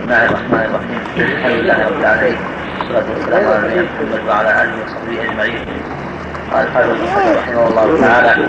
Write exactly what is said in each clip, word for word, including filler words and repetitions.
الله الرحمن الرحيم. الحمد لله رب العالمين، والصلاة والسلام على نبينا محمد وعلى آله وصحبه أجمعين. قال الحافظ رحمه الله تعالى: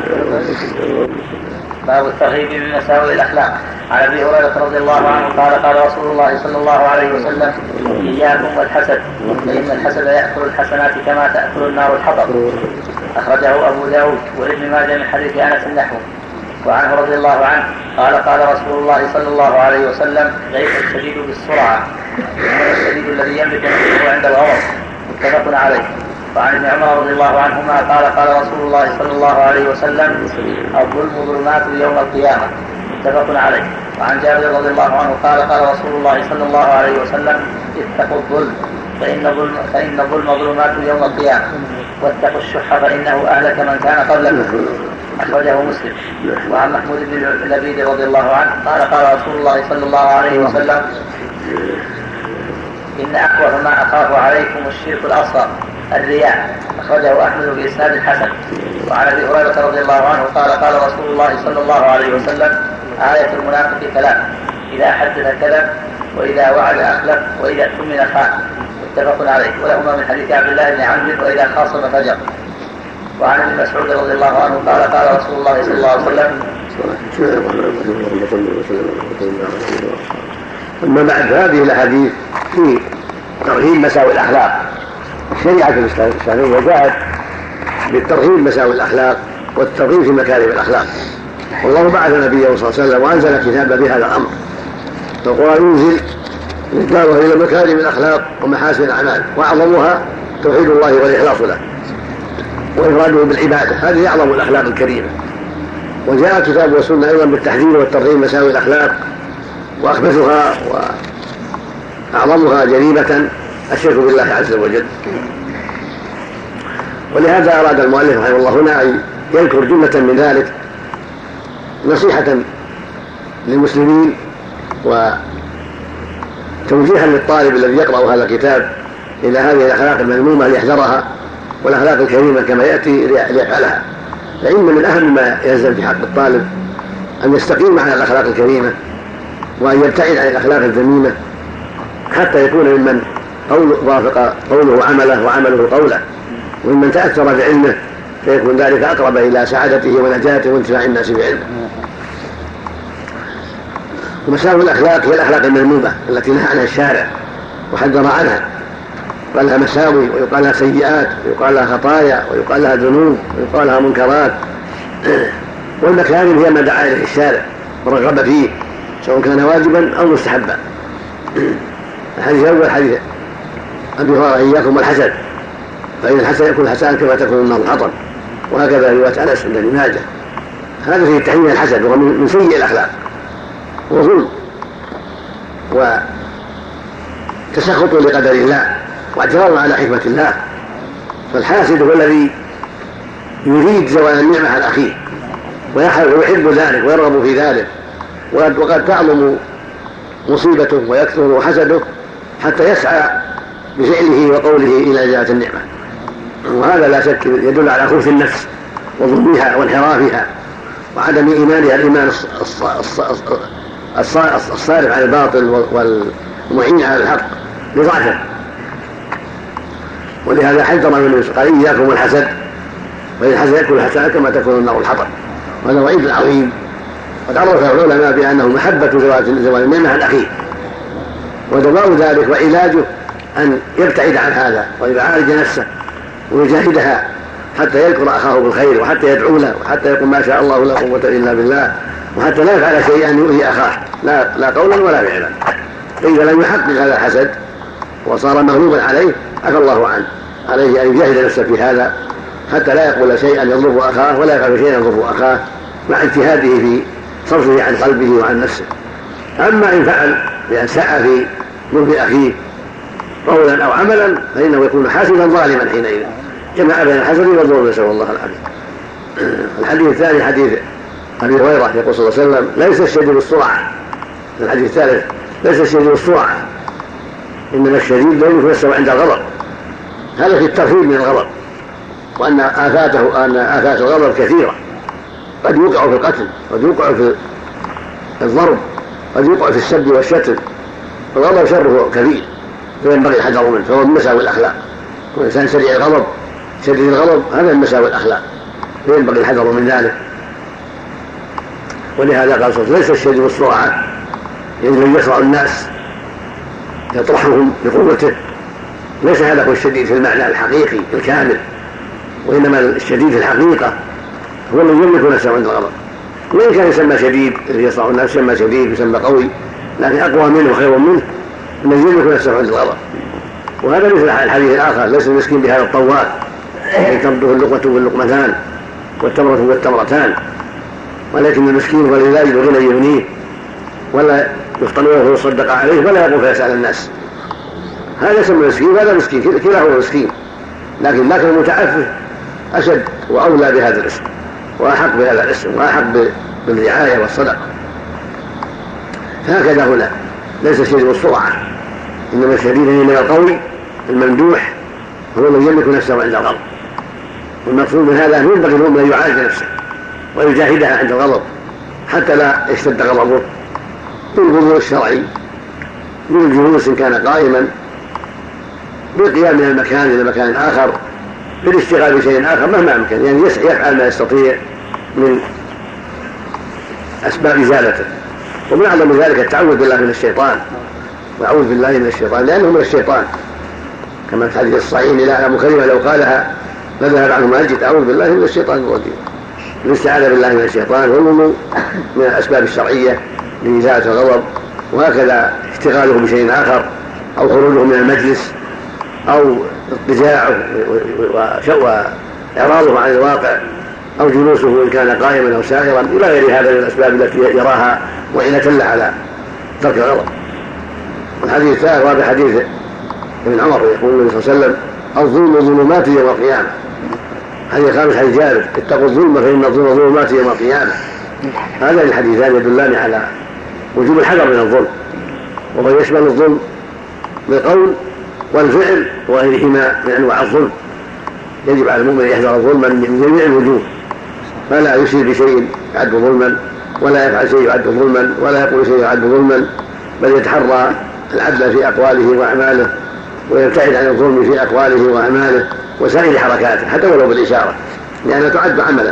باب الترهيب من مساوئ الأخلاق. عن أبي هريرة رضي الله عنه قال: قال رسول الله صلى الله عليه وسلم: إياكم والحسد، فإن الحسد يأكل الحسنات كما تأكل النار الحطب. أخرجه أبو داود وابن ماجه من حديث أنس نحوه. وعنه رضي الله عنه قال: قال رسول الله صلى الله عليه وسلم: ليس الشديد بالسرعة، إنما الشديد الذي يملك نفسه عند الغضب. متفق عليه. وعن ابن عمر رضي الله عنهما قال: قال رسول الله صلى الله عليه وسلم: الظلم ظلمات يوم القيامة. متفق عليه. وعن جابر رضي الله عنه قال: قال رسول الله صلى الله عليه وسلم: اتقوا الظلم فإن الظلم فإن الظلم ظلمات يوم القيامة، واتقوا الشح فإنه أهلك من كان قبلكم. أخرجه مسلم. وعن محمود بن لبيد رضي الله عنه قال: قال رسول الله صلى الله عليه وسلم: إن أخوف ما أخاف عليكم الشرك الأصغر الرياء. أخرجه أحمد بإسناد حسن. وعن أبي هريرة رضي الله عنه قال: قال رسول الله صلى الله عليه وسلم: آية المنافق ثلاث: إذا حدث كذب، وإذا وعد أخلف، وإذا اؤتمن خان. متفق عليه. ولهما من حديث عبد الله بن عمرو: وإذا خاصم فجر. وعن ابن مسعود رضي الله عنه قال: قال رسول الله صلى الله عليه وسلم: أما بعد، هذه الأحاديث في ترهيب مساوئ الأخلاق. الشريعة الإسلامية جاءت بالترهيب مساوئ الأخلاق والترغيب في مكارم الأخلاق. والله بعث نبيه صلى الله عليه وسلم وأنزل كتابا بهذا الأمر. فالقرآن ينزل إرشاده إلى مكارم الأخلاق ومحاسن الأعمال، وأعظمها توحيد الله والإخلاص له وإفراده بالعبادة. هذه أعظم الأخلاق الكريمة. وجاء الكتاب والسنة أيضا بالتحذير والترغيب مساوئ الأخلاق، وأخبثها وأعظمها جريمة الشرك بالله عز وجل. ولهذا أراد المؤلف رحمه الله هنا أن يذكر جملة من ذلك نصيحة للمسلمين وتوجيها للطالب الذي يقرأ هذا الكتاب إلى هذه الأخلاق المذمومة ليحذرها، والأخلاق الكريمة كما يأتي ليفعلها. فإن من أهم ما يلزم في حق الطالب أن يستقيم على الأخلاق الكريمة، وأن يبتعد عن الأخلاق الذميمة، حتى يكون ممن قول وافق قوله عمله وعمله قوله، ومن تأثر بعلمه، فيكون ذلك أقرب إلى سعادته ونجاته وانتفاع الناس بعلمه. ومساوئ الأخلاق هي الأخلاق المذمومة التي نهى عنها الشارع وحذر عنها. يقال لها مساوي، ويقال لها سيئات، ويقال لها خطايا، ويقال لها ذنوب، ويقال لها منكرات. والمكارم هي ما دعا إليه الشارع ورغب فيه، سواء كان واجبا أو مستحبا. الحديث الأول حديث أبي هريرة: إياكم والحسد، فإن الحسد يأكل الحسنات كما تأكل النار الحطب. وهكذا رواية أنس عند ابن ماجه. هذا فيه تحريم الحسد، وهو من سيء الأخلاق وظلم وتسخط لقدر الله واعتراض على حكمة الله. فالحاسد هو الذي يريد زوال النعمة عن أخيه ويحب ذلك ويرغب في ذلك، وقد تعظم مصيبته ويكثر حسده حتى يسعى بفعله وقوله إلى إزالة النعمة. وهذا لا شك يدل على خوف النفس وظلمها وانحرافها وعدم إيمانها الإيمان الصارف عن الباطل والمعين على الحق لضعفه. ولهذا حذر من النبي قال: إياكم والحسد، وإن الحسد يأكل الحسنات كما تأكل النار الحطب. وهذا وعيد عظيم. قد عرف العلماء بأنه محبة زوال النعمة عن أخيه، ودواء ذلك وعلاجه أن يبتعد عن هذا ويعالج نفسه ويجاهدها حتى يذكر أخاه بالخير، وحتى يدعو له، وحتى يقول ما شاء الله لا قوة إلا بالله، وحتى لا يفعل شيئا يؤذي أخاه لا, لا قولا ولا فعلا. فإذا لم يحقق هذا الحسد وصار مغلوبا عليه عفى الله عنه. عليه أن يجاهد نفسه في هذا حتى لا يقول شيئا يضر أخاه ولا يفعل شيئا يضر أخاه، مع اجتهاده في صرفه عن قلبه وعن نفسه. أما إن فعل بأن سعى في ضر أخيه قولا أو عملا فإنه يكون حاسدا ظالما حينئذ، جمع بين الحسد والظلم، نسأل الله العافية. الحديث الثاني حديث أبي هريرة يقول صلى الله عليه وسلم: ليس الشديد بالسرعة. الحديث الثالث: ليس الشديد بالسرعة، إنما الشديد لا يتمسك عند الغضب. هذا في الترهيب من الغضب، وأن آفاته أن آفات الغضب كثيرة، قد يوقع في القتل، قد يوقع في الضرب، قد يوقع في السب والشتم، الغضب شره كبير فينبغي الحذر منه، فهو من مساوي الأخلاق. والإنسان سريع الغضب شديد الغضب هذا من مساوي الأخلاق، فينبغي الحذر من ذلك. ولهذا قال صلى الله عليه وسلم: ليس الشديد بالسرعة، يعني من يسرع الناس يطرحهم بقوته، ليس هذا هو الشديد في المعنى الحقيقي الكامل، وإنما الشديد في الحقيقة هو الذي يملك نفسه عند الغضب. وإن كان يسمى شديد الذي يسرع الناس يسمى شديد يسمى قوي، لكن أقوى منه وخير منه الذي يملك نفسه عند الغضب. وهذا مثل الحديث الآخر: ليس المسكين بهذا الطوال، يعني تمضه اللقمة واللقمتان والتمرة والتمرتان، ولكن المسكين هو الذي لا يجد غنى يغنيه ولا يفطنه ويصدق عليه ولا يقوم فيسأل الناس. هذا يسمى مسكين وهذا مسكين، كلاهما مسكين، لكن لكن المتعفف أشد وأولى بهذا الاسم وأحق بهذا الاسم وأحق بالرعاية والصدقة. هكذا هنا ليس الشديد بالسرعة، إنما الشديد من القوي الممدوح هو من يملك نفسه عند الغضب. والمقصود من هذا أن ينبغي المؤمن أن يعالج نفسه ويجاهدها عند الغضب حتى لا يشتد غضبه بالوضوء الشرعي، بالجلوس إن كان قائما، بالقيام من المكان إلى مكان آخر، بالاشتغال بشيء آخر مهما أمكن، يعني يفعل ما يستطيع من أسباب إزالته. ومن أعظم ذلك التعوذ بالله من الشيطان، وأعوذ بالله من الشيطان لأنه من الشيطان، كما في حديث الصحيح: لا أعلم كلمة لو قالها فذهب عنه ما أجد. أعوذ بالله من الشيطان الرجيم. الاستعاذة بالله من الشيطان هو من الأسباب الشرعية لإزالة الغضب، وهكذا اشتغاله بشيء آخر أو خروجه من المجلس أو اضطجاعه وإعراضه عن الواقع أو جلوسه إن كان قائما أو سائرا إلى غير هذا من الأسباب التي يراها وعينة له على ترك الغضب. والحديث الثالث رابع حديث ابن عمر يقول النبي صلى الله عليه وسلم: الظلم ظلمات يوم القيامة. حديث خامس حديث جابر: اتقوا الظلم فإن الظلم ظلمات يوم القيامة. هذان الحديثان يدلان على وجوب الحذر من الظلم، وهو يشمل الظلم بالقول والفعل وغيرهما من أنواع الظلم. يجب على المؤمن يحذر الظلم من جميع الوجوه، فلا يشير بشيء يعد ظلما، ولا يفعل شيء يعد ظلما، ولا يقول شيء يعد ظلما، بل يتحرى العدل في أقواله وأعماله، ويبتعد عن الظلم في أقواله وأعماله وسائر حركاته حتى ولو بالإشارة، لأنها تعد عملا.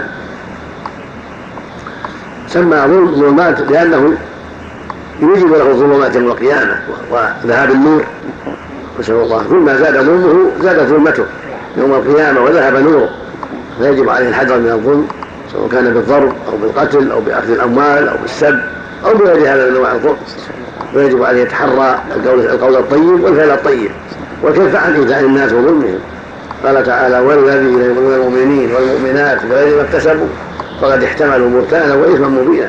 سمى ظلمات لأنه يوجب له الظلمات يوم القيامة وذهاب النور، نسأل الله. كل ما زاد ظلمه زادت ظلمته يوم القيامة وذهب نوره، فيجب عليه الحذر من الظلم، سواء كان بالضرب أو بالقتل أو بأخذ الأموال أو بالسب أو بغير هذا من أنواع الظلم. ويجب عليه يتحرى القول الطيب والفعل الطيب والكف عن إيذاء الناس وظلمهم. قال تعالى: والذين يؤمنون المؤمنين والمؤمنات بغير ما اكتسبوا فقد احتملوا بهتانا وإثما مبينا.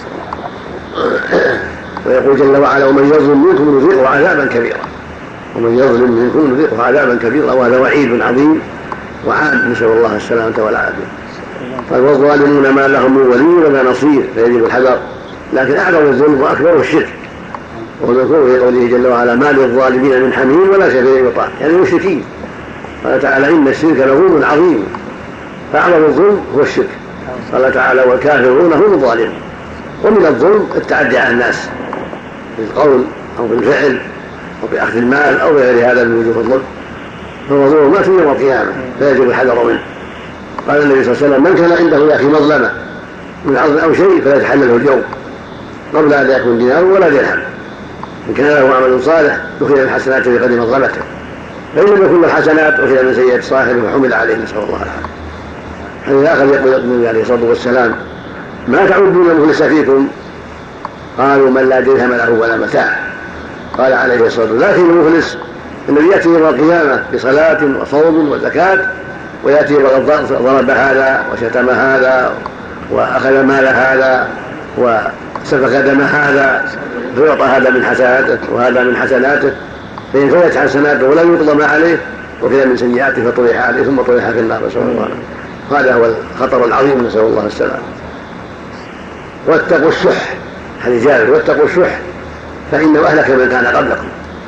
ويقول جل وعلا: ومن يظلم منكم نذيقه عذابا كبيرا. ومن يظلم منكم نذيقه عذابا كبيرا، وهذا وعيد عظيم وعام، نسأل الله السلامة والعافية. قال: والظالمون ما لهم من ولي ولا نصير، فيجب الحذر. لكن أعظم الظلم وأكبره الشرك، وذكره في قوله جل وعلا: ما للظالمين من حميم ولا شفيع يطاع، يعني المشركين. قال تعالى: إن الشرك لظلم عظيم، فأعظم الظلم هو الشرك. قال تعالى: والكافرون هم الظالمون. ومن الظلم التعدي على الناس بالقول أو بالفعل أو بأخذ المال أو غير هذا من وجوه الظلم، فهو ظلمات يوم القيامة فيجب الحذر منه. قال النبي صلى الله عليه وسلم: من كان عنده يا أخي مظلمة من عرض أو شيء فلا يتحلله اليوم قبل أن يكون دينار ولا درهم. إن كان له عمل صالح أخذ من حسناته بقدر مظلمته، فإن لم يكن الحسنات أخذ من سيئات صاحبه وحمل عليه، نسأل الله العافية. حديث آخر يقول النبي عليه الصلاة والسلام: ما تعدون المخلص فيكم؟ قالوا: من لا درهم له ولا متاع. قال عليه الصلاة والسلام: لكن المخلص الذي يأتي يوم القيامة بصلاة وصوم وزكاة، ويأتي وقد ضرب هذا وشتم هذا وأخذ مال هذا وسفك دم هذا، فيعطى هذا من حسناته وهذا من حسناته، فإن فلت حسناته ولا يقضى ما عليه وكذا من سيئاته فطرح عليه ثم طرح في النار، نسأل الله. هذا هو الخطر العظيم، نسأل الله السلام. واتقوا الشح، حديث جابر: واتقوا الشح فإنه أهلك من كان قبلكم.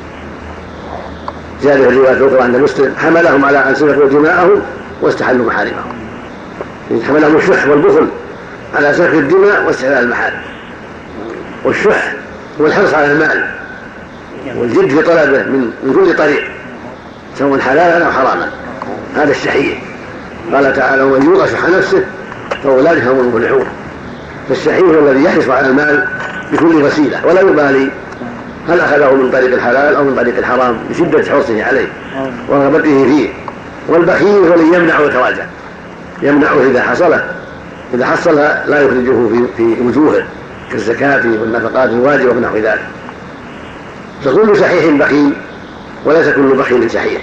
زاد في الرواية الأخرى عند مسلم: حملهم على أن سفكوا دماءهم واستحلوا محارمهم. حملهم الشح والبخل على سفك الدماء واستحلال المحارم. والشح هو الحرص على المال والجد في طلبه من, من كل طريق سواء حلالا أو حراما. هذا الشحيح. قال تعالى: ومن يوق شح نفسه فأولئك هم المفلحون. فالشحيح هو الذي يحرص على المال بكل وسيلة ولا يبالي هل أخذه من طريق الحلال أو من طريق الحرام بشدة حرصه عليه ورغبته فيه. والبخيل هو الذي يمنع ويتراجع، يمنعه إذا حصله إذا حصلها لا يخرجه في, في وجوهه كالزكاة والنفقات الواجبة ونحو ذلك. فكل شحيح بخيل وليس كل بخيل شحيح.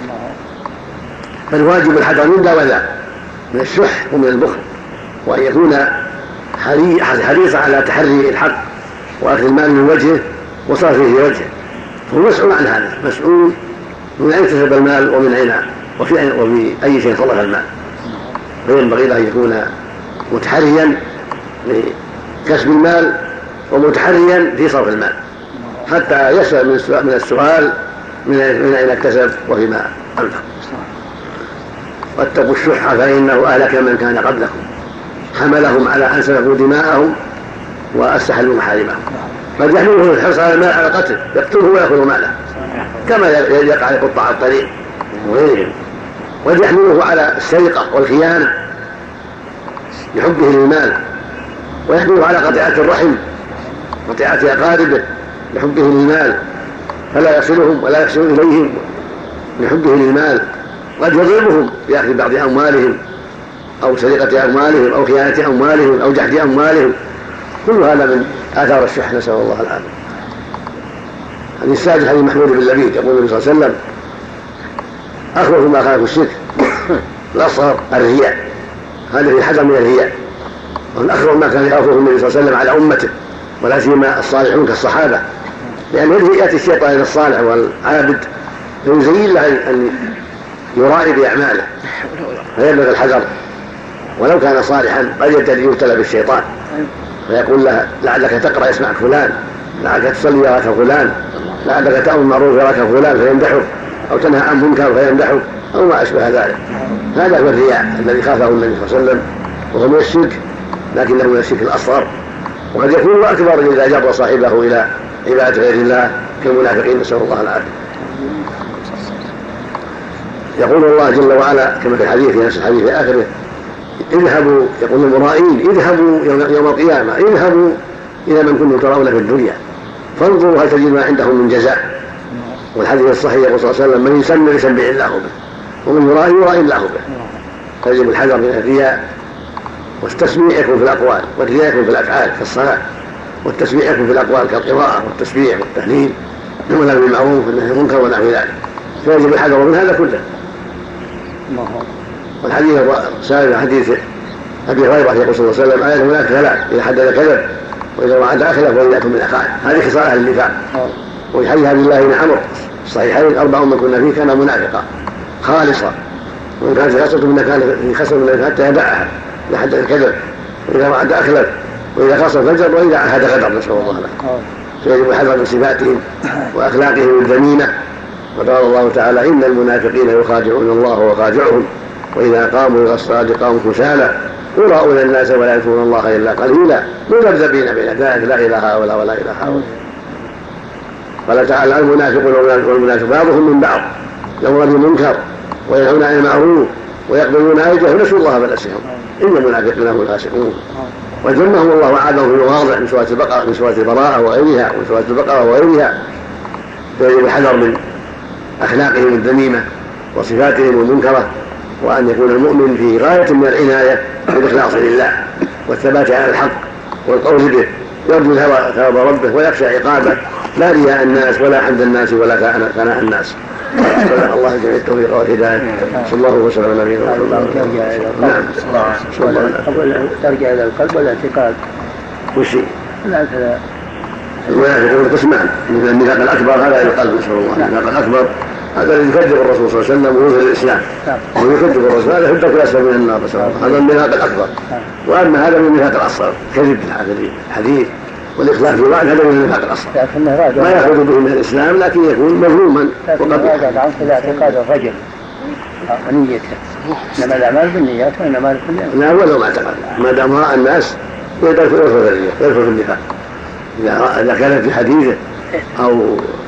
فالواجب الحذر من ذا وذا، من الشح ومن البخل، وأن يكون حريصا على تحري الحق وأخذ المال من وجهه وصرفه في وجهه. فهو مسؤول عن هذا، مسؤول من أين اكتسب المال ومن أين وفي, وفي أي شيء صرف المال. فينبغي له أن يكون متحريا لكسب المال ومتحريا في صرف المال حتى يسأل من السؤال من أين اكتسب وفيما أنفق. واتقوا الشح فإنه أهلك من كان قبلكم حملهم على أن سفكوا دماءهم واستحلوا محارمهم. قد يحمله الحرص على المال على القتل، يقتله ويأخذ ماله كما يقع لقطاع الطريق وغيرهم. قد يحمله على السرقة والخيانة لحبه للمال، ويحمله على قطيعة الرحم، قطيعة أقاربه لحبه للمال فلا يصلهم ولا يحسن إليهم لحبه للمال. قد يضربهم بأخذ بعض أموالهم أو سرقة أموالهم أو خيانة أموالهم أو جحد أموالهم. كل هذا من آثار الشح، نسأل الله العافية. عن السادس حديث محمود بن لبيد يقول النبي صلى الله عليه وسلم: أخوف ما خلق الشرك الأصغر الرياء. هذا في حذر من الرياء، والأخوف ما كان يخافه النبي صلى الله عليه وسلم على أمته ولا سيما الصالحون كالصحابة، لأن هذه يأتي الشيطان الصالح والعابد فيزين له أن يرائي بأعماله فيبلغ الحذر، ولو كان صالحا قد يبتلى بالشيطان فيقول له: لعلك تقرأ يسمعك فلان، لعلك تصلي يراك فلان، لعلك تأمر بالمعروف يراك فلان فيمدحك، أو تنهى عن منكر فيمدحك، أو ما أشبه ذلك. هذا هو الرياء الذي خافه النبي صلى الله عليه وسلم، وهو من الشرك لكنه من الشرك الأصغر، وقد يكون أكبر إذا جر صاحبه إلى عبادة غير الله كالمنافقين، نسأل الله العافية. يقول الله جل وعلا كما في الحديث في نفس الحديث في آخره: اذهبوا، يقول المرائين: اذهبوا يوم القيامة، اذهبوا إلى من كنتم ترون في الدنيا فانظروا هل تجد ما عندهم من جزاء. والحديث الصحيح يقول صلى الله عليه وسلم: من يسمع يسمع الله به، ومن يرائي يرائي الله به. فيجب الحذر من الرياء، والتسميع يكون في الأقوال، والرياء يكون في الأفعال كالصلاة، والتسميع يكون في الأقوال كالقراءة والتسبيح والتهليل والأمر بالمعروف والنهي عن المنكر ونحو ذلك. فيجب الحذر من هذا كله. والحديث السابق حديث أبي هريرة يقول صلى الله عليه وسلم: آية هناك ثلاث: إذا حدث كذب، وإذا وعد أخلف، وإذا يكن من أخاه. هذه خصال أهل النفاق. وفي حديث عبد الله بن عمرو الصحيحين: أربع من كنا فيه كان منافقا خالصا، وإن كان في خصلة من كان في خصلة من حتى يدعها، إذا حدث كذب، وإذا وعد أخلف، وإذا خاصم فجر، وإذا عهد غدر، نسأل الله العافية. فيجب الحذر من صفاتهم وأخلاقهم الذميمة. وقال الله تعالى: إن المنافقين يخادعون الله وخادعهم وإذا قاموا إلى الصلاة قاموا كسالى يراءون الناس ولا يذكرون الله إلا قليلا مذبذبين بين ذلك لا إله هؤلاء ولا إله هؤلاء. قال تعالى: المنافقون والمنافق بعضهم من بعض يأمرون بالمنكر وينهون عن المعروف ويقبلون أيديهم نسوا الله فنسيهم إن المنافقين هم الفاسقون. وذمهم الله وعادهم في مواضع من سورة البقرة من سورة البراءة وغيرها ومن سورة البقرة وغيرها. فيجب الحذر من أخلاقهم الذميمة وصفاتهم المنكرة، وأن يكون المؤمن في غاية من العناية بالإخلاص لله والثبات على الحق والقول به، يرجو ثواب ربه ويخشى عقابه، لا رياء الناس ولا حمد الناس ولا ثناء الناس. صدق الله جميع التوفيق والهداية. صلى الله وسلم على نبينا محمد. نعم. ترجع إلى القلب والاعتقاد. وشيء؟ لا المنافقون قسمان: النفاق الأكبر هذا إلى القلب، نسأل الله. النفاق الأكبر هذا الذي يكذب الرسول صلى الله عليه وسلم ويظهر الإسلام ويكذب الرسول، هذا يحدث الأسفل من النار، هذا النفاق الأكبر. وأما هذا من النفاق الأصغر، كذب الحديث والإخلاف في الوعد، هذا من النفاق الأصغر ما يأخذ به من الإسلام لكن يكون مظلوما وقبيحا. عن اعتقاد الرجل ونيته، إنما الأعمال بالنيات وإنما الكل. لا ولو ما اعتقد ما دام رأى الناس يدخل في النفاق. إذا كان في حديثه أو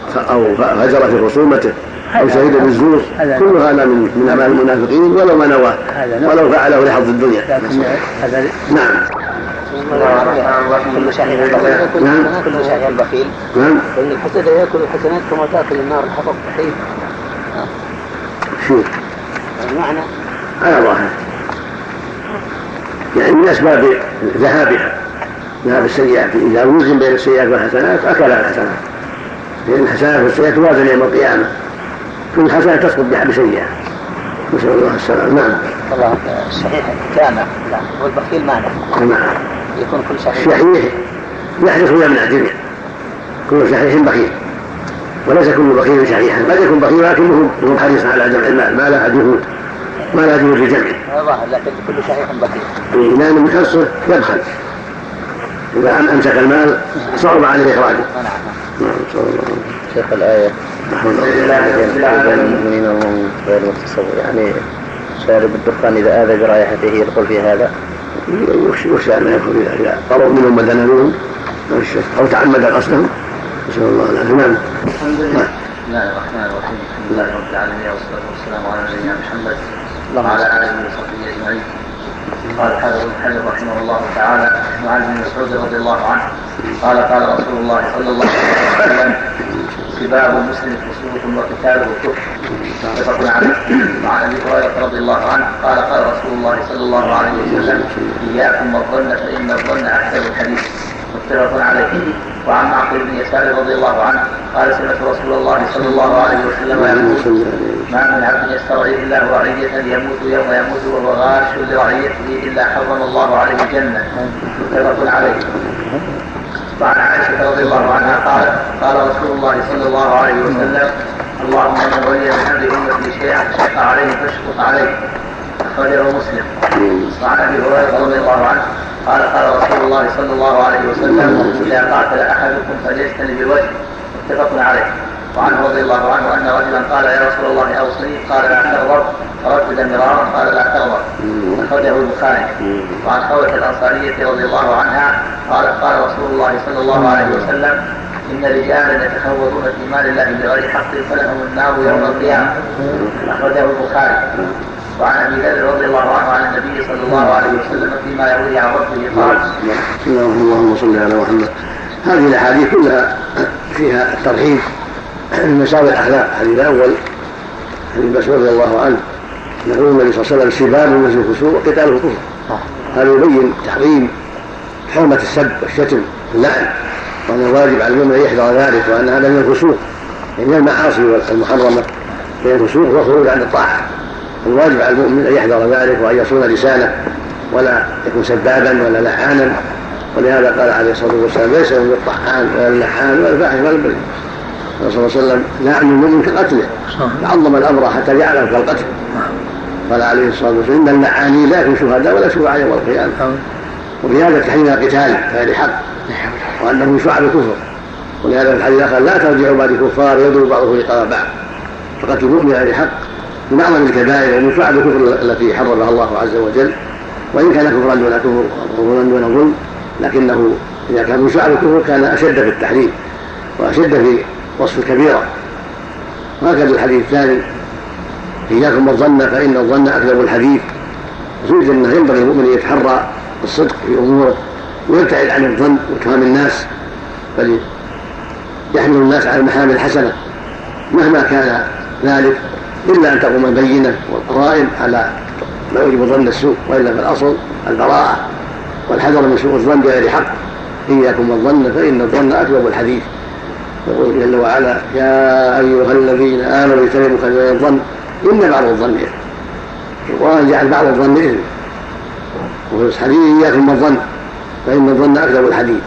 أو فجر في خصومته أو شهد بالزور، كل هذا من من أعمال المنافقين ولو ما نواه ولو فعله لحظ الدنيا. نعم. كل شيء بخيل. نعم. كل شيء بخيل. نعم. فإن الحسد يأكل الحسنات كما تأكل النار الحطب بخيل. شو؟ المعنى على ظاهر يعني من أسباب ذهابها ذهاب السيئات. إذا وزن بين السيئات والحسنات أكلها الحسنات، لأن الحسنات والسيئات توازن يوم القيامة، كل حسنة تسقط بسيئة. نسأل الله السلامة. نعم. الله الصحيح كان لا والبخيل معنى. نعم. يكون كل شيء الشحيح يحرص يمنع الدنيا، كل شحيح بخيل، وليس كل بخيل شحيحا، قد يكون بخيل لكنه هو حريص على جمع المال، ما لا جهود ما لا جهود لجمعه. ظاهر لكن كل شحيح بخيل. لأن المكسر يبخل، إذا أمسك المال صعب عليه إخراجه. نعم. شيخ الآية المؤمنين والمؤمنين غير متصور، يعني شارب الدخان إذا آذى برائحته يدخل في هذا؟ يخشى أن يدخل في ذلك، قرب منهم بدنا منهم أو تعمد قصدهم. نسأل الله العافية. نعم. الحمد لله. بسم الله الرحمن الرحيم. الحمد لله رب العالمين والصلاة والسلام على نبينا محمد وعلى آله وصحبه أجمعين. قال الحافظ ابن حجر رحمه الله تعالى وعن ابن مسعود رضي الله عنه قال قال رسول الله صلى الله عليه وسلم: سباب المسلم فسوق وقتاله كفر، متفق عليه. وعن ابي هريره رضي الله عنه قال قال رسول الله صلى الله عليه وسلم: اياكم والظن فان الظن اكثر الحديث، متفق عليه. وعن معقل بن يسار رضي الله عنه قال: سمعت رسول الله صلى الله عليه وسلم يقول: ما من عبد يسترعيه الله رعية يموت يوم يموت وهو غاش لرعيته إلا حرم الله عليه الجنة، متفق عليه. وعن عائشة رضي الله عنها قال قال رسول الله صلى الله عليه وسلم: اللهم من ولي من أمر أمتي شيئا شق عليه فاشقق عليه، أخرجه مسلم. وعن أبي هريرة رضي الله عنه قال قال رسول الله صلى الله عليه وسلم: إذا قاتل أحدكم فليستن بوجه، متفق عليه. وعنه رضي الله عنه أن رجلا قال: يا رسول الله أوصني، قال: لا تغضب، فردد مرارا قال: لا تغضب، أخرجه البخاري. وعن حولة الأنصارية رضي الله عنها قالت: قال رسول الله صلى الله عليه وسلم: إن رجالا يتخوضون في مال الله بغير حق فلهم النار يوم القيامة، أخرجه البخاري. وعن أبي ذر رضي الله عنه عن النبي صلى الله عليه وسلم فيما يروي عن ربه قال: اللهم صل على محمد. هذه الأحاديث كلها فيها الترحيب من مساوي الأخلاق. الحديث الأول حديث مسعود رضي الله عنه يقول النبي صلى الله عليه وسلم: سباب المسلم فسوق وقتاله كفر. هذا يبين تحريم حرمة السب والشتم واللعن، وأن الواجب على المؤمن أن يحذر ذلك، وأن هذا من الفسوق، يعني من المعاصي المحرمة، من الفسوق والخروج عن الطاعة. الواجب على المؤمن أن يحذر ذلك وأن يصون لسانه ولا يكون سبابا ولا لعانا. ولهذا قال عليه الصلاة والسلام: ليس من الطعان ولا اللعان ولا الفاحش ولا البذيء. صلى الله عليه وسلم: لعن المؤمن كقتله، عظم الأمر حتى جعله كالقتل. قال عليه الصلاة والسلام: إن اللعانين لا يكون شهداء ولا شفعاء يوم القيامة. وفي هذا تحريم القتال فهذا حق، وأنه شعب الكفر. ولهذا في الحديث الآخر: لا ترجعوا بعد كفار يضرب بعضه رقاب بعض. فقتل المؤمن هذا حق من أعظم الكبائر ومن شعب الكفر التي حرمها الله عز وجل، وإن كان كفرا دون كفر وظلما دون ظلم، لكنه إذا كان من شعب الكفر كان أشد في التحريم وأشد في وصف الكبيرة. وهكذا الحديث الثاني: إياكم والظن فإن الظن أكذب الحديث. زوج أنه ينبغي المؤمن أن يتحرى الصدق في أموره ويبتعد عن الظن واتهام الناس، بل يحمل الناس على المحامل الحسنة مهما كان ذلك، إلا أن تقوم البينة والقرائن على ما يوجب ظن السوء، وإلا في الأصل البراءة والحذر من سوء الظن بغير حق. إياكم والظن فإن الظن أكذب الحديث. يقول جل وعلا: يا أيها الذين آمنوا اجتنبوا كثيرا من الظن إن بعض الظن إثم. القرآن جعل بعض الظن إثم. وفي الحديث: إياكم والظن فإن الظن أكذب الحديث.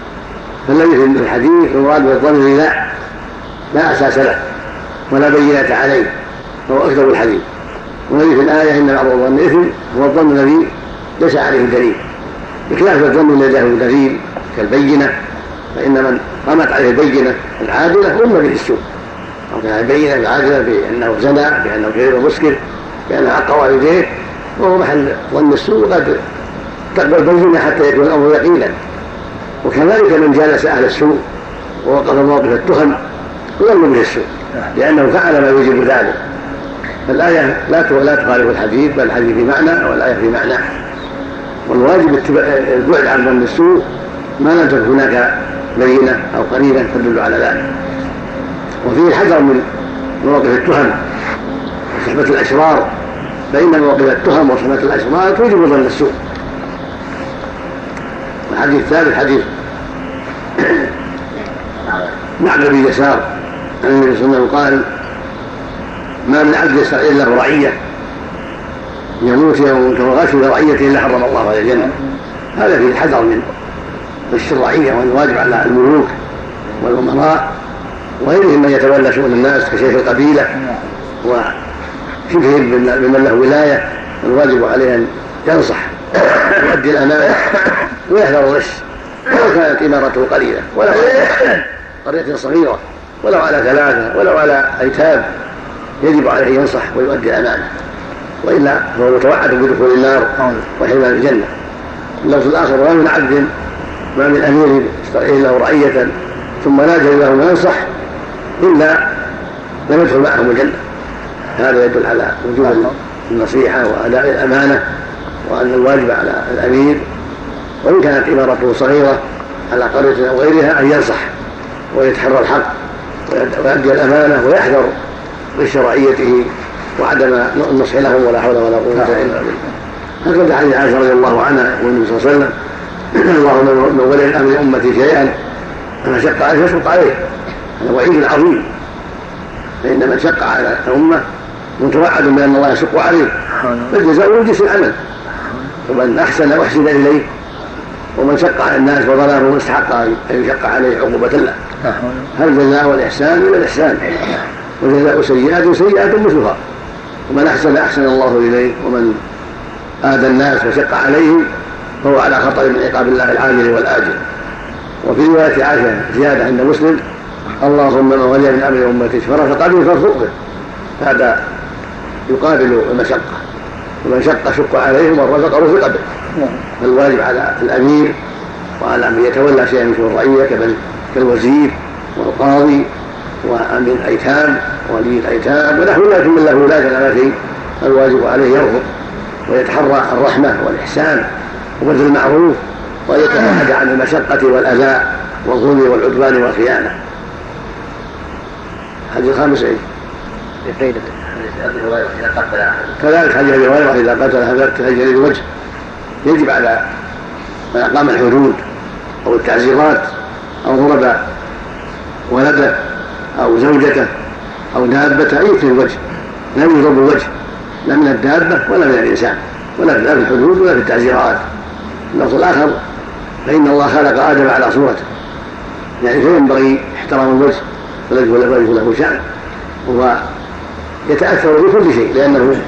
فالذي في الحديث المراد بالظن لا لا أساس له ولا بينة عليه، فهو أكذب الحديث. والذي في الآية: إن بعض الظن إثم هو الظن الذي ليس عليه دليل، بخلاف الظن الذي له دليل كالبينة، فإن من قامت عليه البينة العادلة أم به السوء، أو كان البينة العادلة بأنه زنى، بأنه كذب مسكر، بأنه عق والديه، وهو محل ظن السوء قد تقبل بينة حتى يكون الأمر يقينا. وكذلك من جالس أهل السوء ووقف موقف التهم يظن به السوء لأنه فعل ما يوجب ذلك. فالآية لا لا تخالف الحديث، بل الحديث في معنى والآية في معنى. والواجب البعد عن ظن السوء ما لم تكن هناك بينة أو قرينة تدل على ذلك. وفيه الحذر من مواقف التهم وصحبة الأشرار، فإن مواقف التهم وصحبة الأشرار توجب ظن السوء. الحديث الثالث حديث معبد بن يسار عن النبي صلى الله عليه وسلم قال: ما من عبد يستطيع له رعية يموت يوم كغش رعيته إلا حرم الله عليه الجنة. هذا فيه الحذر من غش الرعية، والواجب على الملوك والأمراء وغيرهم من يتولى شؤون الناس كشيخ القبيلة وشبههم بمن له ولاية، الواجب عليه أن ينصح ويؤدي الأمانة ويحذر الغش ولو كانت إمارته قليلة، ولو على قرية صغيرة، ولو على ثلاثة، ولو على أيتام، يجب عليه أن ينصح ويؤدي الأمانة، وإلا فهو متوعد بدخول النار وحرمان الجنة. اللفظ الآخر: ما من عبد ما من أمير يستطيع له رعية ثم لا يجوز له ما ينصح إلا لم يدخل معهم الجنة. هذا يدل على وجوب النصيحة وأداء الأمانة، وأن الواجب على الأمير وإن كانت إمارته صغيرة على قرية أو غيرها أن ينصح ويتحرى الحق ويؤدي الأمانة ويحذر غش رعيته وعدم النصح لهم، ولا حول ولا قوة إلا بالله. هكذا حديث عائشة رضي الله عنها والنبي صلى الله عليه وسلم: اللهم من ولي الأمر أمتي شيئا فمن شق عليه فاشق عليه. هذا وعيد عظيم، فإن من شق على الأمة متوعد بأن الله يشق عليه، فالجزاء من جنس العمل، ومن أحسن وأحسن إليه، ومن شق على الناس وظلمهم استحق أن يشق عليه عقوبة الله. هل جزاء والإحسان إلا الإحسان، وجزاء سيئات سيئات مثلها، ومن أحسن أحسن الله إليه، ومن آذى الناس وشق عليهم فهو على خطر من عقاب الله العاجل والآجل. وفي رواية عائشة زيادة عند مسلم: اللهم من ولي من أمر أمتي فرفق به فارفق به. هذا يقابل المشقة، ومن شق شق عليه ومن رفق رفق به. فالواجب على الأمير وعلى من يتولى شيئا من شؤون الرعية كالوزير والقاضي وأمين الأيتام وولي الأيتام ونحو ذلك من له ولاية الأمة، الواجب عليه يرفق ويتحرى الرحمة والإحسان وبذل المعروف، ويتباعد عن المشقة والأذى والظلم والعدوان والخيانة. الحديث الخامس إيه؟ كذلك حديث أبي هريرة: إذا قتل فاقتل الوجه. يجب على من أقام الحدود أو التعزيرات أو ضرب ولده أو زوجته أو دابته أن يقتل الوجه، لا يضرب الوجه لا من الدابة ولا من الإنسان، ولا في الحدود ولا في التعزيرات. اللفظ الآخر: فإن الله خلق آدم على صورته، يعني فينبغي احترام الوجه والوجه له شأن، وهو يتأثر بكل شيء لأنه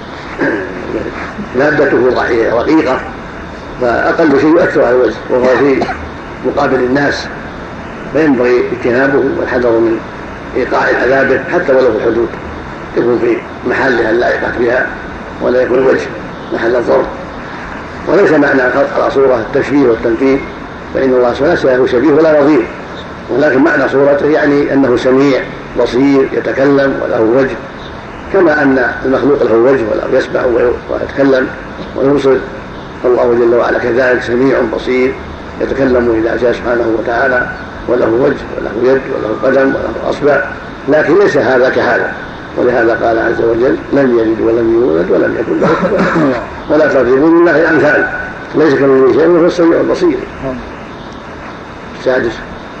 مادته رقيقة، فأقل شيء يؤثر على الوجه وهو في مقابل الناس، فينبغي اجتنابه والحذر من إيقاع عذابه حتى ولو في الحدود، يكون في محلها اللائقة بها ولا يكون الوجه محل الضرب. وليس معنى خلق على صورة التشبيه والتمثيل، فإن الله سبحانه له شبيه ولا نظير، ولكن معنى صورته يعني أنه سميع بصير يتكلم وله وجه، كما أن المخلوق له وجه وله يسمع ويتكلم ويبصر، فالله جل وعلا كذلك سميع بصير يتكلم إذا جاء سبحانه وتعالى، وله وجه وله يد وله قدم وله أصبع، لكن ليس هذا كهذا. ولهذا قال عز وجل: لم يلد ولم يولد ولم يكن له كفوا أحد. ولا تضربوا لله الأمثال، ليس كمثله شيء وهو السميع البصير. السادس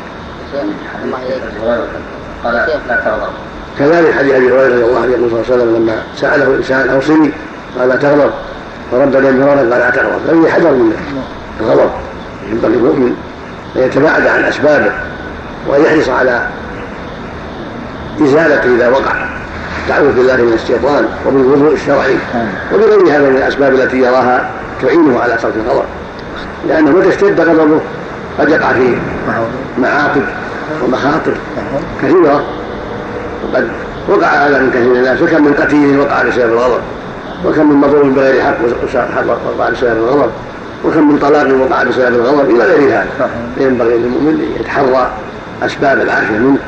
كذلك حديث أبي هريرة رضي الله عنه يقول صلى الله عليه وسلم: لما سأله إنسان أوصني قال: لا تغضب، فرد اليه مرارا قال: لا تغضب. فهي حذر من الغضب، ينبغي المؤمن أن يتباعد عن أسبابه وأن يحرص على إزالته إذا وقع، تعوذ بالله من الشيطان وبالوضوء الشرعي وبغير هذا من الأسباب التي يراها تعينه على ترك الغضب، لأنه متى اشتد غضبه قد يقع في معاقب ومخاطر كثيرة، وقد وقع هذا من كثير من الناس، وكم من قتيل وقع بسبب الغضب، وكم من مظلوم بغير حق وقع بسبب الغضب، وكم من طلاق وقع بسبب الغضب إلى غير هذا. فينبغي للمؤمن يتحرى أسباب العافية منه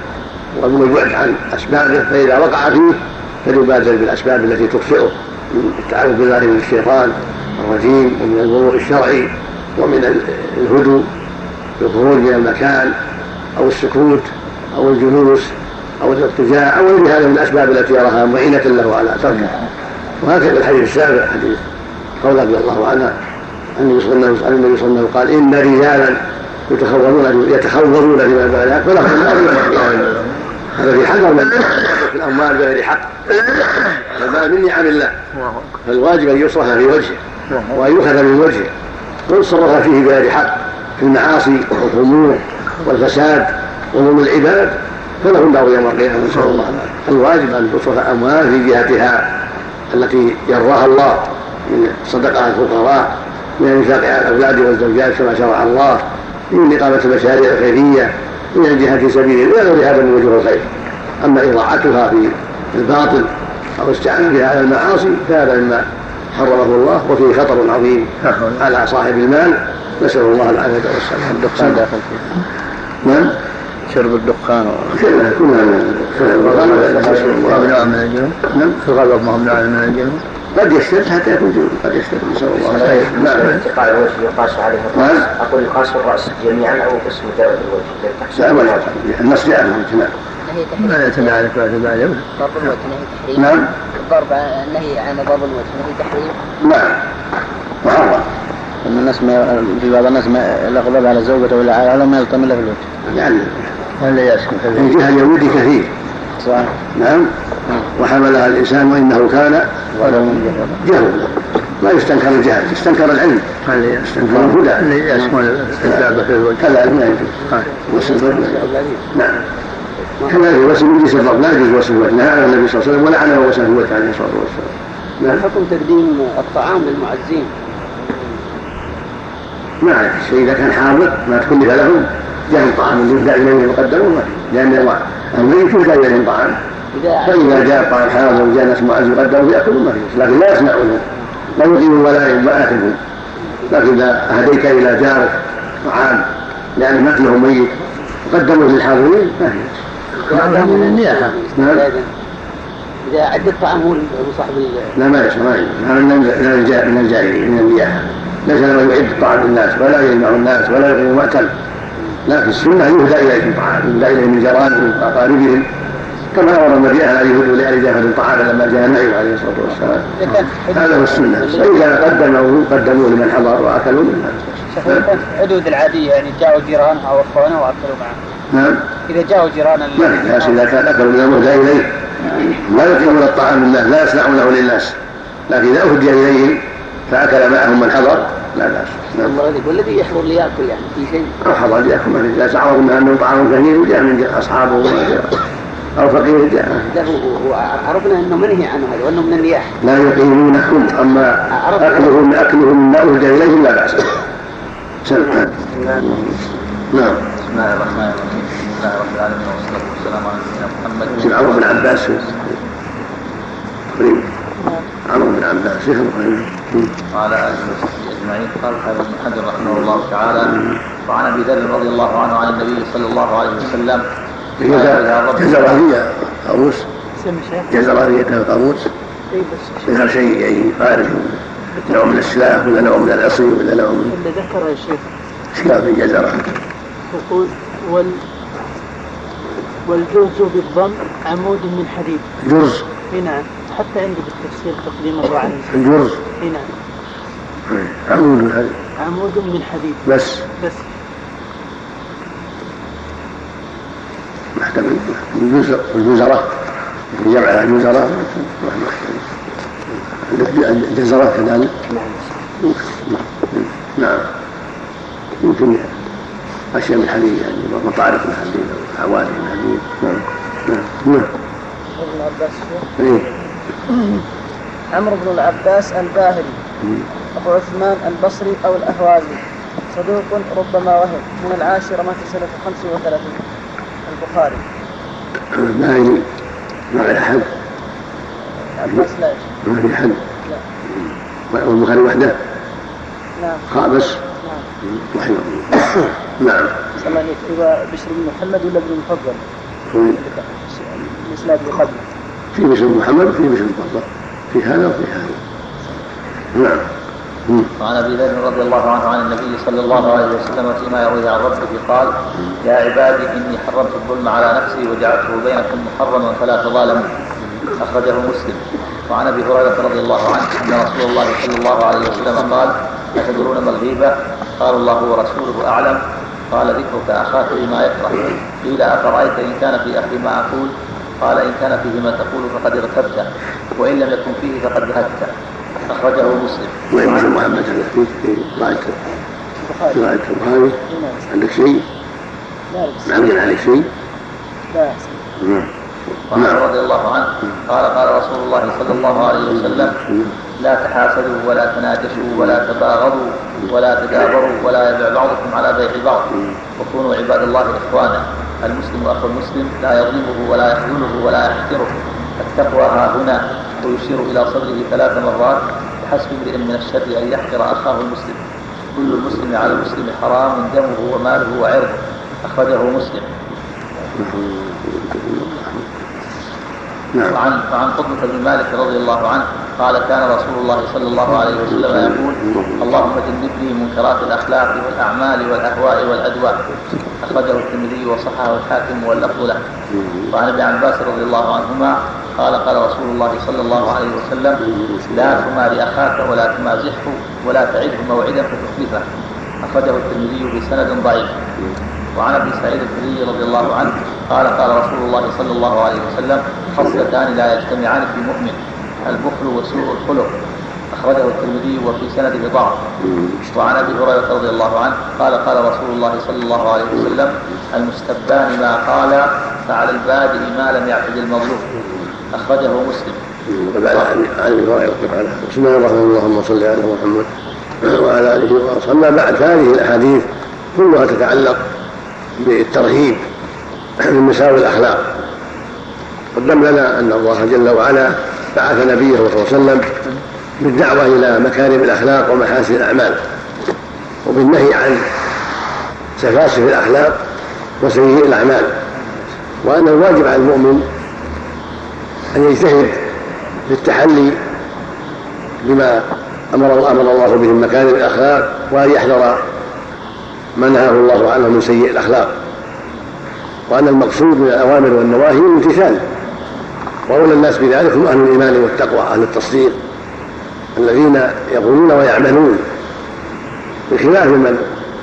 والبعد عن أسبابه، فإذا وقع فيه فليبادر بالأسباب التي تخفئه من التعوذ بالله من الشيطان الرجيم ومن الوضوء الشرعي ومن الهدوء بالخروج من المكان أو السكوت أو الجلوس أو الاضطجاع أو غير هذا من الأسباب التي يراها معينة له على تركها. وهكذا الحديث السابع حديث قول رضي الله عنها عن النبي صلى الله عليه وسلم قال إن رجالا يتخوضون يتخوضون فيما بينهم فلهم النار يوم القيامة. هذا في حذر من في الأموال بغير حق، هذا من نعم الله، فالواجب أن يصرف في وجهه وأن يؤخذ من وجهه، وإن صرف فيه بغير حق في المعاصي والخمور والفساد وظلم العباد فله النار يوم القيامة. نسأل الله العافية. الواجب أن تصرف أموال في جهتها التي يرضاها الله من صدقات الفقراء، من الإنفاق على الأولاد والزوجات كما شرع الله، من إقامة المشاريع الخيرية، من الجهاد في سبيل الله وغير هذا من وجوه الخير. أما إضاعتها في الباطل أو استعانة بها على المعاصي فهذا مما حرمه الله وفيه خطر عظيم على صاحب المال. نسأل الله العافية والسلامة. الدخان داخل فيه. نعم. شرب الدخان كلها كلها ممنوع من الجنوب. نعم. الغضب ممنوع من الجنوب. قد يشتد حتى يكون جنوب، قد يشتد. نسأل الله العافية. نعم. انتقال الوجه يقاس عليه الرأس. أقول يقاس الرأس جميعا أو قسم مجرد الوجه. لا ولا النص جاء من الجماع. لا يتبع عليك ولا تبع عليه. ضرب الوجه نهي تحريم. نعم. الضرب النهي عن ضرب الوجه نهي تحريم. نعم. محرم. الناس ما في بعض الناس ما الأغضب على زوجته ولا على ما يلطم له في الوجه. يعني هل يسكن من جهة اليهود كثير. صح. نعم. وحملها الإنسان وإنه كان جهولا. ما يستنكر الجهل، يستنكر العلم. هل يستنكر الهدى. هل يسكن الكتابة في الوجه. هذا لا يجوز. وصف الوجه. نعم. كذلك وصف من جنس الضرب لا يجوز وصف الوجه. نهى النبي صلى الله عليه وسلم ولعنه وصف الوجه عليه الصلاة والسلام. نعم. حكم تقديم الطعام للمعزين. ما أعرف الشيء إذا كان حاضر ما تكلف لهم جاء الطعام يهدى إليه يقدمون، لأن الميت يهدى إليهم طعام، فإذا جاء الطعام حاضر وجاء ناس معز يقدمون يأكلون ما فيه، لكن لا يسمعونه لا يقيمون ولا يأكلون. لكن إذا أهديت إلى جارك طعام لأن مثله ميت قدموا للحاضرين ما فيه. هذا من النياحة. إذا عد الطعام هو صاحب لا ما يسمع هذا من الجاهلية من النياحة. ليس له يعد الطعام للناس ولا يجمع الناس ولا يقيم مأكل، لكن السنة يهدى إليهم طعام، يهدى إليهم من جيرانهم وأقاربهم كما أمر النبي أن يهدوا لأهل جافة الطعام لما جاء النبي عليه الصلاة والسلام. هذا هو السنة. فإذا قدموا قدموا لمن حضر وأكلوا منها. حدود العادية يعني جاءوا جيرانها أو أخوانها وأكلوا معه. نعم. إذا جاءوا جيران ما في بأس إذا كان أكلوا من المهدى إليه لا يقيمون الطعام لله لا يصنعونه للناس، لكن إذا أهدي إليهم فأكل معهم من حضر لا بأس. نعم. والذي يحضر ليأكل يعني في شيء أو حضر ليأكل ما في، لا تعرض منها أنه طعام كثير وجاء من أصحابه أو فقير جاء. عرفنا أنه منهي عنه هذا وأنه من النياح. لا يقيمونكم، أما أكلهم أكلهم ما أهدى إليهم لا بأس. نعم. نعم. بسم الله الرحمن الرحيم. الحمد لله رب العالمين والصلاة والسلام على سيدنا محمد. سيد عمرو بن عباس قريب. عمرو بن عباس شيخ القريب. وعلى آله وصحبه أجمعين. قال الحافظ ابن حجر رحمه الله تعالى: وعن أبي ذر رضي الله عنه عن النبي صلى الله عليه وسلم جزرانية قاموس جزرانية قاموس غير شيء يعني فارغ، نوع من السلاح ولا نوع من العصي ولا نوع من اللي ذكر يا شيخ اشكال في جزرة. يقول وال والجرز بالضم عمود من حديد. جرز. نعم. حتى عندي بالتفسير تقديم الرعي. الجرز. نعم. عمود من حديد. عمود من حديد. بس. بس. محتمل الجزر الجزرة جمعها جزرة الجزرة كذلك. نعم. يمكن أشياء من حديد يعني مطارق من حديد أو حوادث من حديد. نعم. نعم. ابن عباس. إيه. عمرو بن العباس الباهلي أبو عثمان البصري أو الأهوازي صدوق ربما وهم من العاشرة مات سنة خمس وثلاثين. البخاري. الباهلي ما في أحد. عباس لا ما في أحد. لا. والبخاري وحده. نعم. خامس. نعم. رحمه الله. نعم. سمعني إذا بشر بن محمد ولا ابن المفضل؟ الإسناد اللي قبله في مثل محمد وفي مثل محمد في هذا وفي هذا. نعم. وعن ابي ذر رضي الله عنه عن النبي صلى الله عليه وسلم فيما يرويه عن ربه قال: يا عبادي اني حرمت الظلم على نفسي وجعلته بينكم محرما فلا تظالموا. اخرجه مسلم. وعن ابي هريره رضي الله عنه ان رسول الله صلى الله عليه وسلم قال: أتدرون ما الغيبة؟ قال: الله ورسوله اعلم. قال: ذكرك اخاك بما يكره. قيل: افرايت ان كان في اخي ما اقول؟ قال: ان كان فيه ما تقول فقد اغتبته، وان لم يكن فيه فقد بهته. أخرجه مسلم. وإمام محمد في في رواية رواية البخاري عندك شيء؟ لا عندنا عليك شيء؟ لا. وعن رضي الله عنه قال: قال رسول الله صلى الله عليه وسلم: لا تحاسدوا ولا تناجشوا ولا تباغضوا ولا تدابروا ولا يبيع بعضكم على بيع بعض، وكونوا عباد الله إخوانا. المسلم أخو المسلم لا يظلمه ولا يخذله ولا يحقره. التقوى ها هنا، ويشير إلى صدره ثلاث مرات: بحسب امرئ من الشر أن يحقر أخاه المسلم. كل المسلم على المسلم حرام دمه وماله وعرضه. أخرجه مسلم. وعن وعن قطبة بن مالك رضي الله عنه قال: كان رسول الله صلى الله عليه وسلم يقول: اللهم جنبني منكرات الأخلاق والأعمال والأهواء والأدواء. أخرجه الترمذي وصححه الحاكم واللفظ له. وعن ابن عباس رضي الله عنهما قال: قال رسول الله صلى الله عليه وسلم: لا تماري أخاك ولا تمازحه ولا تعده موعدا فتخلفه. أخرجه الترمذي بسند ضعيف. وعن ابي سعيد الخدري رضي الله عنه قال: قال رسول الله صلى الله عليه وسلم: خصلتان لا يجتمعان في مؤمن: البخل وسوء الخلق. أخرجه الترمذي وفي سنده ضعف. وعن ابي هريره رضي الله عنه قال: قال رسول الله صلى الله عليه وسلم: المستبان ما قال، فعلى البادئ ما لم يعتد المظلوم. أخرجه مسلم. وبعد عن ابي هريره قال: بسم الله الرحمن الرحيم، اللهم صل على محمد وعلى اله وصحبه. اما بعد، فهذه الاحاديث كلها تتعلق بالترهيب من مساوي الأخلاق. قدم لنا أن الله جل وعلا بعث نبيه صلى الله عليه وسلم بالدعوة إلى مكارم الأخلاق ومحاسن الأعمال، وبالنهي عن سفاسف الأخلاق وسيئ الأعمال، وأن الواجب على المؤمن أن يجتهد في التحلي بما أمر أمر الله به من مكارم الأخلاق، وأن يحذر ما نهاه الله عنه من سيئ الأخلاق، وأن المقصود من الأوامر والنواهي الامتثال. وأولى الناس بذلك هم أهل الإيمان والتقوى، أهل التصديق، الذين يقولون ويعملون، بخلاف من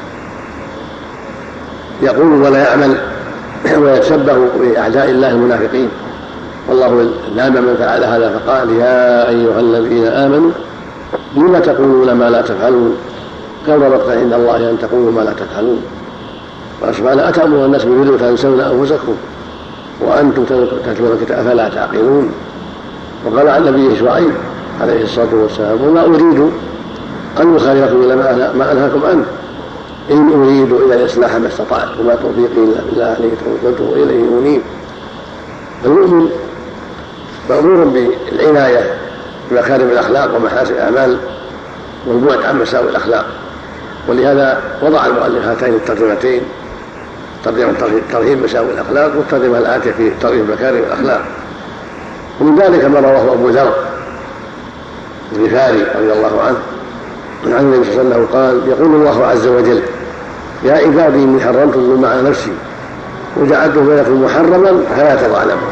يقول ولا يعمل ويتشبه بأعداء الله المنافقين. والله لام من فعل هذا فقال: يا أيها الذين آمنوا لم تقولون ما لا تفعلون، كبر مقتا عند الله أن تقولوا ما لا تفعلون. وسبحانه: أتأمرون الناس بالبر وتنسون أنفسكم وأنتم تتلون الكتاب أفلا تعقلون. وقال عن نبيه شعيب عليه الصلاة والسلام: وما أريد أن أخالفكم إلى ما أنهاكم عنه، إن أريد إلى الإصلاح ما استطعت وما توفيقي إلا بالله عليه توكلت وإليه أنيب. المؤمن مأمور بالعناية بمكارم الأخلاق ومحاسن الأعمال والبعد عن مساوئ الأخلاق. ولهذا وضع المؤلف هاتين الترجمتين: ترجمة ترهيب مساوئ الأخلاق، والترجمة الآتية في ترهيب مكارم الأخلاق. ومن ذلك ما رواه أبو ذر الغفاري رضي الله عنه عن النبي صلى الله عليه وسلم قال: يقول الله عز وجل: يا عبادي إني حرمت الظلم على نفسي وجعلته بينكم محرما فلا تظالموا.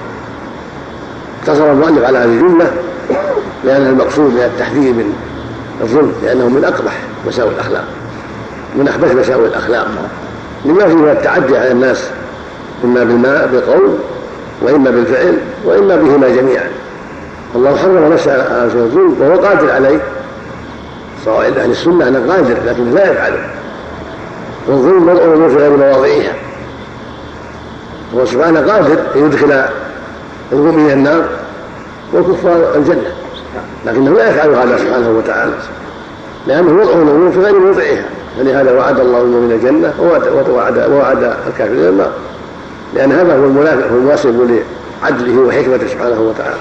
اقتصر المؤلف على هذه الجملة لأن المقصود من التحذير من الظلم، لأنه من أقبح مساوئ الأخلاق، من أخبث مساوئ الأخلاق، لما فيه من التعدي على الناس، إما بالماء بالقول وإما بالفعل وإما بهما جميعا. الله حرم نفسه على الظلم وهو قادر عليه، سواء عند أهل السنة أنه قادر لكن لا يفعله، والظلم وضع الأمور في غير مواضعها. هو سبحانه قادر أن يدخل المؤمنين النار والكفار الجنة، لكنه لا يفعل هذا سبحانه وتعالى، لأنه وضع الأمور في غير موضعها. فلهذا وعد الله المؤمنين الجنة ووعد, ووعد الكافرين النار، لأن هذا هو المناسب هو المناسب لعدله وحكمته سبحانه وتعالى.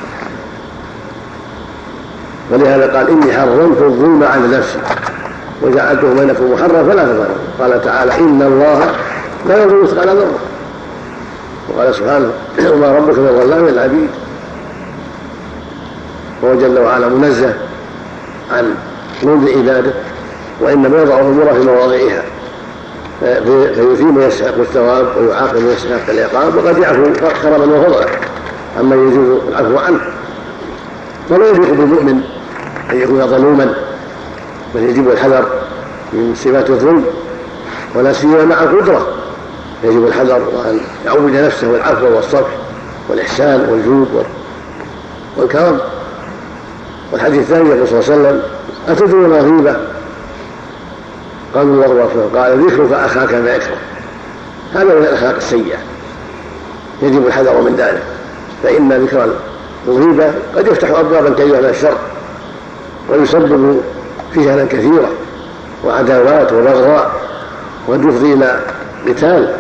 ولهذا قال: إني حرمت الظلم على نفسي وجعلته بينكم محرما فلا تظلموا. قال تعالى: إن الله لا يظلم مثقال ذرة وقال سبحانه وما ربك بظلام للعبيد، وهو جل وعلا منزه عن ظلم عباده، وإنما يضع الأمور في مواضعها فيثيب من يستحق الثواب ويعاقب من يستحق العقاب، وقد يعفو كرما وفضلا عمن يجوز العفو عنه. ولا يليق بالمؤمن أن يكون ظلوما، بل يجب الحذر من صفات الظلم، ولا سيما مع القدرة يجب الحذر وأن يعود نفسه والعفو والصفح والإحسان والجود والكرم. والحديث الثاني يقول صلى الله عليه وسلم أتدرون ما غيبة؟ قالوا الله ورسوله قال ذكرك أخاك ما يكره. هذا من الأخلاق السيئة يجب الحذر من ذلك، فإن ذكر الغيبة قد يفتح أبوابا كثيرة من الشر ويسبب فتنا كثيرة وعداوات وبغضاء وقد يفضي إلى قتال،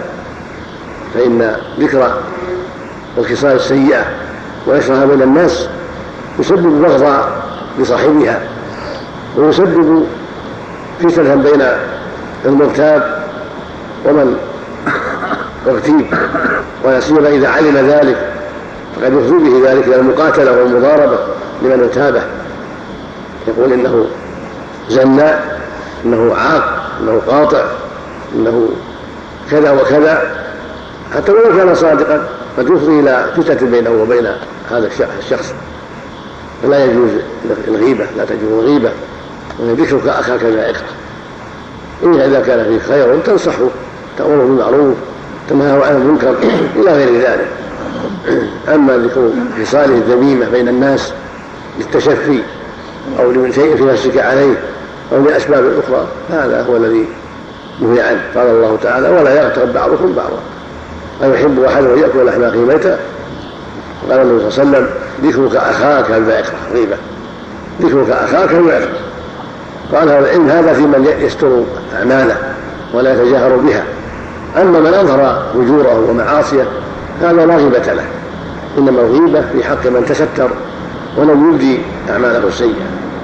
فإن ذكر الخصال السيئة ونشرها بين الناس يسبب بغضاء لصاحبها ويسبب فتنة بين المغتاب ومن اغتيب، ولا سيما إذا علم ذلك فقد يفضي به ذلك إلى المقاتلة والمضاربة لمن اغتابه، يقول إنه زناء، إنه عاق، إنه قاطع، إنه كذا وكذا، حتى ولو كان صادقا قد يفضي إلى فتنة بينه وبين هذا الشخص. فلا يجوز الغيبة، لا تجوز الغيبة، وذكرك أخاك ما يكره. إلا إذا كان فيه خير تنصحه، تأمره بالمعروف، تنهاه عن المنكر إلى غير ذلك. أما ذكر خصاله الذميمة بين الناس للتشفي أو لمن شيء في نفسك عليه أو لأسباب أخرى هذا هو الذي نهي عنه. قال الله تعالى ولا يغتب بعضكم بعضا أيحب أحدكم أن يأكل لحم أخيه ميتا. قال النبي صلى الله عليه وسلم ذكرك أخاك ما يكره غيبة، ذكرك أخاك ما يكره. قال هذا العلم هذا في من يستر أعماله ولا يتجاهر بها، أما من أظهر وجوره ومعاصيه هذا لا غيبة له، إنما الغيبة في حق من تستر ولم يبدي أعماله السيئة.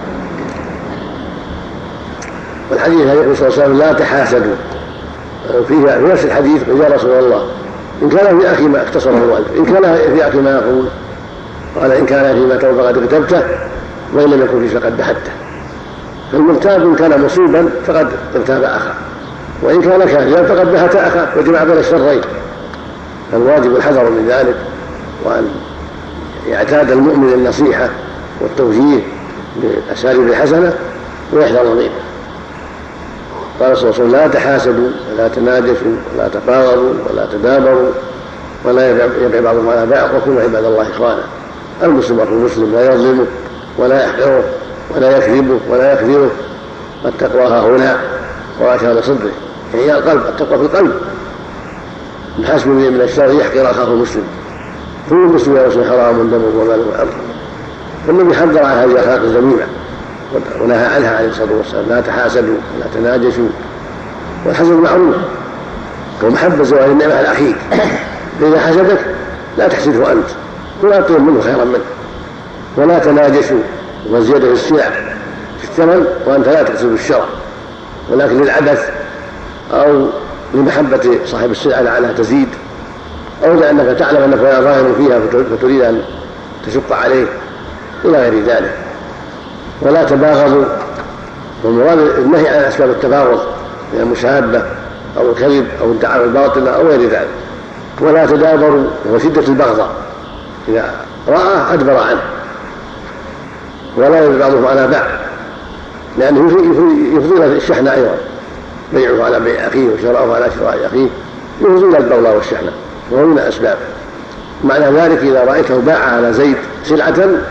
والحديث هذا يقول صلى الله عليه وسلم لا تحاسدوا، فيها في نفس الحديث قال يا رسول الله إن كان في أخي ما اختصره الوالد، إن كان في أخي ما يقول، قال إن كان فيما ترى فقد اغتبته وإن لم يكن فيه فقد بحته. فالمغتاب إن كان مصيبا فقد اغتاب أخاه، وإن كان كاذبا فقد بحت أخاه، وجمع بين الشرين. فالواجب الحذر من ذلك، وأن يعتاد المؤمن النصيحة والتوجيه بالأساليب الحسنة ويحذر الغيبة. قال صلى الله عليه وسلم لا تحاسدوا ولا تناجشوا ولا تفاغروا ولا تدابروا ولا يبع بعضكم على بعض وكونوا عباد الله إخوانا. المسلم أخو المسلم لا يظلمه ولا يحقره ولا يكذبه ولا يكذبه. التقوى ها هنا وأشار صدره، هي القلب، التقوى في القلب. الحسب من الشر يحقر أخاه المسلم، كل مسلم يرسل حرام دمه وماله وعرضه. فالنبي حذر عن هذه الأخلاق الذميمة ونهى عنها عليه الصلاة والسلام. لا تحاسدوا ولا تناجشوا، والحسد معروف ومحبة زوال النعمة على أخيك، فإذا حسدك لا تحسده أنت ولا تطلب منه خيرا منه. ولا تناجشوا وزيادة في السلع في الثمن وأنت لا تقصد الشرع، ولكن للعبث أو لمحبة صاحب السلعة لعلها تزيد، أو لأنك تعلم أنك لا ظاهر فيها فتريد أن تشق عليه إلى غير ذلك. ولا تباغضوا، والمراد النهي عن أسباب التباغض من المشابة أو الكذب أو الدعوة الباطلة أو غير ذلك. ولا تدابروا، وهو شدة البغضاء، إذا رأى أدبر عنه. ولا يبغض بعضهم على بعض، لأنه يفضي إلى الشحنة أيضا، بيعه على بيع أخيه وشراءه على شراء أخيه يفضي إلى البغضاء والشحنة، وهو من الأسباب. معنى ذلك إذا رأيته باع على زيد سلعة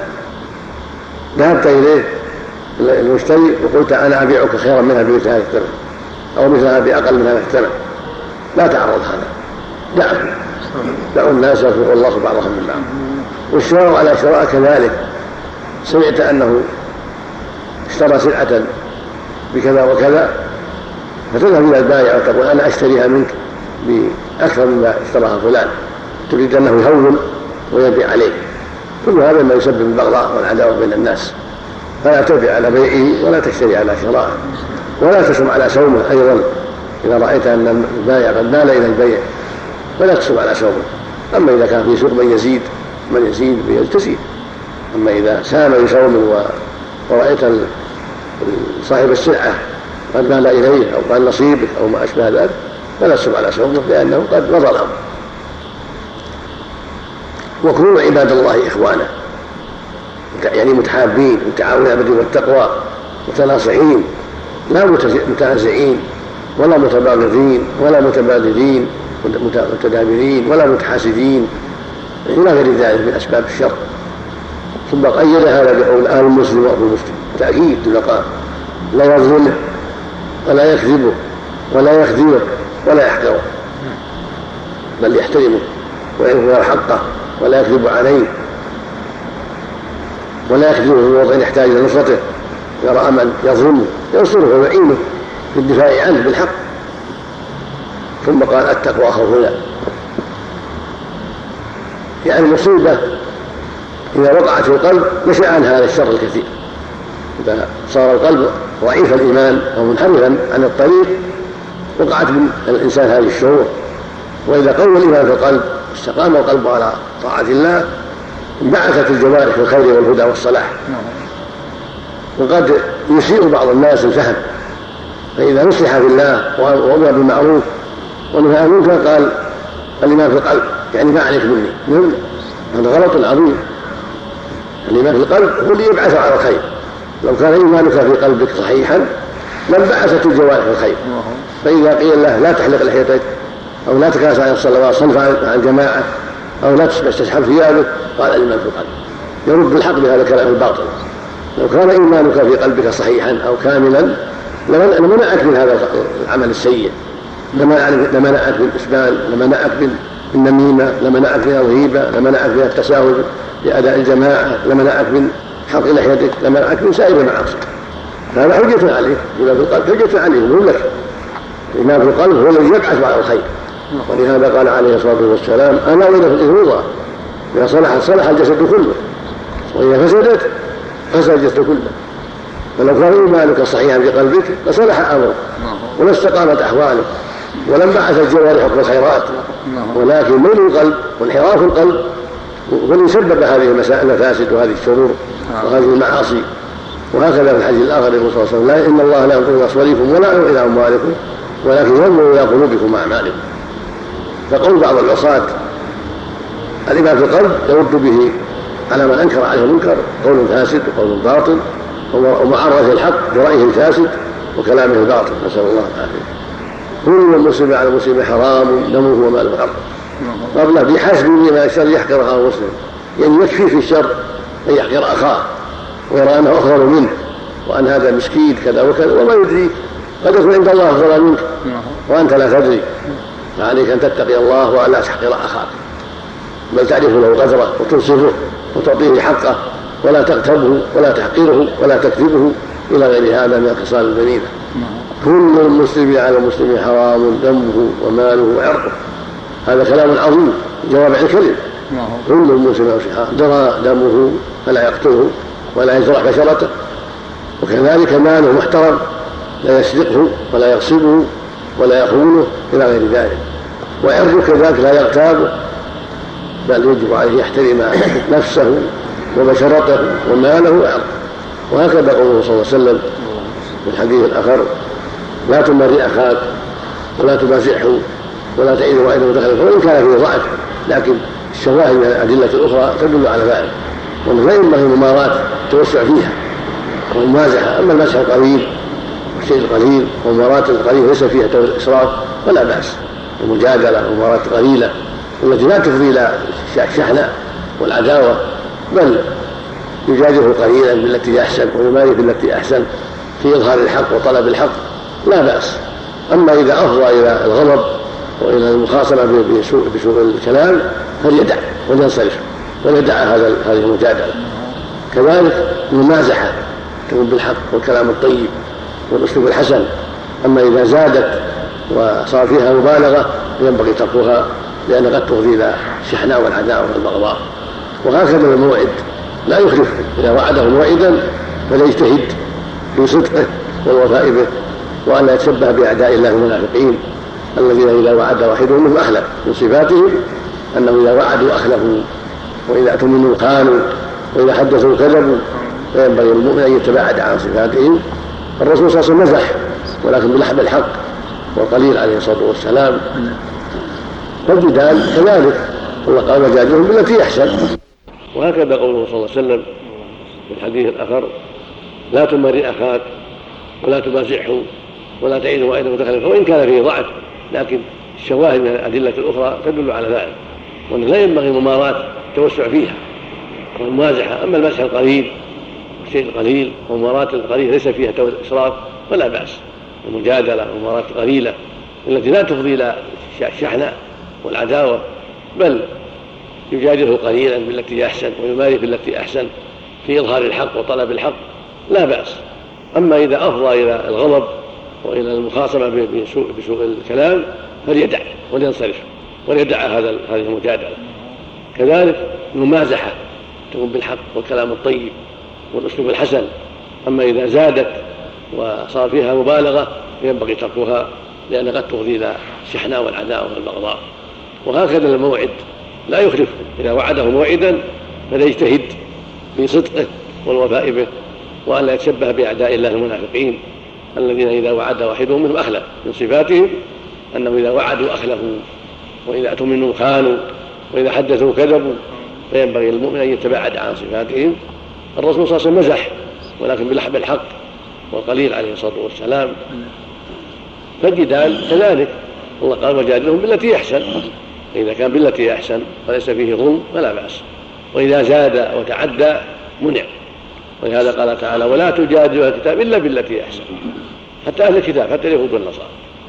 ذهبت إليه المشتري وقلت أنا أبيعك خيرا منها بمثل هذا الثمن أو مثلها بأقل من هذا الثمن، لا تعرض هذا، دعه، دعوا الناس يرزق الله بعضهم من بعض. والشراء على شراء كذلك، سمعت أنه اشترى سلعة بكذا وكذا فتذهب إلى البائع وتقول أنا أشتريها منك بأكثر مما اشتراها فلان، تريد أنه يهون ويبيع عليه. كل هذا ما يسبب البغضاء والعداوة بين الناس. فلا تبيع على بيعه ولا تشتري على شرائه، ولا تسم على سومه أيضا. إذا رأيت أن البائع قد مال إلى البيع فلا تسم على سومه، أما إذا كان في سوق من يزيد من يزيد يزيد. أما إذا سام بصوم ورأيت صاحب السلعة قد مال إليه أو قال نصيبك أو ما أشبه ذلك فلا تسب على صومه لأنه قد مضى الأمر. وكونوا عباد الله إخوانا يعني متحابين متعاونين على البر والتقوى متناصحين لا متنازعين ولا متباغضين ولا متبادلين متدابرين ولا متحاسدين إلى غير ذلك من أسباب الشر. ثم قيد هذا بقول أهل المسلم وأخو المسلم تأكيد لقاء لا يظلمه ولا يكذبه ولا يخذله ولا يحقره بل يحترمه ويظهر حقه ولا يكذب عليه ولا يخذله في موضع يحتاج إلى نصرته. يرى من يظلمه ينصره ويعينه في الدفاع عنه بالحق. ثم قال التقوى خوفنا يعني المصيبة إذا وقعت في القلب نشأ عن هذا الشر الكثير. إذا صار القلب ضعيف الإيمان أو منحرفا عن الطريق وقعت من الإنسان هذه الشعور. وإذا قوى الإيمان في القلب استقام القلب على طاعة الله انبعثت الجوارح في الخير والهدى والصلاح. وقد يسيء بعض الناس الفهم فإذا نصح في الله وأمر بالمعروف ونهى عن المنكر قال الإيمان في القلب يعني ما عليك مني. هذا غلط عظيم. الإيمان في القلب هو اللي يبعث على الخير. لو كان إيمانك في قلبك صحيحا لانبعثت الجوارح في الخير. فإذا قيل له لا تحلق لحيتك أو لا تكاسى عن الصلوات صنف مع الجماعة أو لا تسحب ثيابك قال الإيمان في القلب يرد الحق بهذا الكلام الباطل. لو كان إيمانك في قلبك صحيحا أو كاملا لمنعك من هذا العمل السيء لمنعك من الإسبال لمنعك من النميمة لمنعك من الغيبة لمنعك من التساهل بأداء الجماعة لمنعك من حق لحيتك لمنعك من سائر المعاصي. هذا حجة عليك. الإيمان في القلب حجة عليه مو لك. الإيمان في القلب هو الذي يبعث على الخير. ولهذا قال عليه الصلاة والسلام أنا وإذا في الإذن إذا صلحت صلح الجسد كله وإذا فسدت فسد الجسد كله. فلو كان إيمانك صحيحا في قلبك لصلح أمرك ولا استقامت أحوالك ولم بعث الجوارح حكم الخيرات. ولكن ميل القلب وانحراف القلب هو اللي سبب هذه المسائل المفاسد وهذه الشرور وهذه المعاصي. وهكذا في الحديث الآخر يقول صلى الله عليه وسلم لا إن الله لا ينظر إلى صوركم ولا إلى أموالكم ولكن ينظر إلى قلوبكم وأعمالكم. فقول بعض العصاة الإيمان في القلب يرد به على من أنكر عليه المنكر قول فاسد وقول باطل ومعارضة الحق برأيه الفاسد وكلامه الباطل نسأل الله العافية. كل المسلم على المسلم حرام دمه وماله حرام قبله بحسبه من الشر يحقر أخاه مسلم يعني يكفي في الشر أن يحقر أخاه ويرى أنه أفضل منه وأن هذا مسكين كذا وكذا وما يدريك قد يكون عند الله أفضل منك وأنت لا تدري. فعليك أن تتقي الله وأن لا تحقر أخاك بل تعرف له قدره وتنصفه وتعطيه حقه ولا تغتبه ولا تحقره ولا تكذبه إلى غير هذا من الخصال الذميمة. كل المسلم على المسلم حرام دمه وماله وعرضه. هذا كلام عظيم جوامع الكلم. كل المسلم درى دمه فلا يقتله ولا يجرح بشرته وكذلك ماله محترم لا يسرقه ولا يغصبه ولا يخونه إلى غير ذلك. وعرضه كذلك لا يغتابه بل يجب عليه يحترم نفسه وبشرته وماله وعرضه. وهكذا قوله صلى الله عليه وسلم في الحديث الآخر لا تمري أخاك ولا تبازحه ولا تعيده وعيده دخل وإن كان فيه ضعف لكن الشواهد من الأدلة الأخرى تدل على ذلك. وأنه لا ينبغي الممارات التوسع فيها والمازحة. أما المزح القليل والشيء القليل والممارات القليل ليس فيها إسراف ولا بأس. المجادلة والممارات القليلة التي لا تفضي إلى الشحناء والعداوة بل يجادله قليلا بالتي أحسن ويماري بالتي أحسن في إظهار الحق وطلب الحق لا بأس. أما إذا أفضى إلى الغضب وإلى المخاصمة بسوء الكلام فليدع وينصرف ويدع هذا هذه المجادلة. كذلك الممازحة تكون بالحق والكلام الطيب والأسلوب الحسن. أما إذا زادت وصار فيها مبالغة ينبغي تركها لأن قد تفضي إلى الشحناء والعداوة والبغضاء. وهكذا الموعد لا يخلف إذا وعده موعدا فليجتهد في صدقه والوفاء به وأن لا يتشبه بأعداء الله المنافقين الذين إذا وعد واحد منهم أهلك من صفاتهم أنه إذا وعدوا أخلفوا وإذا اؤتمنوا خانوا وإذا حدثوا كذبوا، فينبغي المؤمن أن يتباعد عن صفاتهم. الرسول صلى الله عليه وسلم مزح ولكن بلحظ الحق والقليل عليه الصلاة والسلام. فالجدال كذلك، الله قال وجادلهم بالتي أحسن. وهكذا قوله صلى الله عليه وسلم في الحديث الآخر: لا تماري أخاك ولا تمازحه ولا تعيده أيضا متخلفا، وإن كان فيه ضعف لكن الشواهد من الأدلة الأخرى تدل على ذلك، وأنه لا ينبغي الممارات التوسع فيها والممازحة. أما المزح القليل والشيء القليل وممارات القليل ليس فيها إسراف فلا بأس. المجادلة وممارات قليلة التي لا تفضي إلى الشحناء والعداوة، بل يجادله قليلا بالتي أحسن ويماري بالتي أحسن في إظهار الحق وطلب الحق لا بأس. أما إذا أفضى إلى الغضب وإلى المخاصمة بسوء, بسوء الكلام فليدع ولينصرف وليدع هذا هذه المجادلة. كذلك الممازحة تكون بالحق والكلام الطيب والأسلوب الحسن. أما إذا زادت وصار فيها مبالغة فينبغي تركها، لأن قد تفضي إلى الشحناء والعداوة والبغضاء. وهكذا الموعد لا يخلف، إذا وعده موعدا فليجتهد في صدقه والوفاء به، وأن لا يتشبه بأعداء الله المنافقين الذين إذا وعد واحدهم منهم أخلف. من صفاتهم أنه إذا وعدوا أخلفوا وإذا اؤتمنوا خانوا وإذا حدثوا كذبوا، فينبغي المؤمن أن يتباعد عن صفاتهم. الرسول صلى الله عليه وسلم مزح ولكن بلحظ الحق والقليل عليه الصلاة والسلام. فالجدال كذلك، الله قال وجادلهم بالتي أحسن. إذا كان بالتي أحسن وليس فيه ظلم فلا بأس، وإذا زاد وتعدى منع. ولهذا قال تعالى: ولا تجادلوا الكتاب إلا بالتي أحسن. حتى أهل الكتاب، حتى اليهود والنصارى.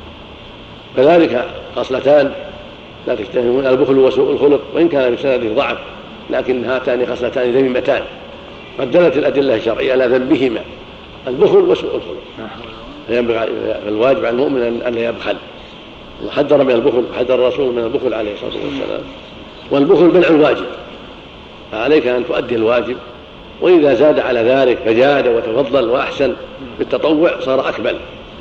كذلك خصلتان لا تجتهمون: البخل وسوء الخلق، وإن كان بسنده ضعف لكن هاتان خصلتان ذميمتان قد دلت الأدلة الشرعية على ذنبهما، البخل وسوء الخلق. فالواجب على المؤمن أن لا يبخل، وحذر من البخل، حذر الرسول من البخل عليه الصلاة والسلام. والبخل منع الواجب، فعليك أن تؤدي الواجب، وإذا زاد على ذلك فجاد وتفضل وأحسن بالتطوع صار أكمل.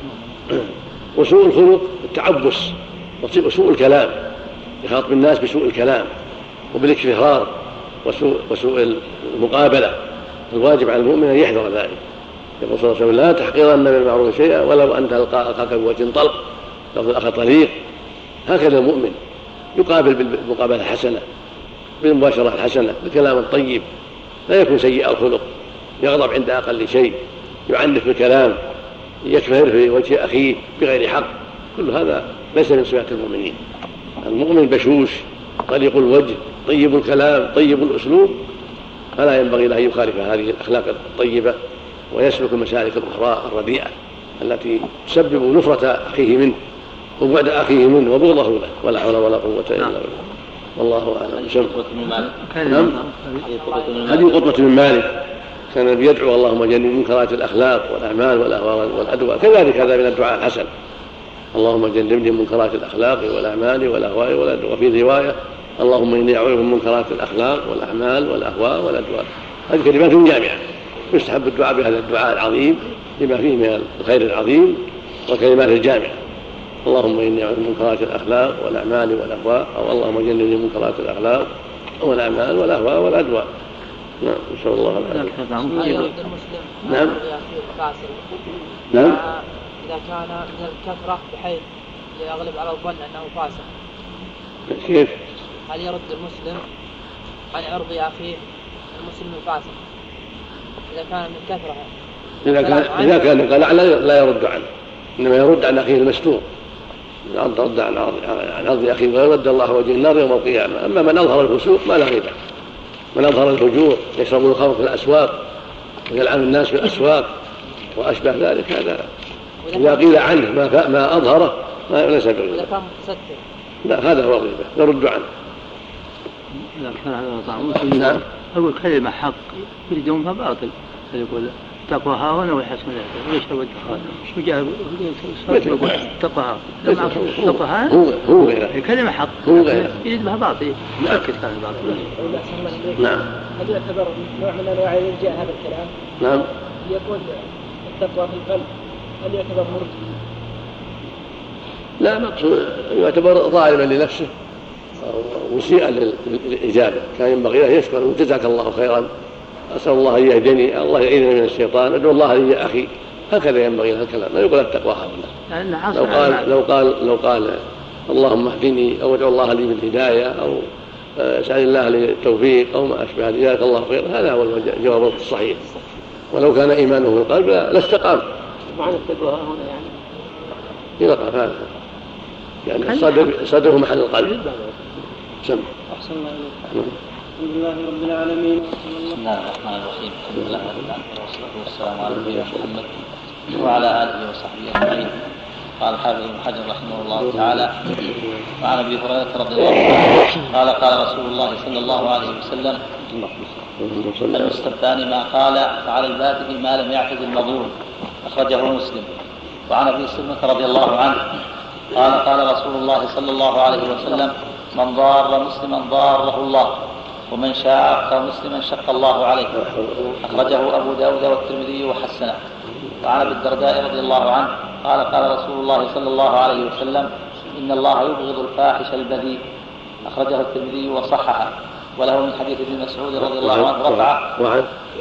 وسوء الخلق التعبس وسوء الكلام، يخاطب الناس بسوء الكلام وبالاكفهار وسوء, وسوء المقابلة. الواجب على المؤمن أن يحذر ذلك. يقول صلى الله عليه وسلم: لا تحقرن من المعروف شيئا ولو أن تلقى أخاك بوجه طلق، لو الأخ طليق. هكذا المؤمن يقابل بالمقابلة الحسنة، بالمباشرة الحسنة، بالكلام الطيب، لا يكون سيء الخلق، يغضب عند أقل شيء، يعنف بالكلام، يكفر في وجه أخيه بغير حق. كل هذا ليس من صفات المؤمنين. المؤمن بشوش طليق الوجه طيب الكلام طيب الأسلوب، فلا ينبغي له أن يخالف هذه الأخلاق الطيبة ويسلك المسالك الأخرى الرديئة التي تسبب نفرة أخيه منه وبعد أخيه منه وبغضه له، ولا حول ولا قوة إلا بالله. والله أعلم. نعم، هذه قطبة من مالك كان يدعو: اللهم جنب منكرات الأخلاق والأعمال والأهواء والأدواء. كذلك هذا من الدعاء الحسن: اللهم جنبني منكرات الأخلاق والأعمال والأهواء والأدواء. وفي رواية: اللهم إني أعوذ من منكرات الأخلاق والأعمال والأهواء والأدواء. هذه كلمات جامعة، يستحب الدعاء بهذا الدعاء العظيم لما فيه من الخير العظيم والكلمات الجامعة: اللهم إني أعوذ من منكرات الأخلاق والأعمال والأهواء، أو اللهم جنبني منكرات الأخلاق والأعمال والأهواء والأدواء. نعم، إن شاء الله العافية. نعم. نعم. إذا كان من الكثرة بحيث يغلب على الظن أنه فاسق، كيف؟ هل يرد المسلم عن عرض أخيه المسلم الفاسق إذا كان من كثرة؟ إذا كان إذا كان قال لا يرد عنه، إنما يرد عن أخيه المستور. رد عن عرض أخيه ويرد الله وجه النار يوم القيامة. أما من أظهر الفسوق ما له غيبة، من أظهر الفجور يشرب الخمر في الأسواق ويلعن الناس في الأسواق وأشبه ذلك، هذا إذا قيل عنه ما, ما أظهره ما ليس بغيبة. لا، هذا هو غيبة، يرد عنه. إذا كان هذا طعام نعم. أقول كلمة حق يريدون فباطل، يقول تقوى هاونا ويحسن ذلك وليش هو الدخان شو جاء تقوى هاونا تقوى هاونا هو هو غيره، كلمة حق هو غيره يريد بها باطل، مؤكد كان باطل. نعم. هل يعتبر نوع من أنواع الإرجاء هذا الكلام؟ نعم. يقول التقوى في القلب هل يعتبر مرجئ؟ لا، مقصود يعتبر ظالما لنفسه مسيئا للإجابة، كان ينبغي له يشكر جزاك الله خيرا، أسأل الله أن يهدني، الله يعينني من الشيطان، أدعو الله لي يا أخي، هكذا ينبغي له الكلام، لا يقول التقوى هؤلاء. لو قال لو قال لو قال اللهم اهدني أو ادعو الله لي بالهداية أو اسأل الله لي التوفيق أو ما أشبه جزاك الله خيرا، هذا هو الجواب الصحيح. ولو كان إيمانه في القلب لاستقام. معنى التقوى هنا يعني يلقى هذا يعني الصدر صدره محل القلب. سم. أحسن الله إليك. الحمد لله رب العالمين. بسم الله الرحمن الرحيم. الحمد لله رب العالمين والصلاة والسلام على نبينا محمد وعلى آله وصحبه أجمعين. قال الحافظ ابن حجر رحمه الله تعالى: وعن أبي هريرة رضي الله عنه قال قال رسول الله صلى الله عليه وسلم: المستبان ما قال فعلى البادئ ما لم يعتد المظلوم، أخرجه مسلم. وعن أبي سلمة رضي الله عنه قال قال رسول الله صلى الله عليه وسلم: من ضار مسلما ضاره الله، ومن شاق مسلما شق الله عليه، أخرجه أبو داود والترمذي وحسنه. وعن أبي الدرداء رضي الله عنه قال قال رسول الله صلى الله عليه وسلم: إن الله يبغض الفاحش البذيء، أخرجه الترمذي وصححه. وله من حديث ابن مسعود رضي الله عنه رفعه. وعن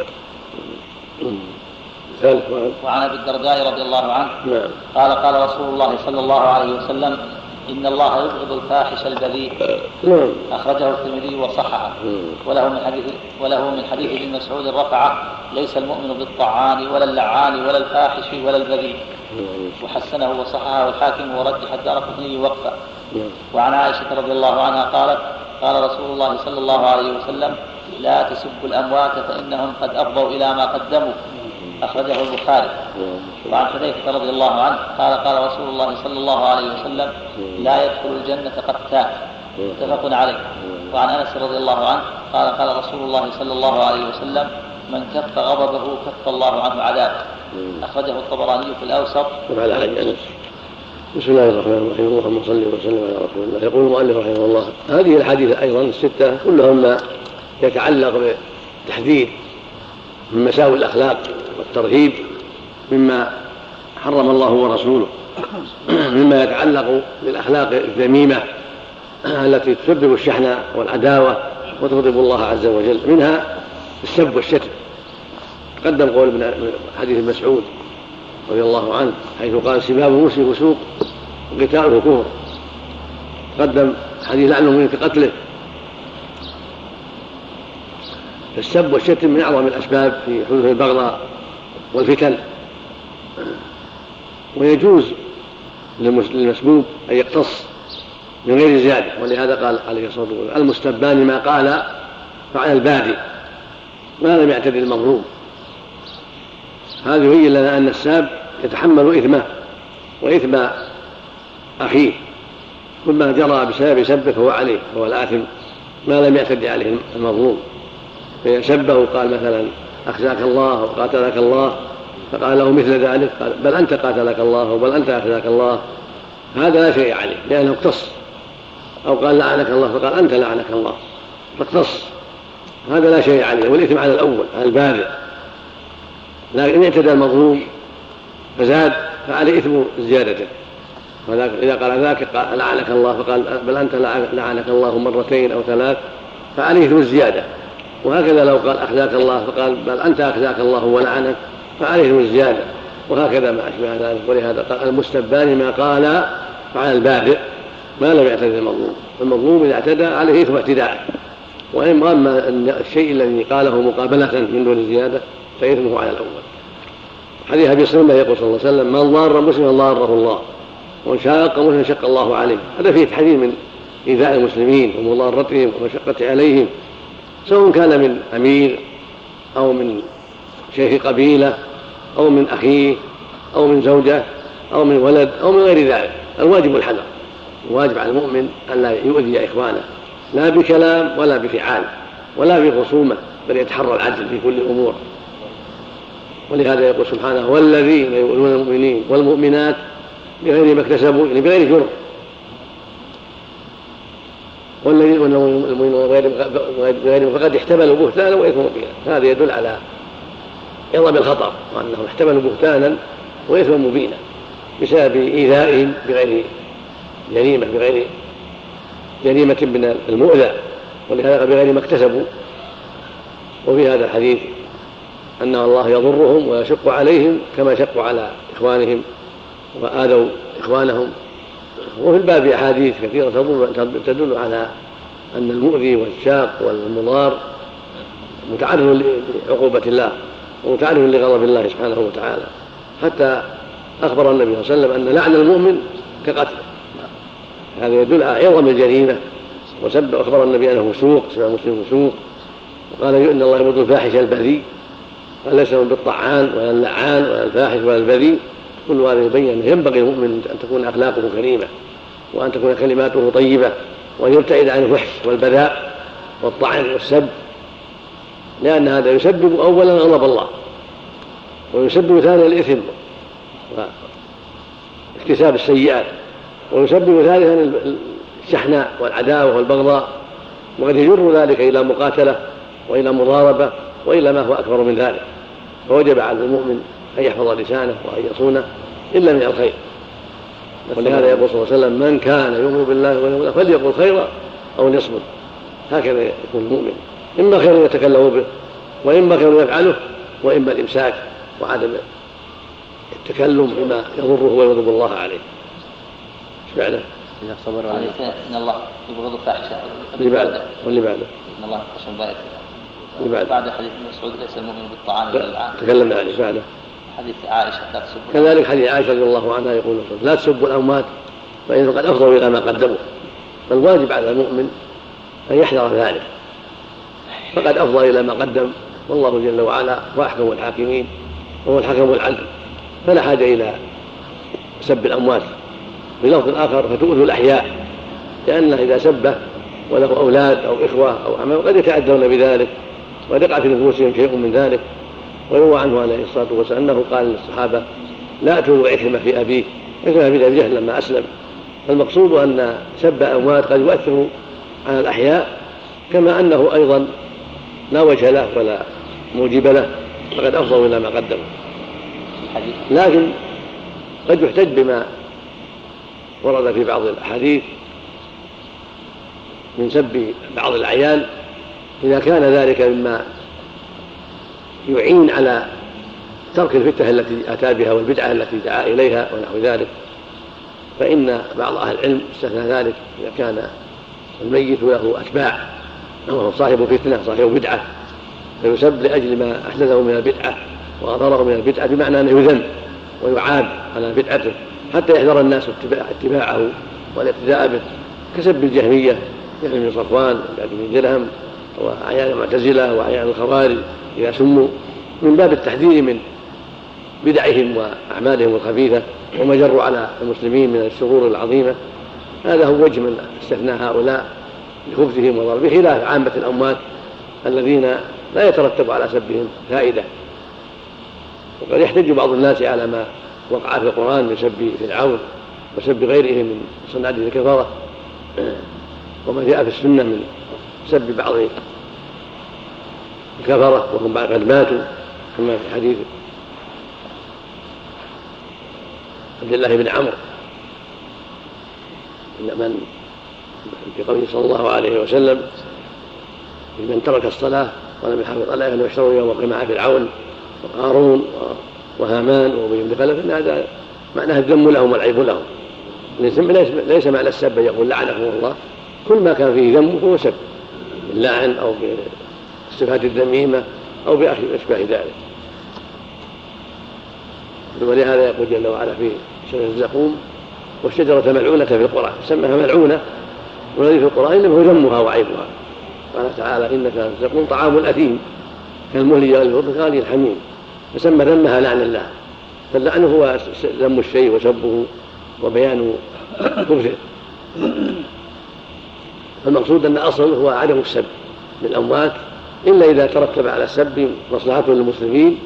وعن أبي الدرداء رضي الله عنه قال قال رسول الله صلى الله عليه وسلم: إن الله يبغض الفاحش البذيء، أخرجه الترمذي وصححه. وله من حديث وله من حديث ابن مسعود رفعه: ليس المؤمن بالطعان ولا اللعان ولا الفاحش ولا البذيء، وحسنه وصححه الحاكم ورجح الدارقطني وقفه. وعن عائشة رضي الله عنها قالت: قال رسول الله صلى الله عليه وسلم: لا تسبوا الأموات فإنهم قد أفضوا إلى ما قدموا، أخرجه البخاري. وعن حذيفة رضي الله عنه قال قال رسول الله صلى الله عليه وسلم: لا يدخل الجنة قتال، متفق عليه. وعن أنس رضي الله عنه قال قال رسول الله صلى الله عليه وسلم: من كف غضبه كف الله عنه عذابه، أخرجه الطبراني في الأوسط. وعلى حج أنس. بسم الله الرحمن الرحيم. اللهم صل وسلم على رسول الله. يقول المؤلف رحمه الله: هذه الحديث أيضا الستة كلهم يتعلق بتحذير من مساوئ الأخلاق والترهيب مما حرم الله ورسوله، مما يتعلق بالأخلاق الذميمة التي تسبب الشحنة والعداوة وتغضب الله عز وجل، منها السب والشتم. قدم قول من حديث مسعود رضي الله عنه حيث قال: سباب المسلم فسوق وقتاله كفر. قدم حديث لعنه من قتله. السب والشتم من أعظم الأسباب في حدوث البغضاء والفتن، ويجوز للمسبوب أن يقتص من غير زيادة، ولهذا قال عليه الصلاة والسلام: المستبان ما قال فعلى البادئ ما لم يعتد المظلوم. هذا يبين لنا أن الساب يتحمل إثمه وإثم أخيه، كل ما جرى بسبب سبه فهو عليه، فهو الآثم ما لم يعتد عليه المظلوم. فإن سبه قال مثلا: أخزاك الله وقاتلك الله، فقال له مثل ذلك قال: بل أنت قاتلك الله وبل أنت أخزاك الله، هذا لا شيء عليه لأنه اقتص. أو قال: لعنك الله، فقال: أنت لعنك الله، فاقتص، هذا لا شيء عليه، والإثم على الأول على البادئ. لكن إن اعتدى المظلوم فزاد فعليه إثم زيادته. إذا قال ذاك قال: لعنك الله، فقال: بل أنت لعنك الله مرتين أو ثلاث، فعليه إثم الزيادة. وهكذا لو قال: أخزاك الله، فقال: بل أنت أخزاك الله ولعنك، فعليه إثم الزيادة. وهكذا ما أشبه ذلك. ولهذا قال: المستبان ما قال فعلى البادئ ما لم يعتد المظلوم. المظلوم إذا اعتدى عليه إثم اعتداء، وأما الشيء الذي قاله مقابلة من دون زيادة فإثمه على الأول. حديث أبي سلمة يقول صلى الله عليه وسلم: من ضار مسلما ضاره الله، ومن شاق مسلما شق الله عليه. هذا فيه تحذير من إيذاء المسلمين ومضارتهم ومشقة عليهم، سواء كان من أمير أو من شيخ قبيلة أو من أخيه أو من زوجة أو من ولد أو من غير ذلك. الواجب الحذر، الواجب على المؤمن أن لا يؤذي إخوانه، لا بكلام ولا بفعال ولا بخصومة، بل يتحرى العدل في كل الأمور. ولهذا يقول سبحانه: والذين يؤذون المؤمنين والمؤمنات بغير ما اكتسبوا، يعني بغير جرم. والذين يؤذون المؤمنين بغير فقد احتملوا بهتانا وإثما مبينا. هذا يدل على عظم الخطر، وأنهم احتملوا بهتانا وإثما مبينا بسبب إيذائهم بغير جريمة، بغير جريمة من المؤذى، ولهذا بغير ما اكتسبوا. وفي هذا الحديث أن الله يضرهم ويشق عليهم كما شقوا على إخوانهم وآذوا إخوانهم. وفي الباب أحاديث كثيرة تدل على أن المؤذي والشاق والمضار متعرض لعقوبة الله ومتعرض لغضب الله سبحانه وتعالى، حتى أخبر النبي صلى الله عليه وسلم أن لعن المؤمن كقتله. هذا يدل على عظم الجريمة. وسب أخبر النبي أنه فسوق، سمع مسلم فسوق، وقال إن الله يبغض الفاحش البذيء، قال ليس بالطعان ولا اللعان ولا الفاحش ولا البذيء. كل هذا يبين أنه ينبغي المؤمن أن تكون أخلاقه كريمة وأن تكون كلماته طيبة وأن يبتعد عن الفحش والبذاء والطعن والسب، لأن هذا يسبب أولا غضب الله، ويسبب ثانيا الإثم واكتساب السيئات، ويسبب ثالثا الشحناء والعداوة والبغضاء، وقد يجر ذلك إلى مقاتلة وإلى مضاربة وإلى ما هو أكبر من ذلك. فوجب على المؤمن أن يحفظ لسانه وأن يصونه إلا من الخير. ولهذا يقول صلى الله عليه وسلم من كان يؤمن بالله واليوم الآخر فليقل خيرا أو ليصمت. هكذا يكون المؤمن، إما خير يتكلم به وإما خير يفعله وإما الإمساك وعدم التكلم بما يضره ويغضب الله عليه. فعلا إذا صبر عليه إن الله يبغض الفاحشة. اللي بعده واللي بعده إن الله خشن ذلك. اللي بعده بعد حديث ابن مسعود ليس المؤمن بالطعام ولا اللعان. تكلمنا عليه بعده. حديث عائشة لا تسبوا. كذلك حديث عائشة رضي الله عنها يقول لا تسبوا الأموات فإنه قد أفضوا إلى ما قدموا. فالواجب على المؤمن أن يحذر ذلك، فقد أفضى إلى ما قدم، والله جل وعلا هو أحكم الحاكمين وهو الحكم العدل، فلا حاجة إلى سب الأموات. بلفظ آخر فتؤذوا الأحياء، لأنه إذا سبه وله أولاد أو إخوة أو عمام قد يتعذرون بذلك وقد يقع في نفوسهم شيء من ذلك. ويروى عنه عليه الصلاة والسلام أنه قال للصحابة لا تؤذوا عكرمة في أبيه، عكرمة في أبي جهل لما أسلم. فالمقصود أن سب أموات قد يؤثر على الأحياء، كما أنه أيضا لا وجه له ولا موجب له، فقد أفضوا إلى ما قدموا. لكن قد يحتج بما ورد في بعض الأحاديث من سب بعض الأعيان إذا كان ذلك مما يعين على ترك الفتنة التي أتى بها والبدعة التي دعا إليها ونحو ذلك، فإن بعض أهل العلم استثنى ذلك إذا كان الميت له أتباع أو صاحب فتنة صاحب بدعة فيسب لأجل ما أحدثه من البدعة وأضره من البدعة، بمعنى أنه يذم ويعاب على بدعته حتى يحذر الناس اتباعه والاقتداء به، كسب الجهمية يعني من صفوان بن درهم وأعيان المعتزلة وأعيان الخوارج إذا سموا، من باب التحذير من بدعهم وأعمالهم الخبيثة وما جروا على المسلمين من الشرور العظيمة. هذا هو وجه من استثناء هؤلاء لخبثهم وضربهم، خلاف عامة الأموات الذين لا يترتب على سبهم فائدة. وقد يحتج بعض الناس على ما وقع في القرآن من سب فرعون وسب غيره من صناديد الكفرة، وما جاء في السنة من سب بعض الكفرة وهم بعد قد ماتوا، كما في حديث عبد الله بن عمرو من في قوله صلى الله عليه وسلم من ترك الصلاة ولم يحافظ عليها فإنه يحشر يوم القيامة مع فرعون وقارون وهامان وأبي بن خلف. إن هذا معناه الذم لهم والعيب لهم. ليس معنى السب يقول لعنهم الله، كل ما كان فيه ذم هو سب، اللعن أو بالصفات الذميمة أو بأشباه ذلك. ولهذا يقول جل وعلا في شجرة الزقوم والشجرة ملعونة في القرآن، سماها ملعونة، والذي في القرآن إنما هو ذمها وعيبها. قال تعالى إن في الزقوم طعام الأثيم كالمهل يغلي البرتقال الحميم، فسمى ذمها لعن الله. فاللعن هو ذم الشيء وسبه وبيان كفره. المقصود أن أصل هو عدم السب للأموات إلا إذا ترتب على السب مصلحة للمسلمين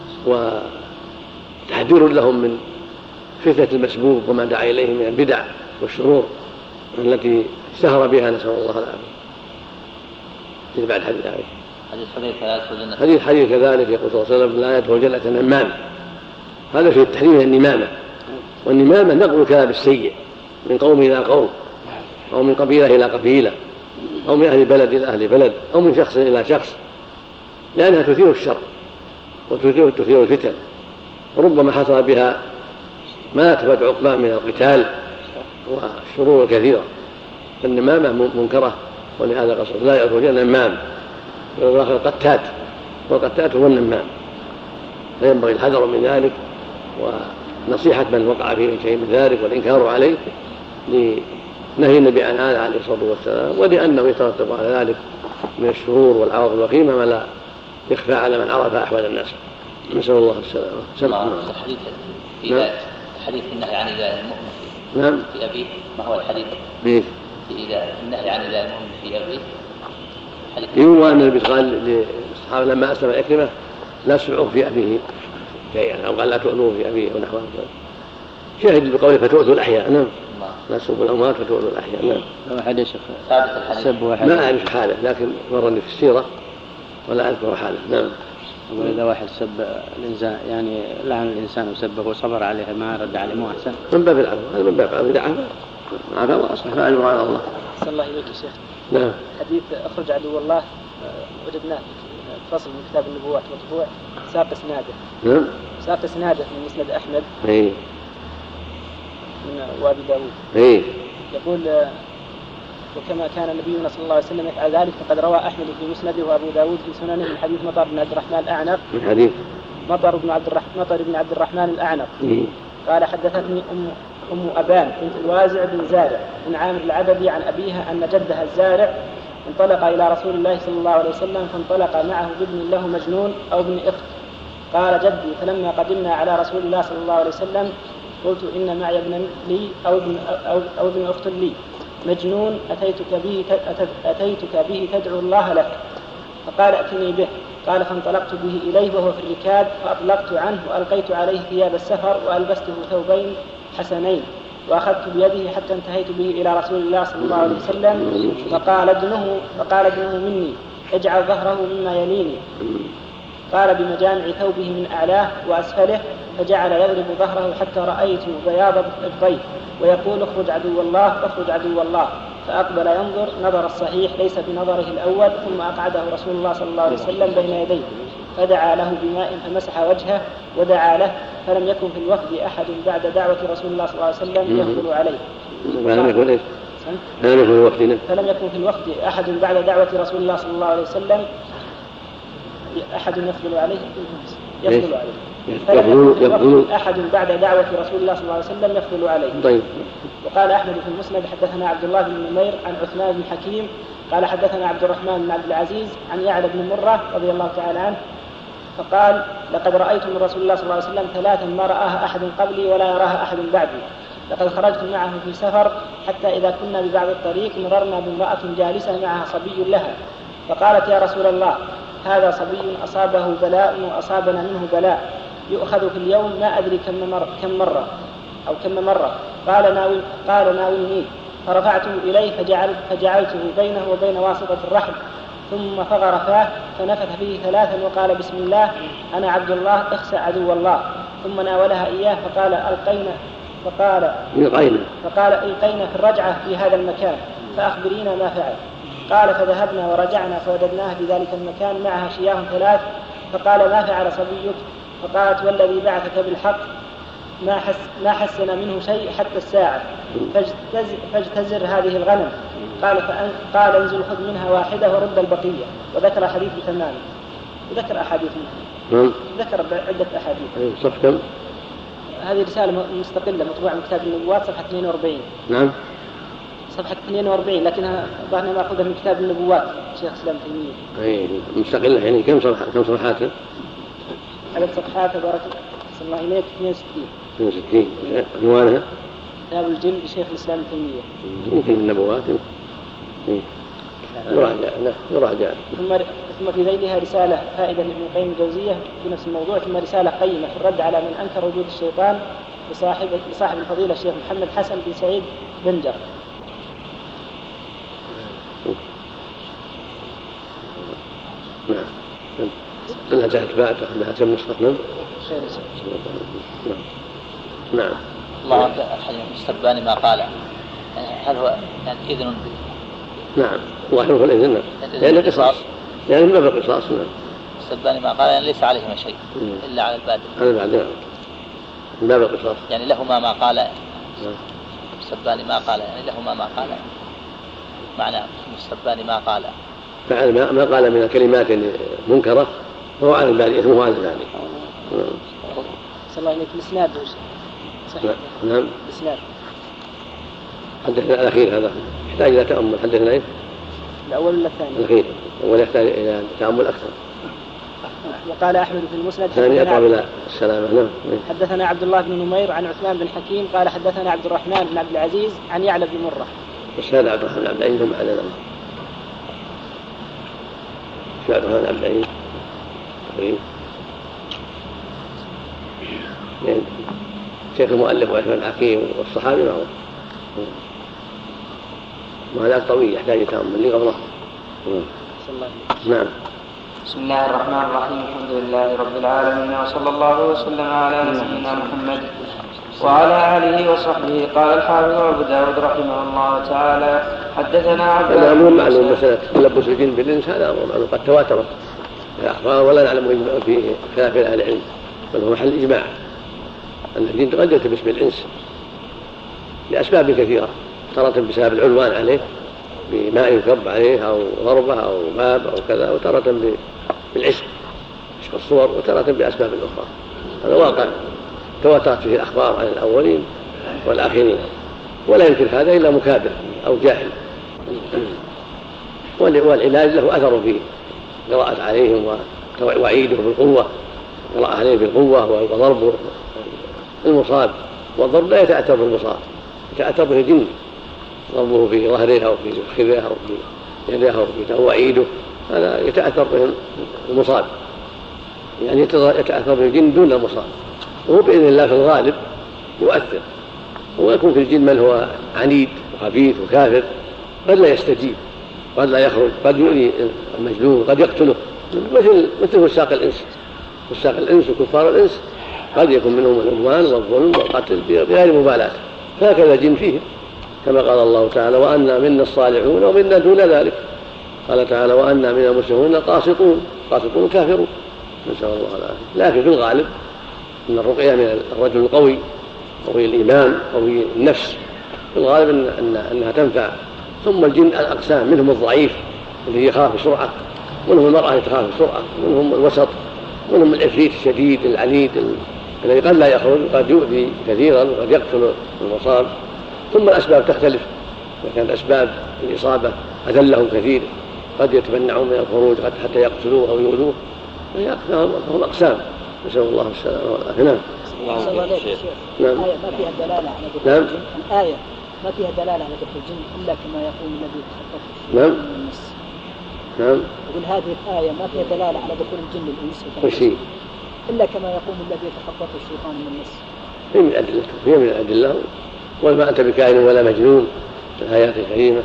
وتحذير لهم من فتنة المسبوب وما دعا إليه من البدع والشرور التي اشتهر بها، نسأل الله العافية. بعد حديث عائشة حديث حديث كذلك يقول صلى الله عليه وسلم لا يدخل الجنة نمام. هذا في التحريم النمامة، والنمامة نقل الكلام السيء من قوم إلى قوم أو من قبيلة إلى قبيلة أو من أهل بلد إلى أهل بلد أو من شخص إلى شخص، لأنها تثير الشر وتثير تثير الفتن، وربما حصل بها ما تبعد عقباه من القتال والشرور الكثيرة. فالنمامة منكرة، ولهذا قصد لا يأكل النمام ويأكل القتات، والقتات هو النمام، فينبغي الحذر من ذلك ونصيحة من وقع فيه شيء من ذلك والإنكار عليه لنهي النبي عن هذا عليه الصلاة والسلام، ولأنه يترتب على ذلك من الشرور والعواقب الوخيمة ما لا يخفى على من عرف أحوال الناس. نسأل الله السلامة. سمع الحديث في حديث النهي عن إذاء المؤمن نعم. في أبيه، ما هو الحديث بيه؟ في إذا النهي عن إذاء المؤمن في أبيه. يروى أن النبي قال للصحابة لما أسلم إكرمة لا تسمعوا في أبيه شيئا، أو قال لا تؤذوه في أبيه ونحو ذلك. شاهد بقوله فتؤذوا الأحياء. نعم. لا تسبوا الأموات فتؤذوا الأحياء. نعم. لو حد يشوف ثابت الحديث ما أعرف حاله، لكن مرني في السيرة ولا أذكر حاله. نعم. وإذا واحد سب الإنسان يعني لعن الإنسان وسبه وصبر عليه ما رد عليه مو أحسن؟ من باب العفو، هذا من باب العفو، إذا عفا عفا وأصلح فأجر على الله. أحسن الله إليك يا شيخ. نعم. حديث أخرج عدو الله وجدناه فصل من كتاب النبوات مطبوع ساق اسناده. نعم. ساق اسناده من مسند أحمد. إيه. من وابي داود. إيه. يقول وكما كان نبينا صلى الله عليه وسلم يفعل ذلك فقد روى أحمد في مسنده وأبو داود في سننه من حديث مطر بن عبد الرحمن الأعنق. من حديث مطر بن عبد الرحمن مطر بن عبد الرحمن الأعنق. إيه. قال حدثتني أم أم أبان بنت الوازع بن زارع بن عامر العبدي عن أبيها أن جدها الزارع انطلق إلى رسول الله صلى الله عليه وسلم فانطلق معه بابن له مجنون أو ابن أخت. قال جدي فلما قدمنا على رسول الله صلى الله عليه وسلم قلت إن معي ابن لي أو ابن, أو, أو ابن أخت لي مجنون أتيتك به, أتيتك به تدعو الله لك. فقال ائتني به. قال فانطلقت به إليه وهو في الركاب فأطلقت عنه وألقيت عليه ثياب السفر وألبسته ثوبين حسنين وأخذت بيده حتى انتهيت به إلى رسول الله صلى الله عليه وسلم فقال ابنه, فقال ابنه مني اجعل ظهره مما يليني. قال بمجامع ثوبه من أعلاه وأسفله فجعل يضرب ظهره حتى رأيت بياض إبطيه ويقول اخرج عدو الله اخرج عدو الله. فأقبل ينظر نظر الصحيح ليس بنظره الأول ثم أقعده رسول الله صلى الله عليه وسلم بين يديه فدعا له بماء فمسح وجهه ودعا له فلم يكن في الوفد أحد بعد دعوة رسول الله صلى الله عليه وسلم يخبر عليه. فلم يكن إيش؟ فلم يكن في الوفد فلم يكن في الوفد أحد بعد دعوة رسول الله صلى الله عليه وسلم أحد يخبر عليه يخبر عليه فلم يكن أحد بعد دعوة رسول الله صلى الله عليه وسلم يخبر عليه. طيب. وقال أحمد في المسند حدثنا عبد الله بن نمير عن عثمان بن حكيم قال حدثنا عبد الرحمن بن عبد العزيز عن يعلى بن مرة رضي الله تعالى عنه فقال لقد رأيت من رسول الله صلى الله عليه وسلم ثلاثا ما رآها أحد قبلي ولا يراها أحد بعدي. لقد خرجت معه في سفر حتى إذا كنا ببعض الطريق مررنا بامرأة جالسة معها صبي لها فقالت يا رسول الله هذا صبي أصابه بلاء وأصابنا منه بلاء يؤخذ في اليوم ما أدري كم مرة, كم مرة أو كم مرة. قال ناول قال ناولني فرفعته إليه فجعل فجعلته بينه وبين واسطة الرحم ثم فغر فاه فنفث فيه ثلاثا وقال بسم الله أنا عبد الله اخسى عدو الله ثم ناولها إياه فقال ألقينا فقال إلقينا فقال إلقينا في الرجعة في هذا المكان فأخبرينا ما فعل. قال فذهبنا ورجعنا فوجدناها في ذلك المكان معها شياه ثلاث فقال ما فعل صبيك؟ فقالت والذي بعثك بالحق ما حس ما حسن منه شيء حتى الساعة فاجتزر, فاجتزر هذه الغنم. قال فأن قال انزل خذ منها واحدة ورد البقية. وذكر حديث تماما وذكر أحاديث نعم. ذكر عدة أحاديث. صف كم؟ هذه رسالة مستقلة مطبوعة من كتاب النبوات صفحة اثنين وأربعين. نعم. صفحة اثنين وأربعين لكنها ظهرنا مأخوذة من كتاب النبوات شيخ الإسلام تيمية. أي مستقلة يعني كم صفحة كم صفحات؟ عدد صفحات بارك الله إليك اثنين وستين. اثنين وستين. عنوانها؟ كتاب الجن لشيخ الإسلام تيمية. يمكن النبوات. يراجع لا يراجع. ثم ثم في ذيلها رسالة فائدة لابن القيم الجوزية بنفس الموضوع ثم رسالة قيمة في الرد على من أنكر وجود الشيطان لصاحب لصاحب الفضيلة الشيخ محمد حسن بن سعيد بنجر. نعم. أنها جاءت بعد أنها تم نسخة نعم. نعم. الله الحديث السباني ما قال هل هو يعني إذن؟ نعم ظاهره الإذن لأن القصاص يعني ما بالقصاص. نعم السباني ما قال يعني ليس عليه شيء إلا على البادئ. على البادئ من باب القصاص يعني لهما ما قال. السباني ما قال يعني لهما ما قال معنى السباني ما قال فعل ما قال من الكلمات منكرة هو على البادئ اسمه على البادئ. صلى الله عليك الإسناد صحيح. نعم الإسناد حدثنا الأخير هذا يحتاج إلى تأمل. حدثنا إيه؟ الأول ولا الثاني؟ الأخير الأول يحتاج إلى تأمل أكثر. وقال أحمد في المسند ثاني أقرب إلى السلامة. نعم حدثنا عبد الله بن نمير عن عثمان بن حكيم قال حدثنا عبد الرحمن بن عبد العزيز عن يعلى بن مرة. بس هذا عبد الرحمن بن عبد العزيز هم على ذلك. شو عبد الرحمن بن عبد العزيز تقريبا يعني شيخ المؤلف وعثمان الحكيم والصحابي معه وهذا طويل يحتاج تأمل لي قبله. نعم. بسم الله الرحمن الرحيم. الحمد لله رب العالمين وصلى الله وسلم على نبينا محمد وعلى آله وصحبه. قال الحافظ أبو داود رحمه الله تعالى حدثنا عبد الله بن معلوم مسألة تلبس الجن بالإنس هذا أمر معلوم قد تواترت الأخبار ولا نعلم في خلاف أهل العلم بل هو محل إجماع أن الجن قد يلتبس بالإنس لأسباب كثيرة تارة بسبب العنوان عليه بماء يكب عليه أو ضربة أو باب أو كذا وتارة بالعشق عشق الصور وتارة بأسباب أخرى. هذا واقع تواترت فيه الأخبار عن الأولين والآخرين ولا يمكن هذا إلا مكابر أو جاهل. والعلاج له أثر فيه قراءة عليهم ووعيده بالقوة قراءة عليه بالقوة وضربه المصاب. والضرب لا يتأثر بالمصاب يتأثر به الجن ضربه في ظهرها أو في خذها أو في يدها أو في وعيده هذا يتأثر به المصاب يعني يتأثر به الجن دون المصاب وهو بإذن الله في الغالب يؤثر. ويكون في الجن من هو عنيد وخبيث وكافر قد لا يستجيب قد لا يخرج قد يؤذي المجنون قد يقتله مثل مثل فساق الإنس. فساق الإنس وكفار الإنس قد يكون منهم العدوان والظلم والقتل بغير مبالاة فهكذا الجن فيه كما قال الله تعالى وأنا منا الصالحون ومنا دون ذلك. قال تعالى وأنا منا المسلمون القاسطون قاسطون كافرون نسأل الله العافية. لكن في الغالب أن الرقية من الرجل القوي قوي الإيمان قوي النفس في الغالب إن أن أنها تنفع. ثم الجن الأقسام منهم الضعيف الذي يخاف بسرعة منهم المرأة تخاف بسرعة منهم الوسط منهم العفريت الشديد العنيد الذي قد لا يخرج قد يؤذي كثيرا وقد يقتل المصاب. ثم الأسباب تختلف إذا كانت أسباب الإصابة أذلهم كثير قد يتمنعون من الخروج حتى يقتلوه أو يؤذوه فهم أقسام نسأل الله السلامة والعافية. نعم. نعم. آية ما فيها دلالة على دخول نعم. الجن. الآية ما فيها دلالة على دخول الجن إلا كما يقول الذي يتخطف نعم. من النص. نعم. يقول هذه الآية ما فيها دلالة على دخول الجن الإنس وشيء إلا كما يقول الذي يتخطف الشيطان من النص. هي من الأدلة هي من الأدلة وما أنت بكائن ولا مجنون الآيات الكريمة.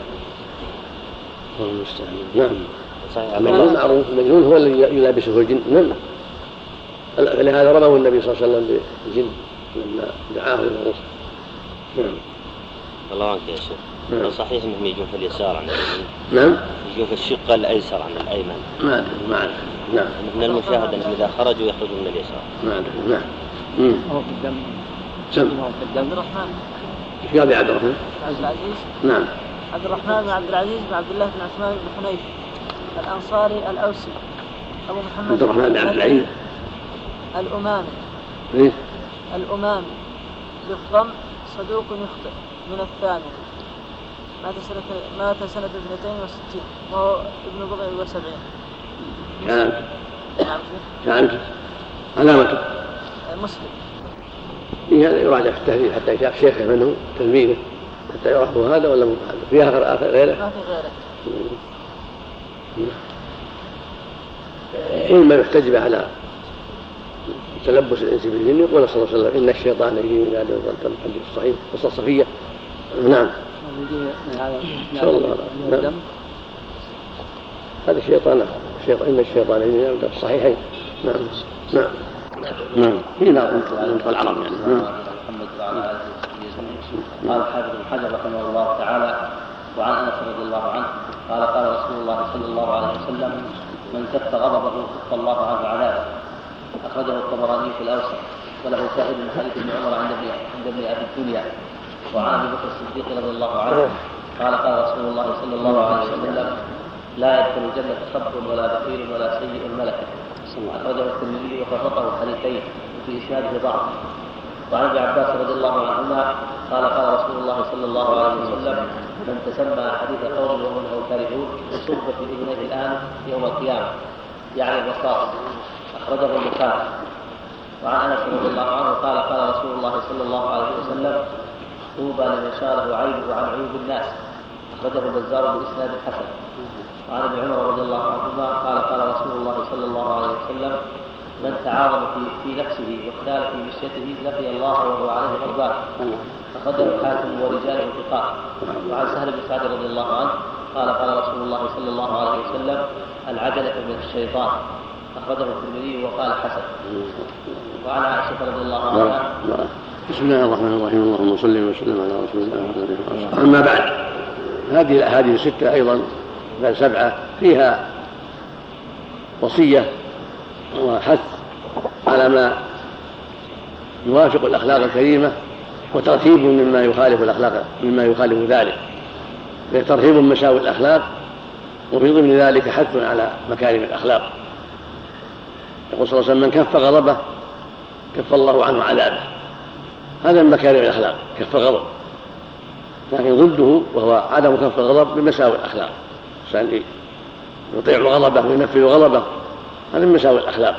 الله المستعان. نعم. المجنون معروف المجنون هو الذي يلابسه الجن. نعم. فلهذا رموا النبي صلى الله عليه وسلم بالجن لما دعاه إلى الرسل. نعم. الله عنك يا شيخ. نعم. صحيح انهم يجون في اليسار عن اليمين. نعم. يجون في الشق الايسر عن الايمن. ما ادري ما اعرف. نعم. من المشاهده انهم اذا خرجوا يخرجون من اليسار. ما ادري. نعم. امم. هو في الدم. سم. عبد الرحمن. ايش قال يا عبد الرحمن؟ عبد العزيز. نعم. عبد الرحمن بن عبد العزيز بن عبد الله بن عثمان بن حنيف الأنصاري الأوسي أبو محمد. عبد الرحمن بن عبد العزيز. الأمامي. إيه؟ الأمامي بالضم صدوق يخطئ من الثاني مات سنة مات سنة اثنتين وستين وهو ابن بضع وسبعين. كان. نعم. كان. علامته. مسلم. إيه هذا يراجع في التهذيب حتى يشاف شيخه منه تلميذه حتى يعرف هذا ولا مو هذا. في آخر آخر غيره. ما في غيره. حين ما يحتجب على تلبس الإنس بالجن يقول صلى الله عليه وسلم إن الشيطان يجري من هذا الحديث الصحيح قصة صفية. نعم. شاء الله. نعم. هذا الشيطان الشيطان إن الشيطان يجري من هذا الصحيحين. نعم. نعم. نعم. هنا نطق العرب يعني. نعم. قال الحافظ بن حجر رحمه الله تعالى: وعن انس رضي الله عنه قال قال رسول الله صلى الله عليه وسلم: من كف غضبه كف الله عنه عذابه. اخرجه الطبراني في الاوسط، وله شاهد من حديث ابن عمر عند ابن عند ابن ابي الدنيا. وعن ابي بكر الصديق رضي الله عنه قال قال رسول الله صلى الله عليه وسلم: لا يدخل الجنه صبر ولا بخيل ولا سيء ملكه. اخرجه الترمذي وفرقه الحديثين في اسناده ضعف. وعن ابن عباس رضي الله عنهما قال قال رسول الله صلى الله عليه وسلم: من تسمى حديث قوم وهم له كارهون يصب في اذنيه الان يوم القيامه، يعني الرصاص. اخرجه البخاري. وعن انس رضي الله عنه قال قال رسول الله صلى الله عليه وسلم: طوبى لمن شاله عيبه عن عيوب الناس. اخرجه البزار باسناد حسن. وعن ابن عمر رضي الله عنهما قال قال رسول الله صلى الله عليه وسلم: من تعاظم في, في نفسه واختال في مشيته لقي الله وهو عليه غضبان. أخرجه الحاكم ورجاله ثقات. وعن سهل بن سعد رضي الله عنه قال قال رسول الله صلى الله عليه وسلم: العجلة من الشيطان. أخرجه الترمذي وقال حسن. وعن عائشة رضي الله عنها: بسم الله الرحمن الرحيم، اللهم صل وسلم على رسول الله. أما بعد، هذه الأحاديث الستة أيضا بل سبعة فيها وصية وحث على ما يوافق الأخلاق الكريمة، وترهيب مما يخالف الأخلاق مما يخالف ذلك، ترهيب مساوئ الأخلاق، وفي ضمن ذلك حث على مكارم الأخلاق. يقول صلى الله عليه وسلم: من كف غضبه كف الله عنه عذابه. هذا من مكارم الأخلاق كف الغضب، لكن ضده وهو عدم كف الغضب بمساوئ الأخلاق. الإنسان يطيع غضبه وينفذ غضبه، هذا من مساوئ الأخلاق.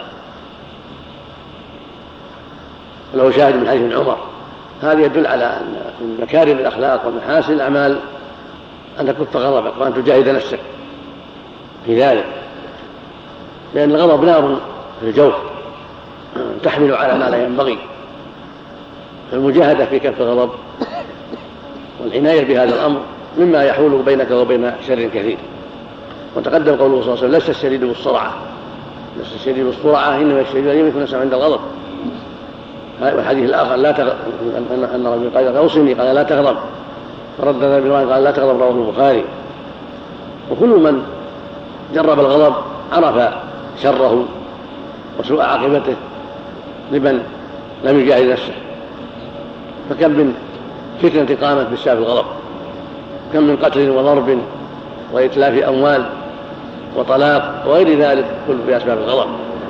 ولو شاهد من حديث ابن عمر، هذا يدل على أن من مكارم الأخلاق ومحاسن الأعمال أن تكف غضبك وأن تجاهد نفسك في ذلك، لأن الغضب نار في الجوف تحمل على ما لا ينبغي. فالمجاهدة في كف الغضب والعناية بهذا الأمر مما يحول بينك وبين شر كثير. وتقدم قوله صلى الله عليه وسلم: لست الشديد بالسرعة، لست الشديد بالسرعة، إنما الشديد الذي يكون يسمع عند الغضب. والحديث الآخر: لا تغضب، أن رجل قال: أوصني، قال: لا تغضب، فرد ذلك قال: لا تغضب، رواه البخاري. وكل من جرب الغضب عرف شره وسوء عاقبته لمن لم يجاهد نفسه. فكم من فتنة قامت بسبب الغضب، كم من قتل وضرب وإتلاف أموال وطلاق وغير ذلك كل بأسباب الغضب.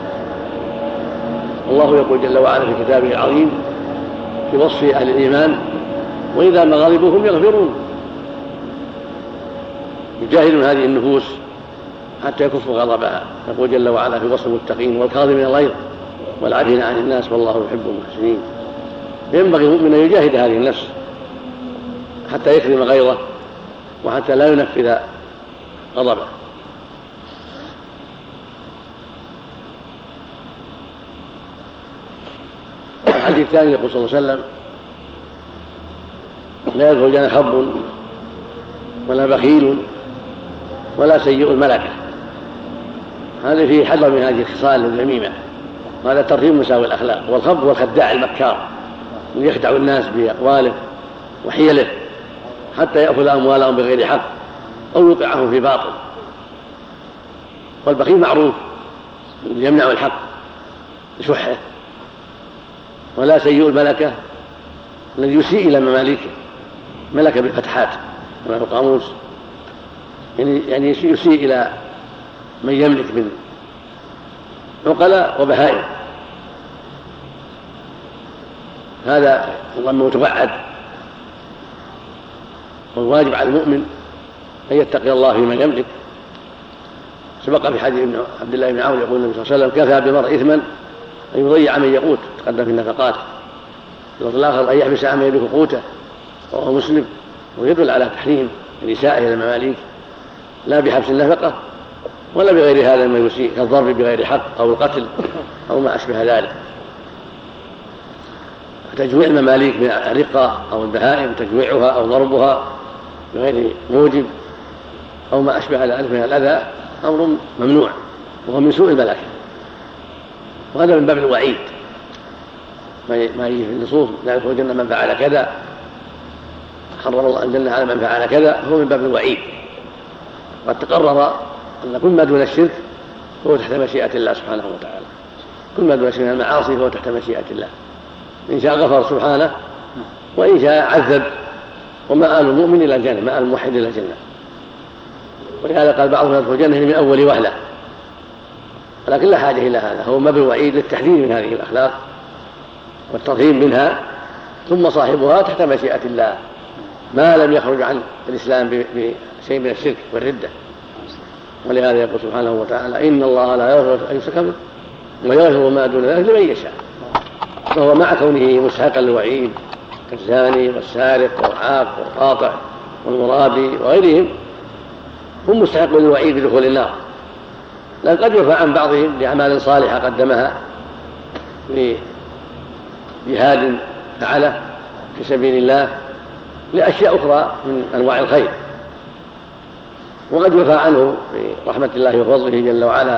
الله يقول جل وعلا في كتابه العظيم في وصف أهل الإيمان: وإذا ما غضبوا هم يغفرون. يجاهدون هذه النفوس حتى يكفوا غضبها. يقول جل وعلا في وصف المتقين: والكاظمين الغيظ والعافين عن الناس والله يحب المحسنين. ينبغي المؤمن أن يجاهد هذه النفس حتى يكرم غيظه وحتى لا ينفذ غضبه. الحديث الثاني يقول صلى الله عليه وسلم: لا يدخل الجنة خب ولا بخيل ولا سيء الملكة. هذا فيه حذر من هذه الخصال الذميمة، وهذا ترهيب مساوي الأخلاق. والخب هو الخداع المكار الذي يخدع الناس بأقواله وحيله حتى يأخذ أموالهم بغير حق أو يوقعهم في باطل. والبخيل معروف يمنع الحق بشحه. ولا سيء الملكة الذي يسيء إلى مماليكه، ملكة بالفتحات كما في القاموس، يعني يسيء إلى من يملك من عقلاء وبهائم. هذا ضمه تبعد. والواجب على المؤمن أن يتقي الله فيمن يملك. سبق في حديث عبد الله بن عون يقول النبي صلى الله عليه وسلم: كفى بالمرء إثما أن يضيع من يقوت، تقدم في النفقات. الوقت الآخر أن يحبس عن يملك قوته، وهو مسلم. ويدل على تحريم الإساءة إلى المماليك، لا بحبس النفقة ولا بغير هذا ما يسيء كالضرب بغير حق أو القتل أو ما أشبه ذلك. تجويع المماليك من الرقة أو البهائم، تجويعها أو ضربها بغير موجب أو ما أشبه ذلك من الأذى أمر ممنوع، وهو من سوء الملكة. وهذا من باب الوعيد، ما يجي في النصوص: لا يدخل الجنة من فعل كذا حرم الله الجنة على من فعل كذا هو من باب الوعيد. قد تقرر أن كل ما دون الشرك هو تحت مشيئة الله سبحانه وتعالى، كل ما دون الشرك من المعاصي هو تحت مشيئة الله، إن شاء غفر سبحانه وإن شاء عذب، ومآل المؤمن إلى الجنة، مآل الموحد إلى الجنة. ولهذا قال بعضهم يدخل الجنة من أول وهلة، ولكن لا حاجة إلى هذا، هو باب الوعيد للتحذير من هذه الأخلاق والترهيب منها، ثم صاحبها تحت مشيئة الله ما لم يخرج عن الإسلام بشيء من الشرك والردة. ولهذا يقول سبحانه وتعالى إن الله لا يغفر أن يشرك به ويغفر ما دون ذلك لمن يشاء. فهو مع كونه مستحقا للوعيد كالزاني والسارق والعاق والقاطع والمرابي وغيرهم هم مستحقون للوعيد بدخول النار، لكن قد يعفى عن بعضهم لأعمال صالحة قدمها لجهاد فعله في سبيل الله لأشياء أخرى من أنواع الخير، وقد يعفى عنه برحمة الله وفضله جل وعلا،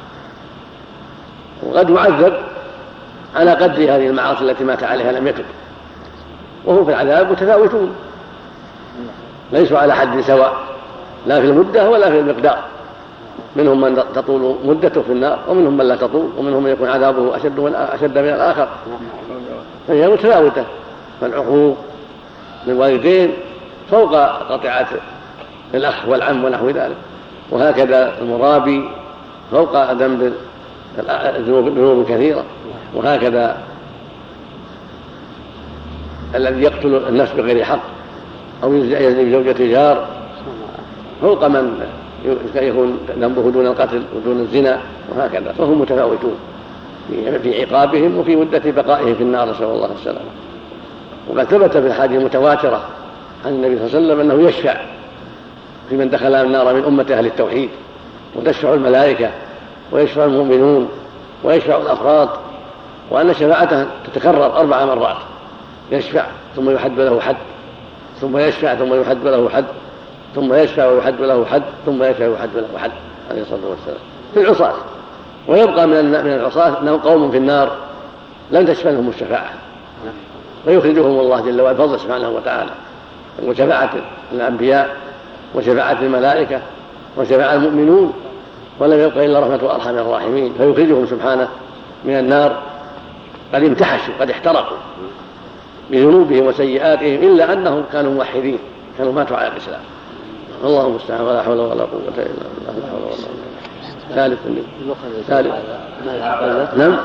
وقد يعذب على قدر هذه المعاصي التي مات عليها لم يتب، وهم في العذاب متفاوتون ليسوا على حد سواء لا في المدة ولا في المقدار، منهم من تطول مدته في النار ومنهم من لا تطول، ومنهم من يكون عذابه أشد من, أشد من الآخر، فهي متفاوتة. فالعقوق للوالدين فوق قطيعة الأخ والعم ونحو ذلك، وهكذا المرابي فوق ذنب الذنوب كثيرة، وهكذا الذي يقتل النفس بغير حق أو يزني بزوجة جار فوق من يكون ذنبه دون القتل ودون الزنا، وهكذا فهم متفاوتون في عقابهم وفي مدة بقائهم في النار، نسأل الله السلامة. وقد ثبت في الحديث المتواترة عن النبي صلى الله عليه وسلم أنه يشفع في من دخل النار من أمة أهل التوحيد، وتشفع الملائكة ويشفع المؤمنون ويشفع الأفراد، وأن شفاعته تتكرر أربع مرات، يشفع ثم يحد له حد، ثم يشفع ثم يحد له حد، ثم يشفع ويحد له حد، ثم يشفع ويحد له حد، عليه الصلاة والسلام في العصاة. ويبقى من العصاة أنهم قوم في النار لن تشفع لهم الشفاعة، ويخرجهم الله جل وعلا بفضله سبحانه وتعالى، وشفاعة الأنبياء وشفاعة الملائكة وشفاعة المؤمنون، ولم يبقى إلا رحمة أرحم الراحمين، فيخرجهم سبحانه من النار قد امتحشوا قد احترقوا بذنوبهم وسيئاتهم، إلا أنهم كانوا موحدين، كانوا ماتوا على الإسلام. الله المستعان، ولا حول ولا قوة إلا بالله. لا حول ولا قوة. ثالث ثالث نعم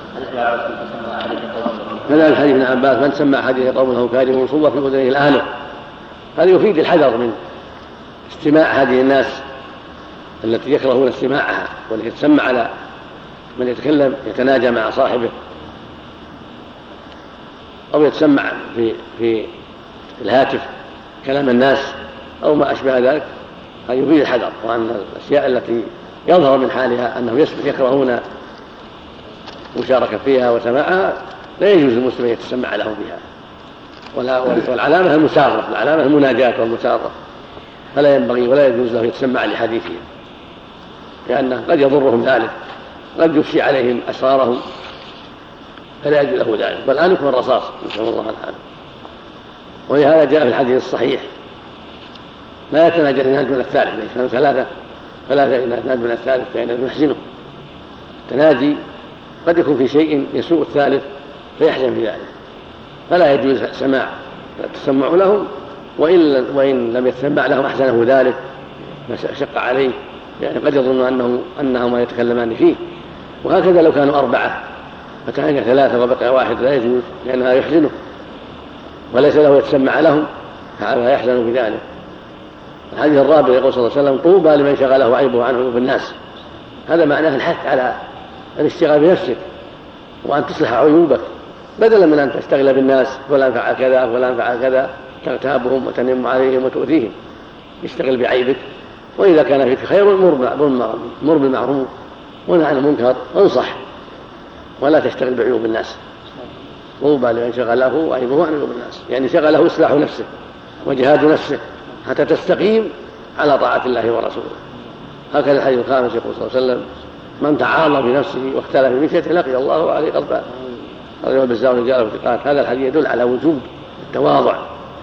هذا الحديث ابن عباس من سمع حديث قومه كاذب صوب في أذنيه الآنف، هذا يفيد الحذر من استماع هذه الناس التي يكرهون استماعها، والتي تسمع على من يتكلم يتناجى مع صاحبه أو يتسمع في في الهاتف كلام الناس أو ما أشبه ذلك، هذا يفيد الحذر، وأن الأشياء التي يظهر من حالها أنهم يكرهون مشاركة فيها وسماعها لا يجوز للمسلم أن يتسمع له بها، والعلامة المسارة، العلامة المناجاة والمسارة، فلا ينبغي ولا يجوز له يتسمع لحديثهم، لأنه قد يضرهم ذلك، قد يفشي عليهم أسرارهم، فلا يجوز له ذلك، بل آنف من الرصاص، نسأل الله العافية. ولهذا جاء في الحديث الصحيح لا يتناجى اثنان من الثالث، كانوا ثلاثة ثلاثة إلى اثنان من الثالث فإنه يحزنه. التناجي قد يكون في شيء يسوء الثالث فيحزن في ذلك، فلا يجوز سماع التسمع لهم، وإن, وإن لم يتسمع لهم أحزنه ذلك فشق عليه، يعني قد يظن أنه أنهما يتكلمان فيه. وهكذا لو كانوا أربعة فكان ثلاثة وبقى واحد لا يجوز، لأنها يحزنه وليس له يتسمع لهم فهذا يحزن بذلك. الحديث الرابع يقول صلى الله عليه وسلم طوبى لمن شغله عيبه عن عيوب الناس، هذا معناه الحث على الاشتغال بنفسك وأن تصلح عيوبك، بدلا من أن تشتغل بالناس فلان فعل كذا فلان فعل كذا تغتابهم وتنم عليهم وتؤذيهم. اشتغل بعيبك، وإذا كان فيك خير مر بالمعروف ونهى عن المنكر وانصح، ولا تشتغل بعيوب الناس. طوبى لمن شغله عيبه عن عيوب الناس، يعني شغله إصلاح نفسه وجهاد نفسه حتى تستقيم على طاعة الله ورسوله. هكذا الحديث الخامس يقول صلى الله عليه وسلم من تعاضى بنفسه واختلف بمشيته لقي الله عليه غضبان. رواه البزار رجاله وثقات. هذا الحديث يدل على وجوب التواضع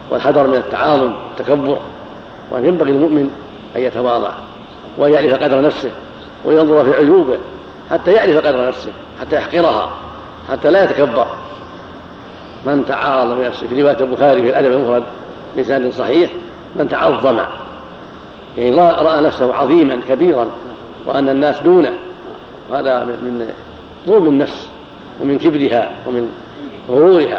والحذر من التعاظم والتكبر، وأن ينبغي المؤمن أن يتواضع وأن يعرف قدر نفسه وينظر في عيوبه حتى يعرف قدر نفسه، حتى يحقرها، حتى لا يتكبر. من تعاظم نفسه، في رواية البخاري في الأدب المفرد بسند صحيح: من تعظم، يعني رأى نفسه عظيما كبيرا وأن الناس دونه، هذا من ظلم النفس ومن كبرها ومن غرورها.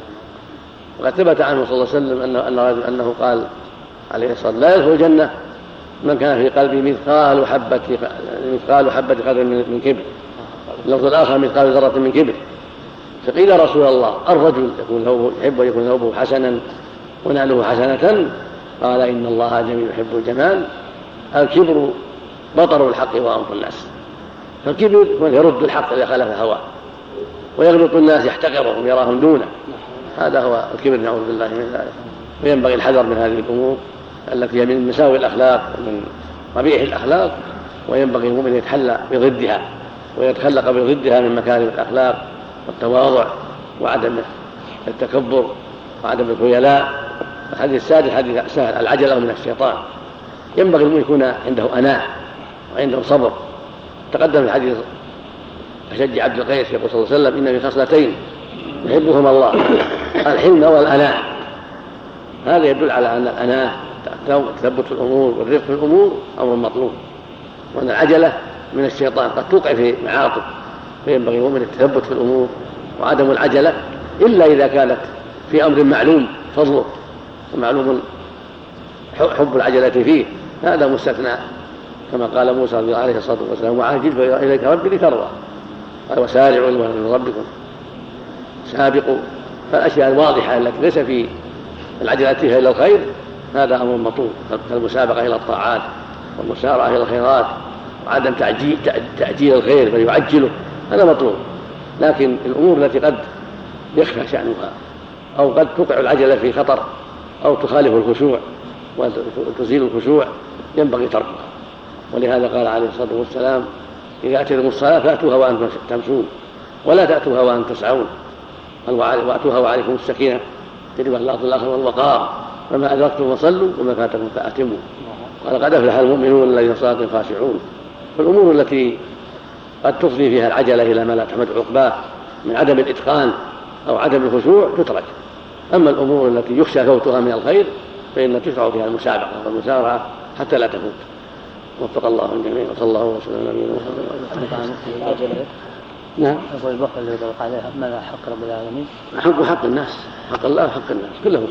وقد ثبت عنه صلى الله عليه وسلم أنه, أنه قال عليه الصلاة والسلام: لا يدخل الجنة من كان في قلبه مثقال حبة مثقال حبة قدر من كبر. اللفظ الآخر: مثقال ذرة من كبر. فقيل: يا رسول الله، الرجل يكون ثوبه يحب ويكون ثوبه حسنا ونعله حسنة؟ قال: إن الله جميل يحب الجمال. الكبر بطر الحق وغمط الناس. فالكبر يرد الحق إذا خالف هواه، ويغلط الناس يحتقرهم يراهم دونه. هذا هو الكبر، نعوذ بالله من ذلك. وينبغي الحذر من هذه الأمور التي هي من مساوي الأخلاق ومن قبيح الأخلاق، وينبغي المؤمن يتحلى بضدها ويتخلق بضدها من مكارم الأخلاق والتواضع وعدم التكبر وعدم الخيلاء. الحديث السادس حديث سهل: العجلة من الشيطان. ينبغي المؤمن يكون عنده أناة وعنده صبر. تقدم في حديث أشج عبد القيس يقول صلى الله عليه وسلم: إن من خصلتين يحبهما الله، الحلم والأناة. هذا يدل على أن الأناة تثبت في الأمور والرفق في الأمور أمر مطلوب، وأن العجلة من الشيطان قد توقع في معاطف، فينبغي المؤمن التثبت في الأمور وعدم العجلة، إلا إذا كانت في أمر معلوم فضله ومعلوم حب العجلة فيه، هذا مستثنى، كما قال موسى عليه الصلاة والسلام: وعاجل إليك ربي لترضى. قال: وسارعوا إلى مغفرة ربكم، سابقوا. فالأشياء الواضحة التي ليس في العجلة فيها إلى الخير هذا أمر مطلوب، كالمسابقة إلى الطاعات والمسارعة إلى الخيرات وعدم تعجيل, تعجيل الخير فيعجله، هذا مطلوب. لكن الأمور التي قد يخفى شأنها أو قد توقع العجلة في خطر أو تخالف الخشوع وتزيل الخشوع ينبغي تركها. ولهذا قال عليه الصلاة والسلام: إذا أتيتم الصلاة فأتوها وأنتم تمشون ولا تأتوها وأنتم تسعون، وأتوها وعليكم السكينة تجب اللفظ الآخر والوقار، فما أدركتم فصلوا وما فاتكم فأتموا. قال: قد أفلح المؤمنون الذين صلاتهم خاشعون. فالأمور التي قد تفضي فيها العجلة إلى ما لا تحمد عقباه من عدم الإتقان أو عدم الخشوع تترك. أما الأمور التي يخشى فوتها من الخير فإن تشرع فيها المسابقة والمسارعة حتى لا تفوت. وفق الله الجميع، وصلى الله وسلم على نبينا محمد. نعم. أقول البخل اللي يطلق عليها ماذا حق رب العالمين؟ حق حق الناس، حق الله وحق الناس كلهم.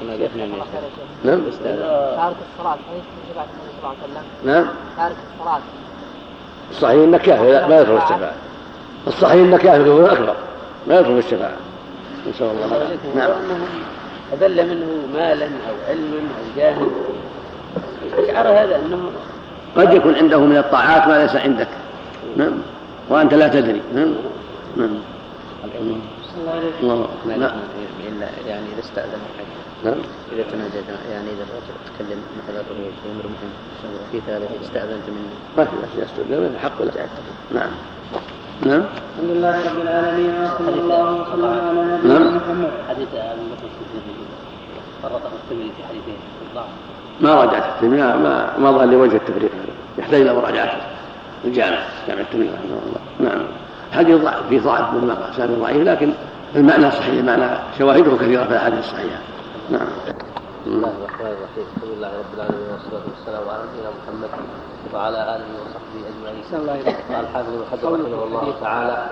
نعم. تارك الصلاة حديث شفاعة النبي صلى الله عليه وسلم. نعم. تارك الصلاة. الصحيح إن كافر ما يدخل الشفاعة. الصحيح إن كافر هو أكبر ما يدخل الشفاعة إن شاء الله. نعم. أذل منه مالا أو علما أو جاها، أشعر هذا أنه قد يكون عنده من الطاعات ما ليس عندك. نعم. وأنت لا تدري. نعم. نعم. الله. لا. يعني إذا استأذن الحج. نعم. إذا تناجد يعني إذا الرجل تكلم مثلا الرجل في أمر مهم في ثالث استأذنت منه. ما في أشياء استأذن حق لا. نعم. نعم. الحمد لله رب العالمين وصلى الله وسلم على نبينا محمد. حديث أبي بكر الصديق فرقه الترمذي في حديثين الضعف. ما رجعت الترمذي، ما ما ظهر لي وجه التفريق هذا، يحتاج إلى مراجعته الجامع جامع الترمذي رحمه الله. نعم. حديث ضعف في ضعف من مقاسات ضعيف، لكن المعنى صحيح، المعنى شواهده كثيرة في الأحاديث الصحيحة. نعم. بسم الله الرحمن الرحيم. الحمد لله رب العالمين والصلاة والسلام على نبينا محمد وعلى آله وصحبه أجمعين. قال الحافظ ابن حجر رحمه الله تعالى: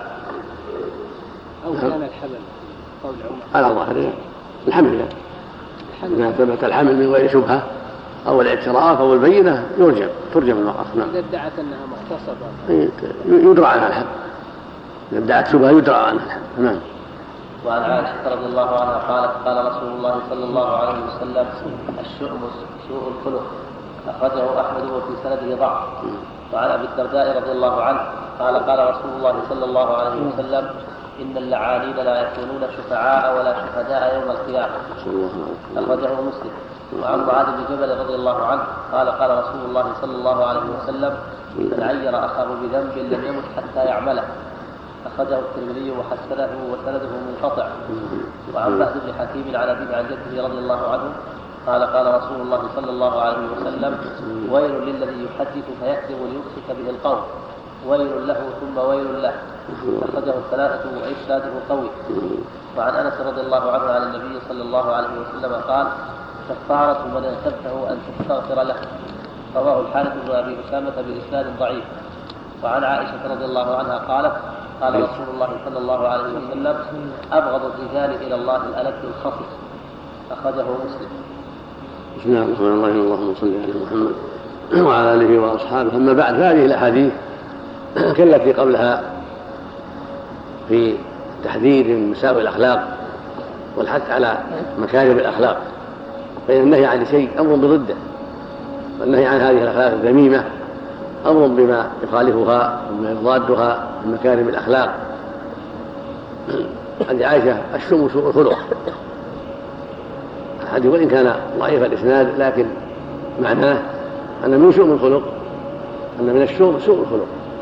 أو كان الحمل قول عمر على ظاهر الحمل، إذا ثبت الحمل من غير شبهة أو الاعتراف أو البينة يرجم ترجم المرأة. نعم. إذا ادعت أنها مغتصبة يدرى عنها الحمل، إذا ادعت شبهة يدرى عنها الحمل. نعم. وعن عائشة رضي الله عنها قالت: قال رسول الله صلى الله عليه وسلم: الشؤم سوء الخلق، أخرجه أحمد وفي سنده ضعف. وعن أبي الدرداء رضي الله عنه قال: قال رسول الله صلى الله عليه وسلم: إن اللعانين لا يكونون شفعاء ولا شهداء يوم القيامة. أخرجه مسلم. وعن معاذ بن جبل رضي الله عنه قال: قال رسول الله صلى الله عليه وسلم: من عير أخاه بذنب لم يمت حتى يعمله. أخرجه الترمذي وحسنه وسنده منقطع. وعن بعد بن حكيم عن أبيه عن جده رضي الله عنه قال قال رسول الله صلى الله عليه وسلم ويل للذي يحدث فيكذب ليمسك به القول ويل له ثم ويل له. أخرجه الثلاثة وإسناده قوي. وعن أنس رضي الله عنه عن النبي صلى الله عليه وسلم قال كفارة من اغتبته أن تستغفر له. رواه الحارث بن أبي أسامة بإسناد ضعيف. وعن عائشة رضي الله عنها قالت قال رسول الله صلى الله عليه وسلم أبغض الرجال إلى الله الألد الخصي. أخرجه مسلم. بسم الله الرحمن الرحيم. اللهم صل على محمد وعلى آله وأصحابه. أما بعد، فهذه الأحاديث كالتي قبلها في تحذير من مساوئ الأخلاق والحث على مكارم الأخلاق، فإن النهي عن شيء أمر بضده، والنهي عن هذه الأخلاق الذميمة أمر بما يخالفها وما يضادها من مكارم الأخلاق. عند عائشة الشم سوء الخلق، الحديث وإن كان ضعيف الإسناد لكن معناه أن من شؤم الخلق أن من الشؤم سوء الخلق،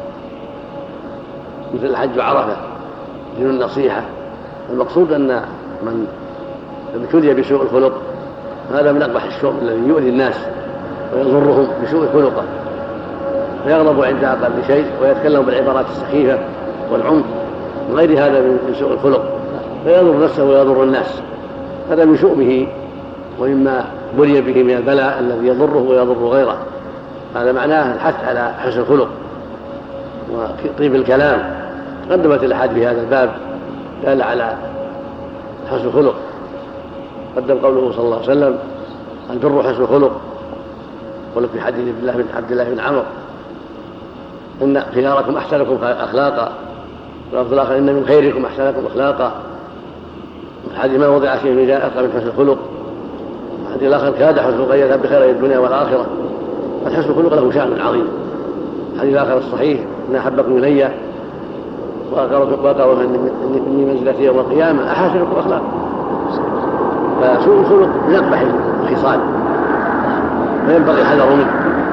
مثل الحج عرفة دين النصيحة. المقصود أن من ابتلي بسوء الخلق هذا من أقبح الشؤم الذي يؤذي الناس ويضرهم بسوء خلقه، فيغضب عند أقل شيء ويتكلم بالعبارات السخيفة والعنف من غير هذا من سوء الخلق، فيضر نفسه ويضر الناس. هذا من شؤمه ومما بلي به من البلاء الذي يضره ويضر غيره. هذا معناه الحث على حسن الخلق وطيب الكلام. قدمت الأحاديث في هذا الباب دال على حسن الخلق. قدم قوله صلى الله عليه وسلم البر حسن الخلق، ولك في حديث عبد الله بن عمرو إن خياركم أحسنكم أخلاقا، واللفظ الآخر إن من خيركم أحسنكم أخلاقا. الحديث ما وضع شيء من أقل من حسن الخلق. الحديث الآخر كاد حسن الخلق يذهب بخير الدنيا والآخرة. فالحسن الخلق له شأن عظيم. الحديث الآخر الصحيح إن أحبكم إلي وأقربكم مني منزلتي يوم القيامة أحسنكم أخلاقا. فسوء الخلق من أقبح الخصال فينبغي الحذر منه.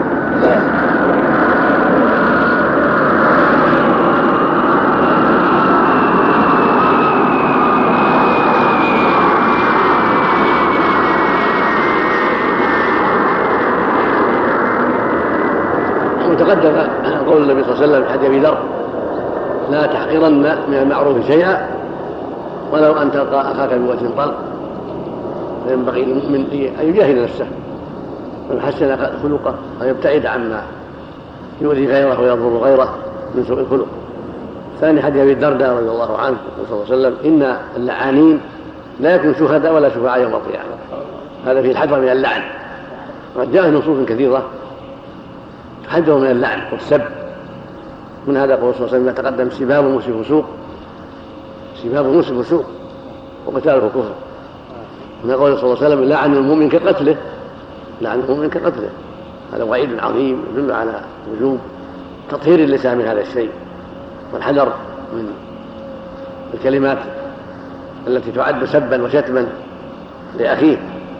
وتقدم قول النبي صلى الله عليه وسلم في حديث أبي ذر لا تحقرن من المعروف شيئا ولو أن تلقى أخاك بوجه طلق. فينبغي للمؤمن أن يجاهد نفسه ويحسن خلقه ويبتعد عما يؤذي غيره ويضر غيره من سوء الخلق. ثاني حديث أبي الدرداء رضي الله عنه صلى الله عليه وسلم إن اللعانين لا يكون شهداء ولا شفعاء يوم القيامة. هذا فيه الحذر من اللعن، وقد جاء نصوص كثيرة تحذر من اللعن والسب. من هذا قول صلى الله عليه وسلم تقدم سباب المسلم فسوق، سباب المسلم فسوق وقتاله كفر. من قول صلى الله عليه وسلم لعن المؤمن كقتله، لعن المؤمن كقتله. هذا وعيد عظيم يدل على وجوب تطهير اللسان من هذا الشيء والحذر من الكلمات التي تعد سبا وشتما لأخيه.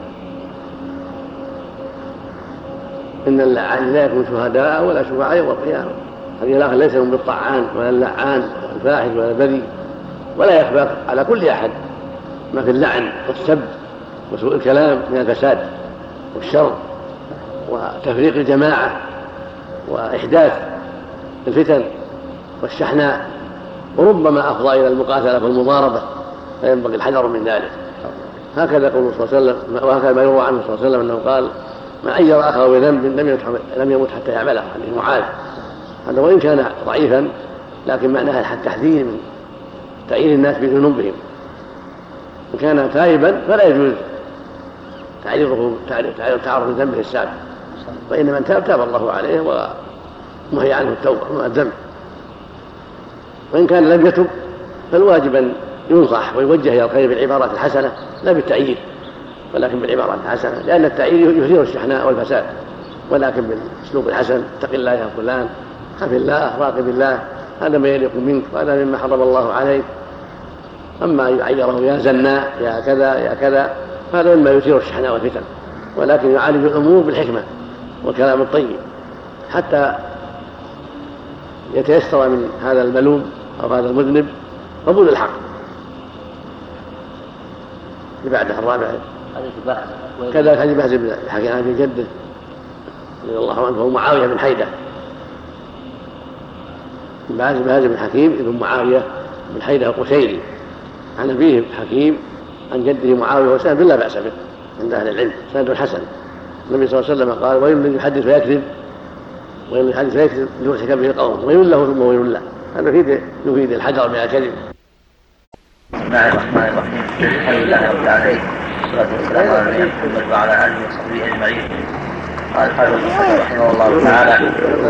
إن اللعان لا يكون شهداء ولا شفعاء يوم القيامة. هذه الآخر ليس هم بالطعان ولا اللعان ولا الفاحش ولا البذيء، ولا يخفى على كل أحد ما في اللعن والسب وسوء الكلام من الفساد والشر وتفريق الجماعة وإحداث الفتن والشحناء، وربما أفضى إلى المقاتلة والمضاربة، فينبغي الحذر من ذلك. هكذا يقول صلى الله عليه وسلم، وهكذا ما يروى عنه صلى الله عليه وسلم أنه قال ما عير أخاه بذنب لم يمت حتى يعمله. حديث معاذ. هذا وإن كان ضعيفا لكن معناه التحذير من تعيير الناس بذنوبهم. إن كان تائبا فلا يجوز تعريضه تعرض لذنبه السابق، فإن من تاب تاب الله عليه ومحي عنه التوبة والذنب. وإن كان لم يتب فالواجب أن ينصح ويوجه إلى الخير بالعبارات الحسنة لا بالتعيير، ولكن بالعبارات الحسنة، لأن التعيير يثير الشحناء والفساد، ولكن بالأسلوب الحسن اتق الله يا فلان، خف الله، راقب الله، هذا ما يليق منك وهذا مما حرم الله عليك. أما يعيره يا زنا يا كذا يا كذا هذا مما يثير الشحناء والفتن، ولكن يعالج الأمور بالحكمة والكلام الطيب حتى يتيسر من هذا الملوم أو هذا المذنب قبول الحق. اللي بعده الرابع كذلك حديث بهز بن الحكيم عن جده رضي الله عنه هو معاوية بن حيدة. بهز بن الحكيم ابن معاوية بن حيدة القشيري عن أبيه حكيم عن جده معاوية وسند لا بأس به عند أهل العلم، سند حسن. النبي صلى الله عليه وسلم قال: ويل من يحدث فيكذب ويل من يحدث فيكذب ليضحك به قوم ويل له ثم ويل له. هذا يفيد يفيد الحذر من الكذب. بسم الله الرحمن الرحيم. الحمد لله رب العالمين والصلاة والسلام على نبينا محمد وعلى آله وصحبه أجمعين. قال الحافظ ابن حجر رحمه الله تعالى: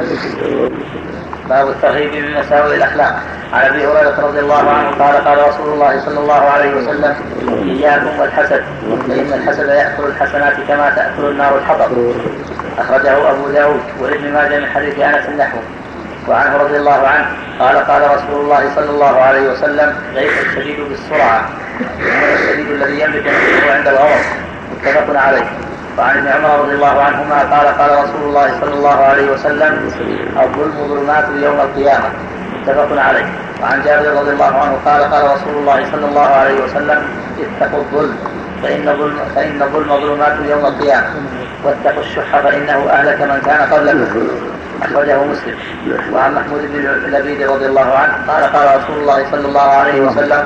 باب الترغيب بمساوئ الأخلاق. عن أبي هريرة رضي الله عنه قال: قال رسول الله صلى الله عليه وسلم: إياكم والحسد فإن الحسد يأكل الحسنات كما تأكل النار الحطب. أخرجه أبو داود وابن ماجه من حديث أنس نحوه. وعنه رضي الله عنه قال: قال رسول الله صلى الله عليه وسلم: ليس الشديد بالسرعة إنما الشديد الذي يملك نفسه عند الغضب. متفق عليه. وعن ابن عمر رضي الله عنهما قال: قال رسول الله صلى الله عليه وسلم: الظلم ظلمات يوم القيامة. متفق عليه. وعن جابر رضي الله عنه قال: قال رسول الله صلى الله عليه وسلم: اتقوا الظلم فإن الظلم فإن الظلم ظلمات يوم القيامة، واتقوا الشح فإنه أهلك من كان قبلكم. أخرجه مسلم. وعن محمود بن لبيد رضي الله عنه قال: قال رسول الله صلى الله عليه وسلم: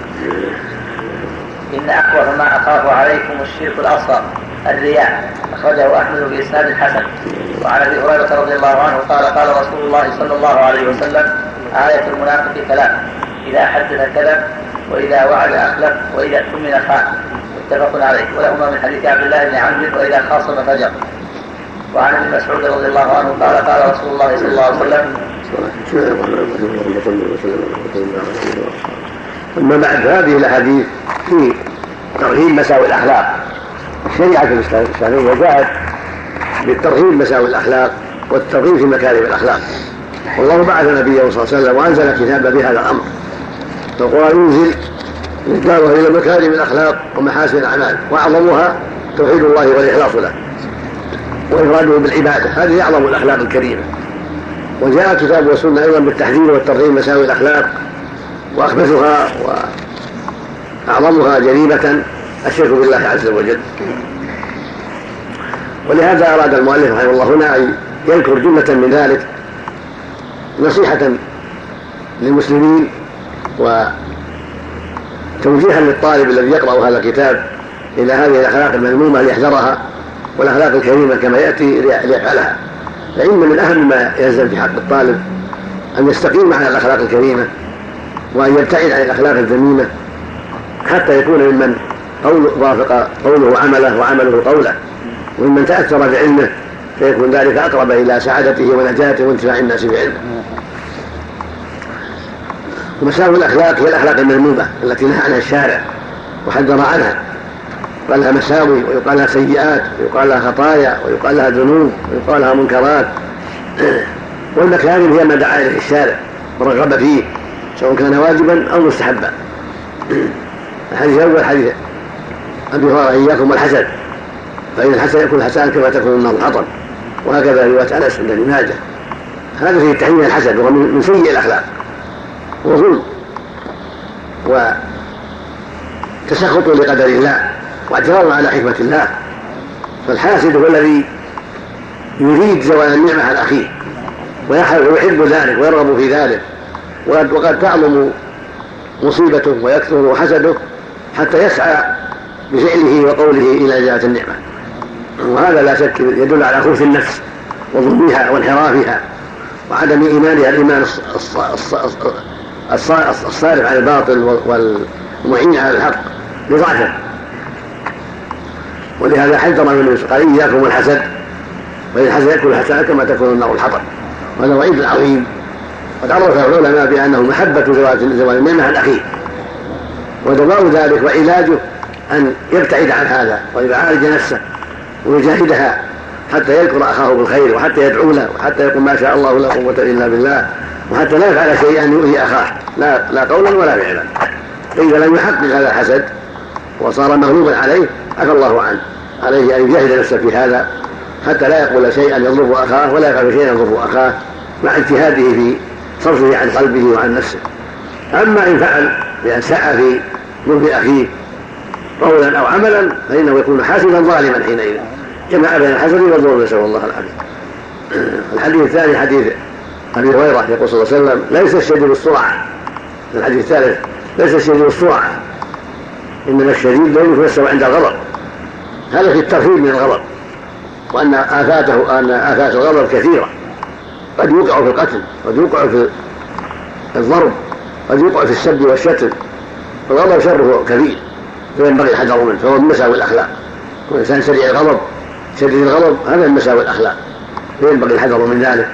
إن أخوف ما أخاف عليكم الشرك الأصغر الرياء. أخرجه أحمد بإسناد حسن. وعن أبي هريرة رضي الله عنه قال: قال رسول الله صلى الله عليه وسلم: آية المنافق ثلاث: إذا حدث كذب، وإذا وعد أخلف، وإذا اؤتمن خان. متفق عليه. ولهما من حديث عبد الله بن عمرو: وإذا خاصم فجر. وعن ابن مسعود رضي الله عنه قال: قال رسول الله صلى الله عليه وسلم: أما بعد هذه الأحاديث في ترهيب مساوئ الأخلاق. الشريعة الإسلامية جاءت بالترهيب مساوئ الأخلاق والترغيب في مكارم الأخلاق. والله بعث نبيه صلى الله عليه وسلم وأنزل كتابا بهذا الأمر. فالقرآن ينزل إرشاده إلى مكارم الأخلاق ومحاسن الأعمال، وأعظمها توحيد الله والإخلاص له وإفراده بالعبادة. هذه أعظم الأخلاق الكريمة. وجاء الكتاب والسنة أيضا بالتحذير والترغيب مساوئ الأخلاق، وأخبثها وأعظمها جريمة الشرك بالله عز وجل. ولهذا أراد المؤلف رحمه الله هنا أن يذكر جملة من ذلك نصيحة للمسلمين وتوجيها للطالب الذي يقرأ هذا الكتاب إلى هذه الأخلاق المذمومة ليحذرها، والأخلاق الكريمة كما يأتي ليفعلها. فإن من أهم ما يلزم في حق الطالب أن يستقيم على الأخلاق الكريمة وأن يبتعد عن الأخلاق الذميمة حتى يكون ممن قول وافق قوله عمله وعمله قوله، وممن تأثر بعلمه فيكون ذلك أقرب إلى سعادته ونجاته وانتفاع الناس بعلمه. ومساوئ الأخلاق هي الأخلاق المذمومة التي نهى عنها الشارع وحذر عنها. يقال لها مساوي، ويقال لها سيئات، ويقال لها خطايا، ويقال لها ذنوب، ويقال لها منكرات. والمكارم هي ما دعا إليه الشارع ورغب فيه سواء كان واجبا أو مستحبا. الحديث الأول حديث أبي هريرة: إياكم والحسد فإن الحسد يأكل الحسنات كما تأكل النار الحطب. وهكذا رواية أنس عند ابن ماجه. هذا فيه تحريم الحسد، وهو من سيء الأخلاق وظلم وتسخط لقدر الله واعتراض على حكمة الله. فالحاسد هو الذي يريد زوال النعمة على أخيه ويحب ذلك ويرغب في ذلك، وقد تعظم مصيبته ويكثر حسده حتى يسعى بفعله وقوله إلى إزالة النعمة. وهذا لا شك يدل على خوف النفس وظلمها وانحرافها وعدم إيمانها الإيمان الصارف عن الباطل والمعين على الحق لضعفه. ولهذا حذر من قال: إياكم والحسد فإن الحسد يأكل الحسنات كما تأكل النار الحطب. وهذا وعيد عظيم. قد عرف العلماء بأنه محبة زوال النعمة عن أخيه، ودواء ذلك وعلاجه أن يبتعد عن هذا ويعالج نفسه ويجاهدها حتى يذكر أخاه بالخير، وحتى يدعو له، وحتى يقول ما شاء الله لا قوة إلا بالله، وحتى لا يفعل شيئا يؤذي أخاه لا, لا قولا ولا فعلا. فإذا لم يحقق هذا الحسد وصار مغلوبا عليه عفى الله عنه. عليه أن يجاهد نفسه في هذا حتى لا يقول شيئا يضر أخاه ولا يفعل شيئا يضر أخاه، مع اجتهاده في صرفه عن قلبه وعن نفسه. أما إن فعل بأن سعى في ملك أخيه قولا أو عملا فإنه يكون حاسدا ظالما حينئذ، جمع بين الحسد والظلم، نسأل الله العافية. الحديث الثاني حديث أبي هريرة يقول صلى الله عليه وسلم: ليس الشديد السرعة. الحديث الثالث: ليس الشديد السرعة، إنما الشديد لا يملك نفسه عند الغضب. هذا في الترهيب من الغضب، وأن آفاته أن آفات الغضب كثيرة، قد يوقع في القتل، قد يوقع في الضرب، قد يوقع في السب والشتم. الغضب شره كثير فينبغي الحذر منه، فهو من مساوي الأخلاق. والإنسان سريع الغضب شديد الغضب هذا من مساوي الأخلاق، فينبغي الحذر من ذلك.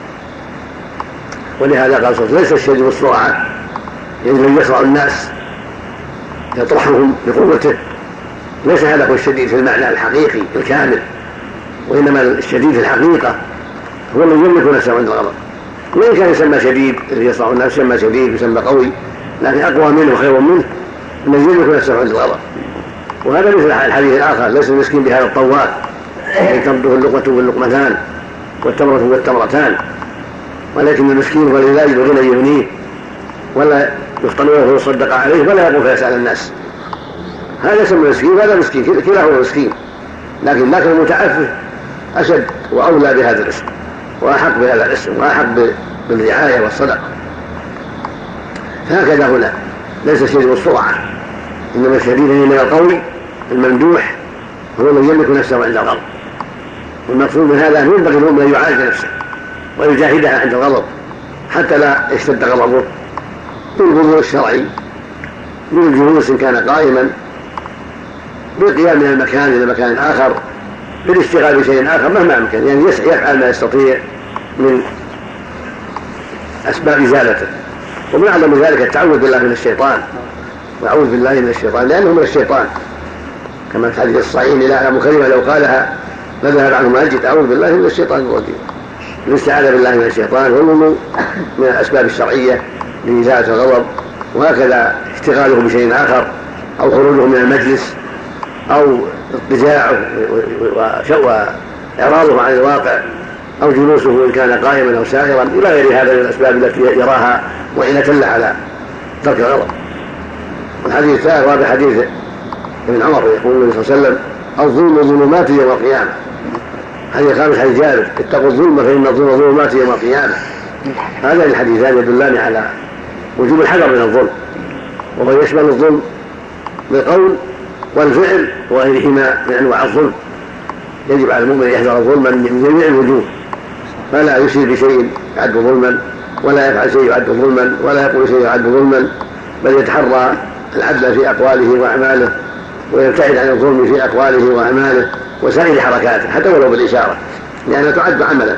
ولهذا قال صلى الله عليه وسلم: ليس الشديد السرعة، يعني من يسرع الناس يطرحهم بقوته، ليس هذا هو الشديد في المعنى الحقيقي الكامل، وإنما الشديد في الحقيقة هو الذي يملك نفسه عند الغضب. وإن كان يسمى شديد الذي يسرع الناس يسمى شديد يسمى قوي، لكن أقوى منه وخير منه الذي يملك نفسه عند الغضب. وهذا مثل الحديث الآخر: ليس المسكين بهذا الطواف، يعني تمده اللقمة واللقمتان والتمرة والتمرتان، ولكن المسكين هو الذي لا يجد غنى يغنيه ولا يفطن له ويصدق عليه ولا يقوم فيسأل الناس. هذا يسمى مسكين وهذا مسكين، كلا هو مسكين، لكن لكن المتعفف أشد وأولى بهذا الاسم وأحق بهذا الاسم وأحق بالرعاية والصدقة. فهكذا هنا ليس الشديد السرعة، إنما الشديد من القوي الممدوح هو الذي يملك نفسه عند الغضب. والمقصود من هذا أن ينبغي المؤمن أن يعالج نفسه ويجاهدها عند الغضب حتى لا يشتد غضبه بالبذور الشرعي، بالجلوس إن كان قائما، بالقيام من المكان إلى مكان آخر، بالاشتغال بشيء آخر مهما أمكن، يعني يفعل ما يستطيع من أسباب إزالته. ومن أعظم ذلك التعوذ بالله من الشيطان، وأعوذ بالله من الشيطان لأنه من الشيطان، كما في حديث الصحيح: لا أعلم كلمة لو قالها فذهب عنه ما أجد. أعوذ بالله من الشيطان الرجيم. الاستعاذة بالله من الشيطان هو من الأسباب الشرعية لإزالة الغضب، وهكذا اشتغاله بشيء آخر أو خروجه من المجلس أو اضطجاعه وإعراضه عن الواقع أو جلوسه إن كان قائما أو سائرا إلى غير هذا من الأسباب التي يراها وإن على ترك الغضب. والحديث الثالث وهذا حديث ابن عمر يقول النبي صلى الله عليه وسلم: الظلم ظلمات يوم القيامة. حديث خامس حديث جابر: اتقوا الظلم فإن الظلم ظلمات يوم القيامة. هذان الحديثان يدلان على وجوب الحذر من الظلم، وهو يشمل الظلم بالقول والفعل وغيرهما من أنواع الظلم. يجب على المؤمن يحذر الظلم من جميع الوجوه، فلا يشير بشيء يعد ظلما، ولا يفعل شيء يعد ظلما، ولا يقول شيء يعد ظلما، بل يتحرى العدل في أقواله وأعماله، ويبتعد عن الظلم في أقواله وأعماله وسائر حركاته حتى ولو بالإشارة، لأنها تعد عملا.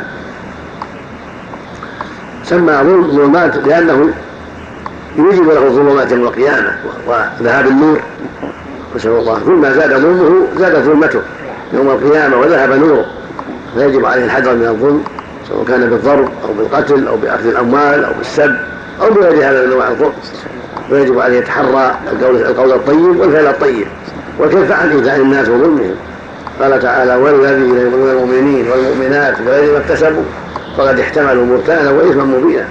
سمى ظلمات لأنه يوجب له الظلمات يوم القيامة وذهاب النور، نسأل الله. كل ما زاد ظلمه زاد ظلمته يوم القيامة وذهب نوره، فيجب عليه الحذر من الظلم، سواء كان بالضرب أو بالقتل أو بأخذ الأموال أو بالسب أو بغير هذا النوع الظلم. ويجب عليه يتحرى القول الطيب والفعل الطيب والكف عن إيذاء الناس وظلمهم. قال تعالى: والذين يؤمنون المؤمنين والمؤمنات بغير ما اكتسبوا فقد احتملوا بهتانا وإثما مبينا.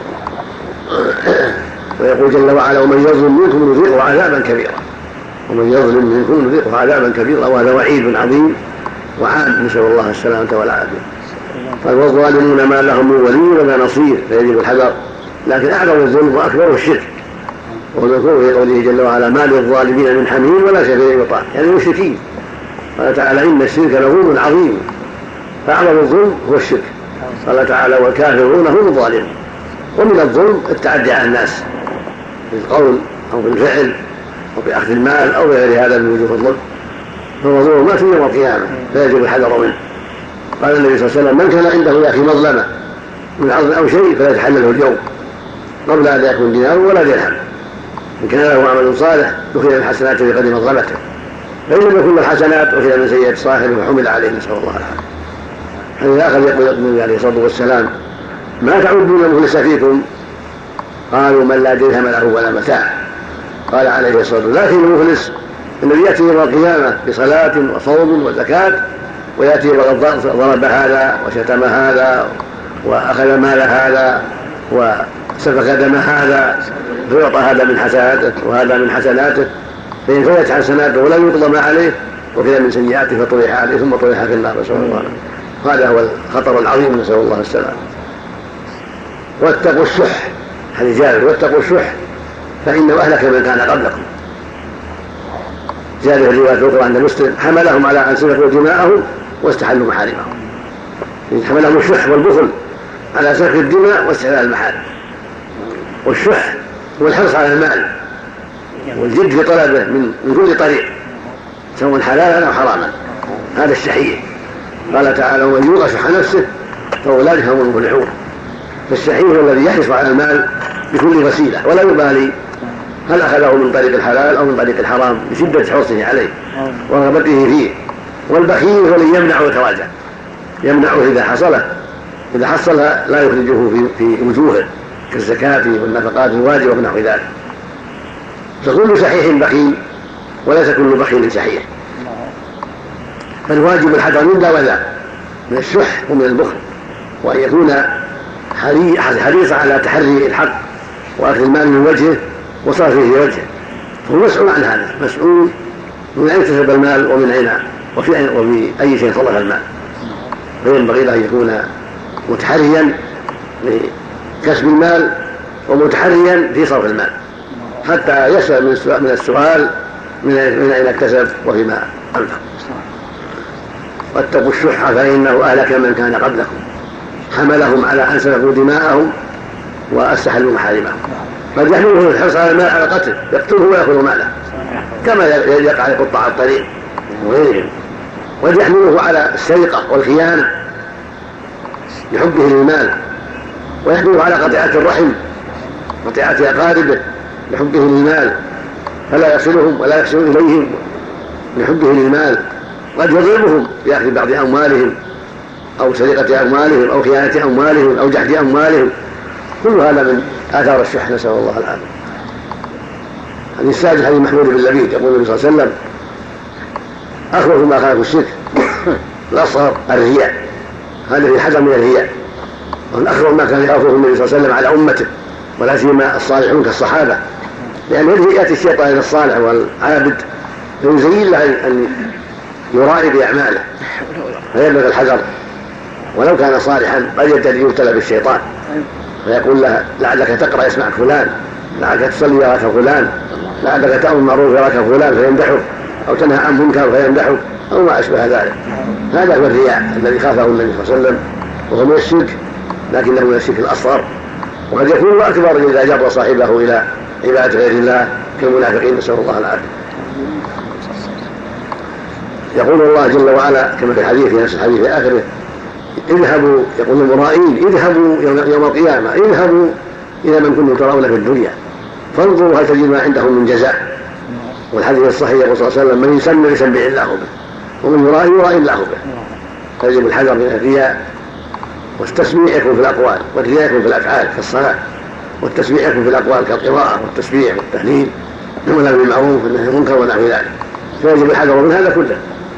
ويقول جل وعلا: ومن يظلم منكم نذيقه عذابا كبيرا. ومن يظلم منكم نذيقه عذابا كبيرا. وهذا وعيد عظيم وعام، نسأل الله السلامة والعافية. قال: والظالمون ما لهم من ولي ولا نصير، فيجب الحذر. لكن أعظم الظلم وأكبر الشرك، وذكره في قوله جل وعلا: ما للظالمين من حميم ولا شفيع يطاع، يعني المشركين. قال تعالى: إن الشرك لظلم عظيم. فأعظم الظلم هو الشرك. قال تعالى: والكافرون هم الظالمون. ومن الظلم التعدي على الناس بالقول أو بالفعل أو بأخذ المال أو بغير هذا من وجوه الظلم، فهو ظلمات يوم القيامة فيجب الحذر منه. قال النبي صلى الله عليه وسلم: من كان عنده يا أخي مظلمة من عرض أو شيء فلا يتحلله اليوم قبل أن يكون دينار ولا درهم. إن كان له عمل صالح أخذ من حسناته بقدر مظلمته، فإن لم يكن الحسنات أخذ من سيئة صاحبه وحمل عليه، نسأل الله العافية. حديث آخر يقول النبي عليه الصلاة والسلام: ما تعدون المفلس فيكم؟ قالوا: من لا درهم له ولا متاع. قال عليه الصلاة والسلام: لكن المفلس الذي يأتي يوم القيامة بصلاة وصوم وزكاة، ويأتي وقد ضرب هذا وشتم هذا وأخذ مال هذا وسفك دم هذا فيعطى هذا من حسناته وهذا من حسناته، فإن فلت حسناته ولم يقضى ما عليه وكذا من سيئاته فطرح عليه ثم طرح في النار، نسأل الله. هذا هو الخطر العظيم، نسأل الله السلام. واتقوا الشح، حديث جابر: واتقوا الشح فإنه أهلك من كان قبلكم. زاد في الرواية الأخرى عند مسلم: حملهم على أن سفكوا دماءهم واستحلوا محارمهم. حملهم الشح والبخل على سفك الدماء واستحلال المحارم. والشح هو الحرص على المال والجد في طلبه من من كل طريق سواء حلالا أو حراما، هذا الشحيح. قال تعالى: ومن يوق شح نفسه فأولئك هم المفلحون. فالشحيح هو الذي يحرص على المال بكل وسيلة ولا يبالي هل أخذه من طريق الحلال أو من طريق الحرام بشدة حرصه عليه ورغبته فيه. والبخيل هو الذي يمنع ويتراجع، يمنعه إذا حصله، إذا حصلها لا يخرجه في, في وجوهه كالزكاة والنفقات الواجبة ونحو ذلك. فكل شحيح بخيل وليس كل بخيل شحيح، فالواجب الحذر من ذا وذا، من الشح ومن البخل، وأن يكون حريصا على تحري الحق وأخذ المال من وجهه وصرفه في وجهه. فهو مسؤول عن هذا، مسؤول من أين اكتسب المال ومن أين وفي أي, وفي أي شيء صرف المال. فينبغي له أن يكون متحريا لكسب المال ومتحريا في صرف المال حتى يسأل من السؤال من أين اكتسب وفيما أنفق. واتقوا الشح فإنه أهلك من كان قبلكم، حملهم على أن سفكوا دماءهم واستحلوا محارمهم. قد يحمله الحرص على المال على قتل، يقتله ويأخذ ماله كما يقع لقطاع الطريق وغيرهم. قد يحمله على السرقة والخيانة لحبه للمال، ويحمله على قطيعة الرحم، قطيعة أقاربه لحبه للمال فلا يصلهم ولا يحسن إليهم لحبه للمال. قد يضربهم بأخذ بعض أموالهم أو سرقة أموالهم أو خيانة أموالهم أو جحد أموالهم، كل هذا من آثار الشح، نسأل الله العافية. حديث السادس حديث محمود بن لبيد يقول النبي صلى الله عليه وسلم: أخوف ما خالف الشرك الأصغر الرياء. هذا في حذر من الرياء، والأخوف ما كان يخوفه النبي صلى الله عليه وسلم على أمته ولا سيما الصالحون كالصحابة، لأن هذه يأتي الشيطان الصالح والعابد فيزين له أن يرائي بأعماله فينبغي الحذر، ولو كان صالحا قد يبتلى بالشيطان فيقول له: لعلك تقرأ يسمعك فلان، لعلك تصلي يراك فلان، لعلك تأمر معروف يراك فلان فيمدحك، أو تنهى عن منكر فيمدحك، أو ما أشبه ذلك. هذا هو الرياء الذي خافه النبي صلى الله عليه وسلم، وهو من الشرك لكنه من الشرك الأصغر، وقد يكون أكبر إذا جر صاحبه إلى عبادة غير الله كالمنافقين، نسأل الله العافية. يقول الله جل وعلا كما في الحديث في نفس الحديث في آخره: اذهبوا، يقول المرائين: اذهبوا يوم القيامة، اذهبوا إلى من كنتم ترون في الدنيا فانظروا هل تجد ما عندهم من جزاء. والحديث الصحيح يقول صلى الله عليه وسلم: من يسمع يسمع الله به، ومن يرائي يرائي الله به. فيجب الحذر من الرياء، والتسبيح يكون في الأقوال، والرياء يكون في الأفعال كالصلاة، والتسبيح يكون في الأقوال كالقراءة والتسبيح والتهليل والأمر بالمعروف والنهي عن المنكر ونحو ذلك. فيجب الحذر من هذا كله.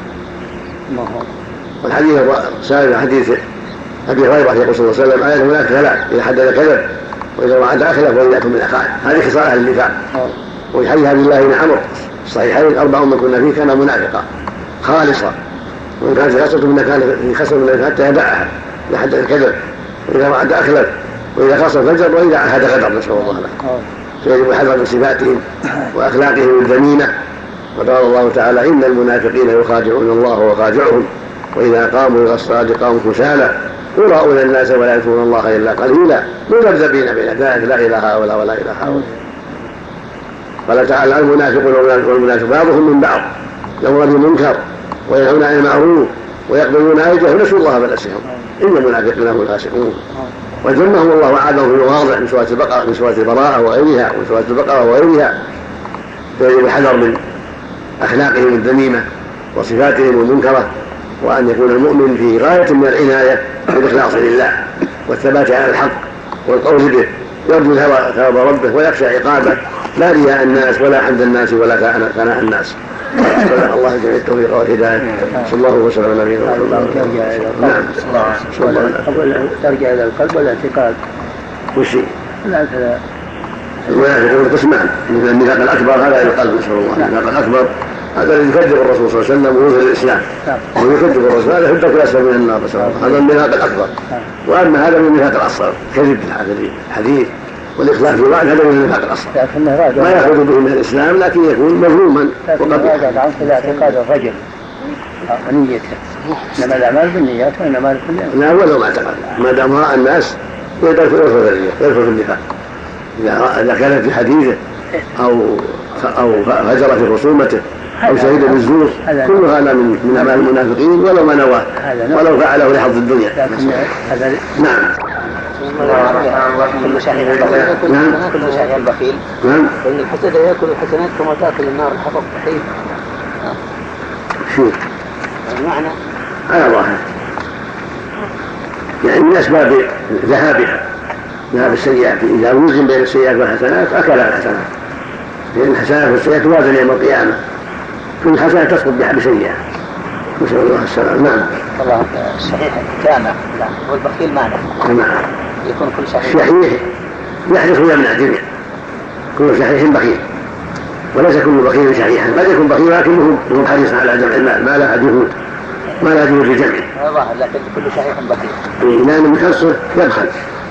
والحديث سائر حديث أبي هريرة يقول صلى الله عليه وسلم: آية المنافق ثلاث: إذا حدث كذب، وإذا وعد أخلف، وإذا يأكل من أخاه. هذه خصال أهل النفاق. وفي حديث عبد الله بن عمرو الصحيحين: أربع من كنا فيه كان منافقا خالصا، وإن كانت في خصلة من كان في خصلة من حتى يدعها، إذا حدث الكذب، وإذا وعد أخلف، وإذا خاص فجر، وإذا عهد غدر، نسأل الله العافية. فيجب الحذر من صفاتهم وأخلاقهم الذميمة. وقال الله تعالى: إن المنافقين يخادعون الله وخادعهم وإذا قاموا إلى الصلاة قاموا كسالى يراءون الناس ولا يذكرون الله إلا قليلا مذبذبين بين ذلك لا إله هؤلاء ولا إله هؤلاء. قال تعالى: المنافقون والمنافق بعضهم من بعض يأمرون بالمنكر وينهون عن المعروف ويقبلون أيديهم، نسوا الله بلسهم إن المنافقين هم الفاسقون. وذمهم الله وعدهم في مواضع من سورة البقرة، من سورة البراءة وغيرها، ومن سورة البقرة وغيرها. فيجب الحذر من أخلاقهم الذميمة وصفاتهم المنكرة، وأن يكون المؤمن في غاية من العناية بالإخلاص لله والثبات على الحق والقول به، يرجو ثواب ربه ويخشى عقابه، لا رياء الناس ولا حمد الناس ولا ثناء الناس. صلى الله جميع التوفيق والهداية. صلى الله وسلم على نبينا محمد. نعم. قبل ترجع إلى القلب والاعتقاد وشي هكذا المنافقون قسمان، مثل النفاق الاكبر هذا القلب نسال الله، النفاق الاكبر هذا الذي يكذب الرسول صلى الله عليه وسلم ويظهر الاسلام ويكذب الرسول، هذا يحب الاسفل من النار نسال الله، هذا النفاق الاكبر. واما هذا من النفاق الاصغر، كذب الحديث والاخلاف في الوعد، هذا من النفاق الاصغر ما يخرج به من الاسلام لكن يكون مظلوما. وقد راجع عن اعتقاد الرجل ونيته، انما الاعمال بالنيات وانما لكل لا ولو ما اعتقد، ما دام راى الناس يدخل في النفاق. اذا كان في حديثه او او فجر في خصومته او شهد بالزور، كل هذا من من اعمال المنافقين ولو ما نواه ولو فعله لحظ الدنيا. نعم. كل شاهد بخيل. نعم. كل شاهد بخيل. نعم. وإن الحسد يأكل الحسنات كما تأكل النار الحطب بخيل. شو؟ المعنى؟ على ظاهر. يعني من أسباب ذهابها ذهاب السيئات، إذا وزن بين السيئات والحسنات أكلها الحسنات، لأن الحسنات والسيئات توازن يوم القيامة، كل حسنة تسقط بسيئة. نسأل الله السلام. نعم. الله الصحيح كان لا والبخيل معنى. نعم. يكون كل شحيح. شحيح يحرص يمنع الجميع، كل شحيح بخيل، وليس كل بخيل شحيحا، قد يكون بخيل لكنه هو حريص على جمع المال، ما لا جهود ما لا جهود في جمعه. ظاهر لكن كل شحيح بخيل. لأن المحصر يبخل،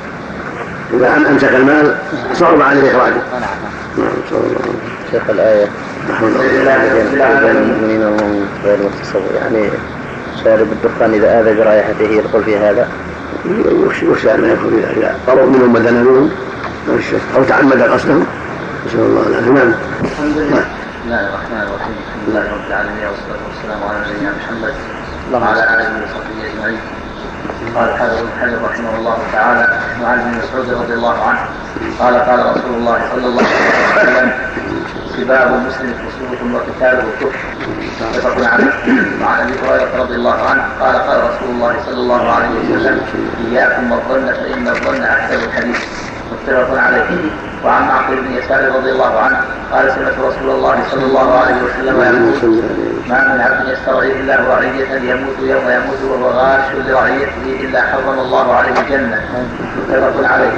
إذا أمسك المال صعب عليه إخراجه. نعم. شيخ الآية بين المؤمنين والمؤمنين غير متصور، يعني شارب الدخان إذا آذى برائحته يدخل في هذا؟ يخشى أن يدخل في هذا، قرب منهم بدنا منهم أو تعمد قصدهم. نسأل الله العافية. نعم. الحمد لله. بسم الله الرحمن الرحيم، الحمد لله رب العالمين والصلاة والسلام على نبينا محمد وعلى آله وصحبه أجمعين. قال الحافظ ابن حجر رحمه الله تعالى وعن ابن مسعود رضي الله عنه قال قال رسول الله صلى الله عليه وسلم: سباب المسلم فسوق وقتاله كفر، متفق عليه. وعن ابي هريره رضي الله عنه قال قال رسول الله صلى الله عليه وسلم: اياكم والظن فان الظن اكثر الحديث، متفق عليه. وعن معقل بن يسار رضي الله عنه قال: سمعت رسول الله صلى الله عليه وسلم يقول: ما من عبد يسترعيه الله رعية يموت يوم يموت وهو غاش لرعيته الا حرم الله عليه الجنه، متفق عليه.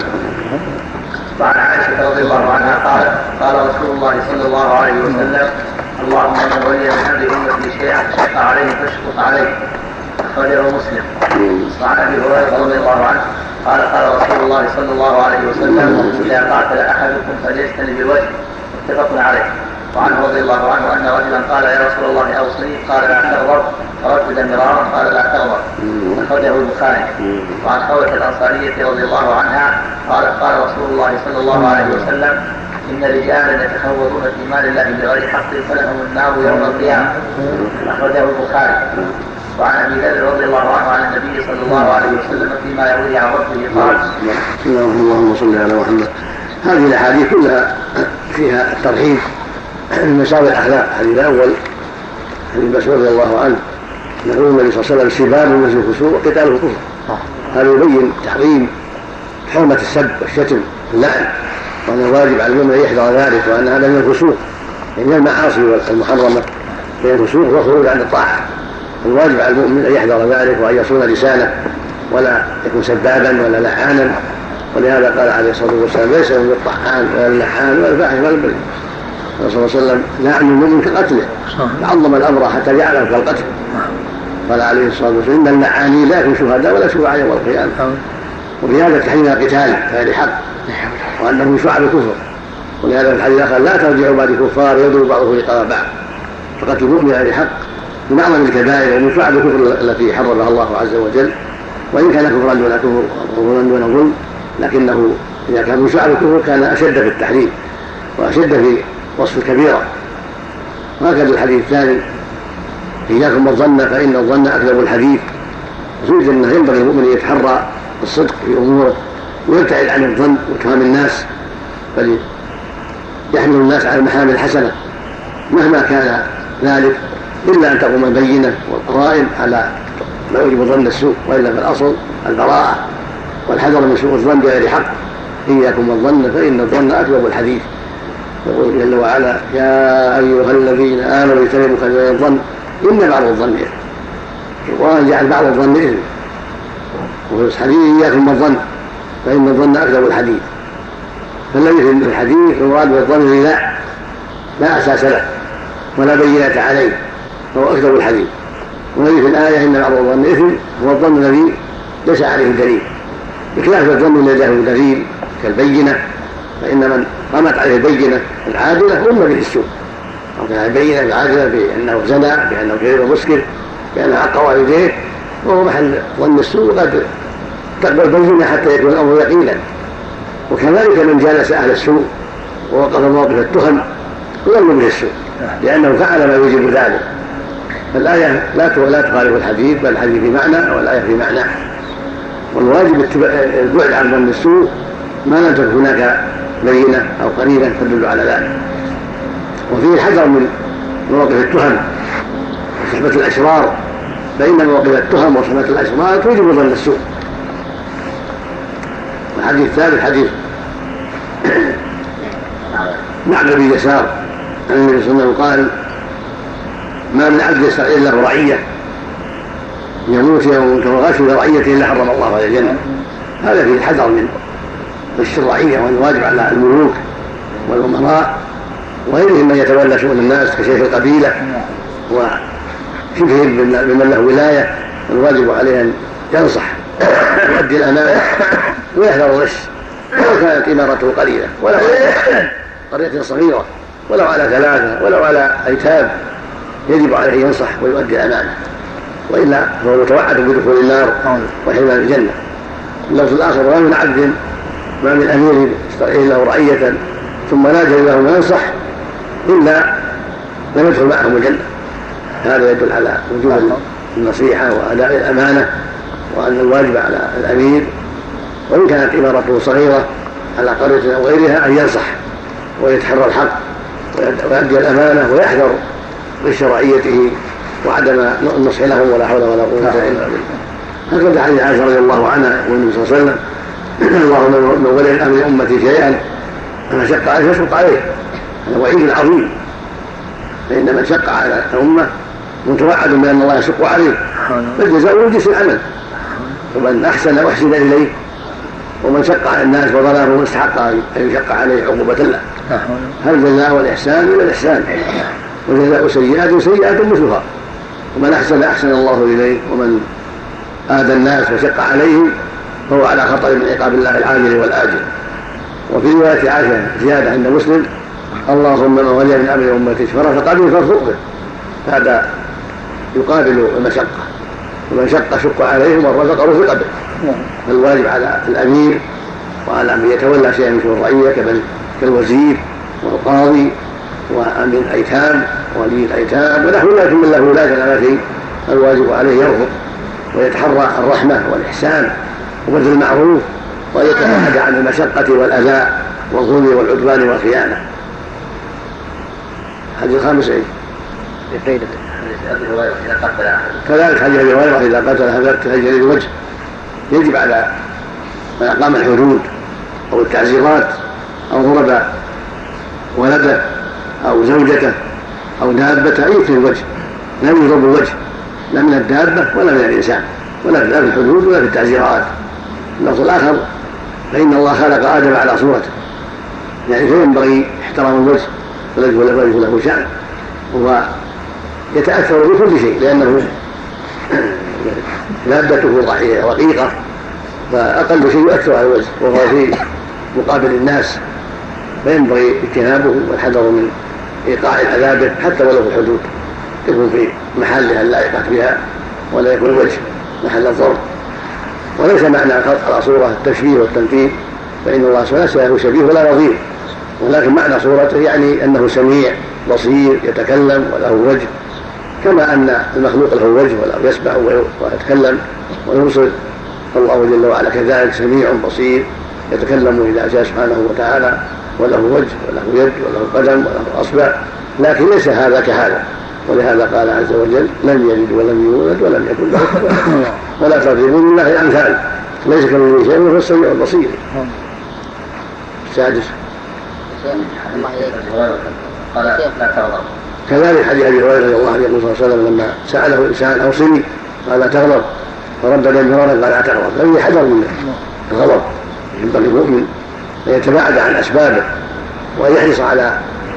وعن عائشة رضي الله عنها قال قال رسول الله صلى الله عليه وسلم: اللهم من ولي من امر امتي شيئا شق عليه فاشفق عليه، أخرجه مسلم. وعن ابي هريرة رضي الله عنه قال قال رسول الله صلى الله عليه وسلم: اذا قاتل احدكم فليستن بوجهه، متفق عليه. وعنه رضي الله عنه ان رجلا قال: يا رسول الله اوصني، قال: لا تغضب، فردد مرارا قال: لا تغضب، أخرجه البخاري. وعن حولة الأنصارية رضي الله عنها قال قال رسول الله صلى الله عليه وسلم: إن رجالا يتخوضون في مال الله بغير حق فلهم النار يوم القيامة، أخرجه البخاري. وعن أبي ذر رضي الله عنه عن النبي صلى الله عليه وسلم فيما يروي عن ربه قال: اللهم صل على محمد. هذه الأحاديث كلها فيها الترحيب من مساوئ الأخلاق. الحديث الأول حديث مسعود رضي الله عنه يقول النبي صلى الله عليه وسلم: سباب المسلم فسوق وقتاله كفر. هذا يبين تحريم حرمة السب والشتم واللعن، وأن الواجب على المؤمن أن يحذر ذلك، وأن هذا من الفسوق، من المعاصي المحرمة، من الفسوق والخروج عن الطاعة. الواجب على المؤمن أن يحذر ذلك وأن يصون لسانه ولا يكون سبابا ولا لعانا. ولهذا قال عليه الصلاة والسلام: ليس من الطعان ولا اللعان ولا الفاحش ولا البذيء. صلى الله عليه وسلم: لعن المؤمن كقتله، عظم الأمر حتى جعله كالقتل. قال عليه الصلاة والسلام: إن اللعانين لا يكون شهداء ولا شفعاء يوم القيامة. وفي هذا تحريم القتال غير حق، وأنه من شعب الكفر. ولهذا في الحديث الآخر: لا ترجعوا بعد كفار يضرب بعضه رقاب بعض. فقتل المؤمن غير حق من أعظم الكبائر ومن شعب الكفر التي حرمها الله عز وجل، وإن كان كفرا دون كفر وظلما دون ظلم، لكنه إذا كان من شعب الكفر كان أشد في التحريم وأشد في وصف الكبيرة. وهكذا الحديث الثاني: إياكم والظن فإن الظن أكذب الحديث. وزوج أنه ينبغي المؤمن أن يتحرى الصدق في أموره ويبتعد عن الظن واتهام الناس، بل يحمل الناس على المحامل الحسنة مهما كان ذلك، إلا أن تقوم البينة والقرائن على ما يوجب ظن السوء، وإلا في الأصل البراءة والحذر من سوء الظن بغير حق. إياكم والظن فإن الظن أكذب الحديث. يقول جل وعلا: يا أيها الذين آمنوا اجتنبوا كثيرا من الظن إن بعض الظن إثم. القرآن جعل بعض الظن إثم. وفي الحديث: إياكم والظن فإن الظن أكذب الحديث. فالذي في الحديث المراد بالظن لا لا أساس له ولا بينة عليه فهو أكذب الحديث. والذي في الآية إن بعض الظن إثم هو الظن الذي ليس عليه دليل، بخلاف الظن الذي له دليل كالبينة، فإن من قامت عليه البينة العادلة أم به السوء، أو كان البينة العادلة بأنه زنى، بأنه شرب مسكر، بأنه عق والديه، وهو محل ظن السوء قد تقبل بينة حتى يكون الأمر يقينا. وكذلك من جالس أهل السوء ووقف موقف التهم يظن به السوء لأنه فعل ما يوجب ذلك. فالآية لا تخالف الحديث، بل الحديث في معنى والآية في معنى. والواجب البعد عن ظن السوء ما لم تكن هناك بينة أو قرينة تدل على ذلك. وفيه الحذر من مواقف التهم وصحبة الأشرار، فإن مواقف التهم وصحبة الأشرار توجب ظن السوء. والحديث الثالث حديث معبد بن يسار عن النبي صلى الله عليه وسلم قال: ما من عبد يستطيع له رعية يموت يوم كالغش لرعيته إلا حرم الله عليه الجنة. هذا فيه الحذر من غش الرعية، والواجب على الملوك والأمراء وغيرهم من يتولى شؤون الناس كشيخ القبيلة وشبههم بمن له ولاية، الواجب عليه أن ينصح ويؤدي الأمانة ويحذر الغش، ولو كانت إمارته قليلة، ولو على قرية صغيرة، ولو على ثلاثة، ولو على أيتام، يجب عليه ينصح ويؤدي الأمانة، وإلا فهو متوعد بدخول النار وحرمان الجنة. اللفظ الآخر: ما من عبد ما من أمير يستطيع له رعية ثم لا يجد له ما ينصح إلا لم يدخل معهم الجنة. هذا يدل على وجوب النصيحة وأداء الأمانة، وأن الواجب على الأمير وإن كانت إمارته صغيرة على قرية أو غيرها أن ينصح ويتحرى الحق ويؤدي الأمانة ويحذر غش رعيته وعدم النصح لهم، ولا حول ولا قوة إلا بالله. هكذا حديث عائشة رضي الله عنها والنبي صلى الله عليه وسلم: اللهم من ولي الأمر أمتي شيئا فما شق عليه فاشق عليه. هذا وعيد عظيم، فإن من شق على الأمة متوعد بأن الله يشق عليه، فالجزاء من جنس العمل، ومن أحسن وأحسن إليه، ومن شق على الناس وظلمهم استحق أن يشق عليه عقوبة الله. هل جزاء والإحسان إلا الإحسان، وجزاء سيئات سيئات مثلها، ومن أحسن أحسن الله إليه، ومن آذى الناس وشق عليهم فهو على خطر من عقاب الله العاجل والآجل. وفي رواية عائشة زيادة عند مسلم: اللهم من ولي من أمر أمتي فرفق به فارفق به. هذا يقابل المشقة، ومن شق شق عليهم والرفق رفق به. فالواجب على الأمير وعلى من يتولى شيئا من شؤون الرعية كالوزير والقاضي وأمين الأيتام وولي الأيتام ونحو ذلك من له ولاية على شيء، الواجب عليه يرفق ويتحرى الرحمة والإحسان وبذل المعروف، ويتباعد عن المشقة والأذى والظلم والعدوان والخيانة. حديث الخامس ايه؟ كذلك حديث ابي هريره: اذا قتل فليقتل الوجه. يجب على من اقام الحدود او التعزيرات او ضرب ولده او زوجته او دابته ان يقتل الوجه، لا يضرب الوجه لا من الدابه ولا من الانسان، ولا في الحدود ولا في التعزيرات. اللفظ الاخر: فان الله خلق ادم على صورته، يعني فينبغي احترام الوجه والوجه له شأن، ويتأثر بكل شيء لأنه مادته رقيقة، فأقل شيء يؤثر على الوجه وهو في مقابل الناس، فينبغي اجتنابه والحذر من إيقاع عذابه حتى ولو في الحدود، يكون في محلها اللائقة بها ولا يكون الوجه محل الضرب. وليس معنى خلق على صورة التشبيه والتمثيل، فإن الله سبحانه له شبيه ولا نظير، ولكن معنى صورته يعني أنه سميع بصير يتكلم وله وجه، كما أن المخلوق له وجه وله يسمع ويتكلم ويبصر، فالله جل وعلا كذلك سميع بصير يتكلم إذا جاء سبحانه وتعالى، وله وجه وله يد وله قدم وله أصبع، لكن ليس هذا كهذا. ولهذا قال عز وجل: لم يلد ولم يولد ولم يكن له كفوا أحد. ولا تضربوا لله الأمثال، ليس كمثله شيء وهو السميع البصير. السادس كذلك حديث ابي هريره رضي الله عنه صلى الله عليه وسلم لما ساله انسان اوصني قال: لا تغضب، فرد اليه مرارا قال: لا تغضب. الذي حذر من الغضب ينبغي المؤمن فيتباعد عن أسبابه ويحرص على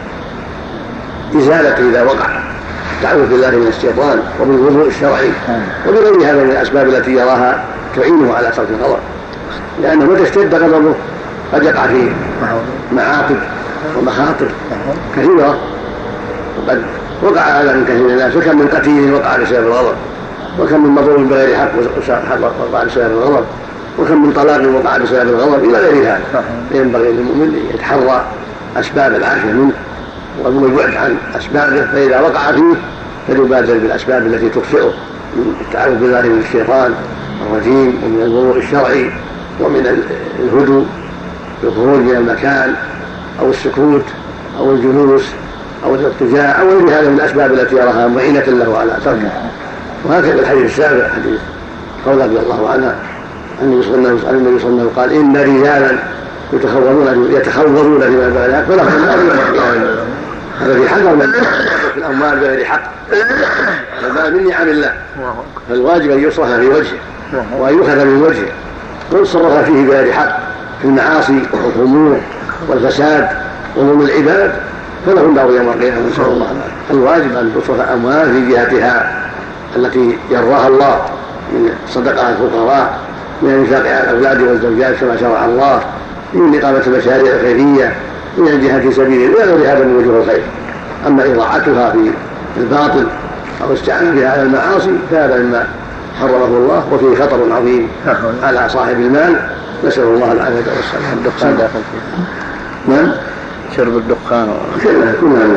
إزالته إذا وقع، تعوذ بالله من الشيطان وبالوضوء الشرعي وبغير هذا من الأسباب التي يراها تعينه على ترك الغضب، لأنه متى اشتد غضبه قد يقع في معاقب ومخاطر كثيرة، وقد وقع هذا من كثير من الناس، وكم من قتيل وقع بسبب الغضب، وكم من مظلوم بغير حق وقع بسبب الغضب، وكم من طلاق وقع بسبب الغضب إلى غير هذا. فينبغي للمؤمن يتحرى أسباب العافية منه والبعد عن أسبابه، فإذا وقع فيه فليبادر بالأسباب التي تطفئه من التعوذ بالله من الشيطان الرجيم ومن الوضوء الشرعي ومن الهدوء بالخروج من المكان أو السكوت أو الجلوس أو الارتجاع أو غير هذا من الأسباب التي يراها معينة له على تركها. وهكذا الحديث السابع حديث قول رضي الله عنها النبي صلى الله عليه وسلم قال إن رجالا يتخوضون يتخوضون فيما بعد فلهم النار. هذا في حذر من في الأموال بغير حق، هذا من نعم الله، فالواجب أن يصرف في وجهه وأن يؤخذ من وجهه، وإن صرف فيه بغير حق في المعاصي والخمور والفساد وظلم العباد فله النار يوم القيامة. نسأل الله العافية. الواجب أن تصرف أموال في جهتها التي يرضاها الله من صدقات الفقراء، من الإنفاق على الأولاد والزوجات كما شرع الله، من إقامة المشاريع الخيرية، من الجهاد في سبيله إلى غير هذا من وجوه الخير. أما إضاعتها في الباطل أو استعانة بها على المعاصي فهذا مما حرمه الله وفيه خطر عظيم على صاحب المال. نسأل الله العافية والسلامة. الدخان داخل فيه. نعم. شرب الدخان كلها كلها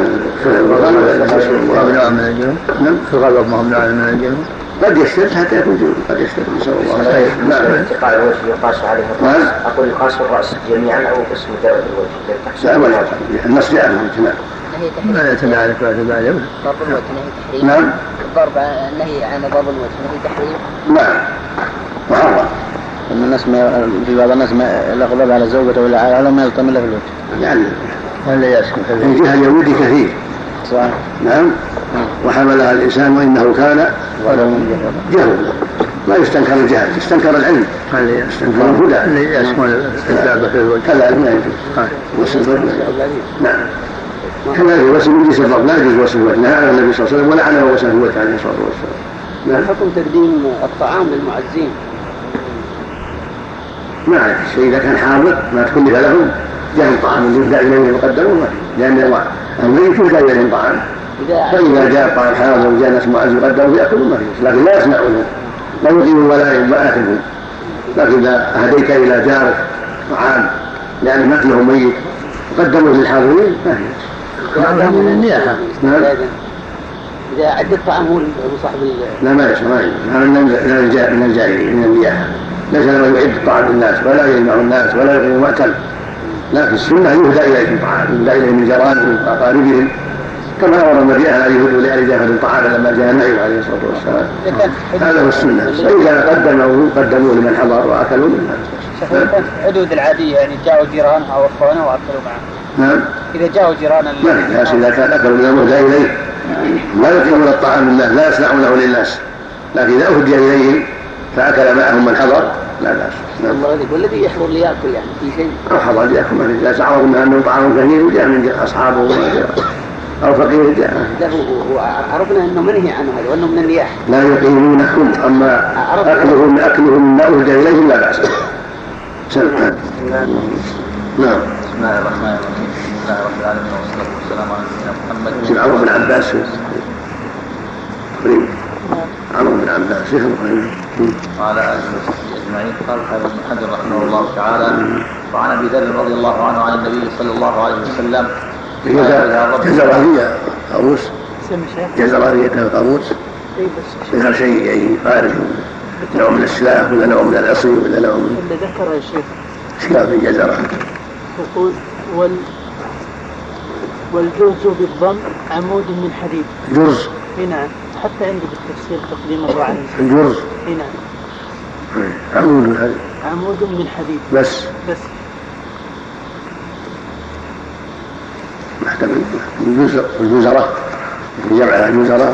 ممنوع من الجنوب. نعم. الغضب ممنوع من الجنوب. قد يشتد حتى يكون جنوب، قد يشتد. نسأل الله العافية. نعم. انتقال الوجه يقاس عليه الرأس. أقول يقاس الرأس جميعا أو قسم مجرد الوجه. النص جاء من الجماع. لا يتبع لك ولا تبع له. ضرب الوجه نهي تحريم. نعم. الضرب النهي عن ضرب الوجه نهي تحريم. نعم. محرم. أن الناس ما في بعض الناس ما الأغضب على زوجته ولا على ما يلطم له في الوجه. يعني ولا يسكن في الوجه. الجهل اليهودي كثير. صح. نعم. وحملها الإنسان وإنه كان جهل. ما يستنكر الجهل، يستنكر العلم، يستنكر الهدى. اللي يسكن الباب في الوجه. كذا ما يجوز. وسبب. نعم. كذلك وسم يجلس الضرب لا يجوز وسم الوجه، نهى عن النبي صلى الله عليه وسلم ولعنه وسم الوجه عليه الصلاة والسلام. نعم. حكم تقديم الطعام للمعزين. ما عليك شيء، إذا كان حاضر ما تكلف لهم جاء الطعام يهدى إليه وقدموه، لأن الميت يهدى إليه طعام، فإذا جاء الطعام حاضر وجاء ناس معز يقدموا يأكلوا ما فيه، لكن لا يسمعون لا يقيمون ولا يأكلون. لكن إذا أهديت إلى جارك طعام لأن مات له ميت وقدموه للحاضرين ما فيه. هذا من النياحة. إذا عد الطعام هو صاحب لا ما يسمع، هذا من الجاهلين من النياحة، ليس له يعد الطعام للناس ولا يجمع الناس ولا يقيم مأكل، لكن السنة يهدى إليهم طعام، يهدى إليهم من جيرانهم وأقاربهم، كما أمر النبي أن يهدوا لأهل جافر طعاما لما جاء النبي عليه الصلاة والسلام. هذا هو السنة. فإذا قدموا قدموا لمن حضر وأكلوا منها. حدود العادية يعني جاءوا جيرانها وأخوانها وأكلوا معه. نعم. إذا جاءوا جيرانا لا بأس إذا كان أكلوا من المهدى إليه لا يقيمون الطعام لله لا يصنعونه للناس، لكن إذا أهدي إليهم فأكل معهم من حضر لا بأس. والذي يحضر ليأكل يعني في شيء أو حضر ليأكل ما في، لا تعرض منها أنه طعام كثير وجاء من أصحابه أو فقير جاء. عرفنا أنه منهي عنه هذا وأنه من النياحة. لا يقيمونكم، أما أكلهم أكلهم ما أهدى إليهم لا بأس. نعم. بسم الله الرحمن الرحيم. الحمد لله رب العالمين والصلاة والسلام على سيدنا محمد. سيدنا عمرو بن عباس عمرو بن عباس وعلى آله وصحبه أجمعين. قال حافظ ابن حجر رحمه الله تعالى: وعن أبي ذر رضي الله عنه عن النبي صلى الله عليه وسلم جزرانية قاموس جزرانية القاموس غير شيء يعني خارج نوع من السلاح ولا نوع من العصي ولا نوع من اللي ذكر يا شيخ سلاح من جزرة. يقول وال والجرز بالضم عمود من حديد. جرز هنا حتى عندي بالتفسير تقديم الله عليه الجرز هنا عمود من حديد عمود من حديد بس بس محتمل الجزرة جمعها جزرة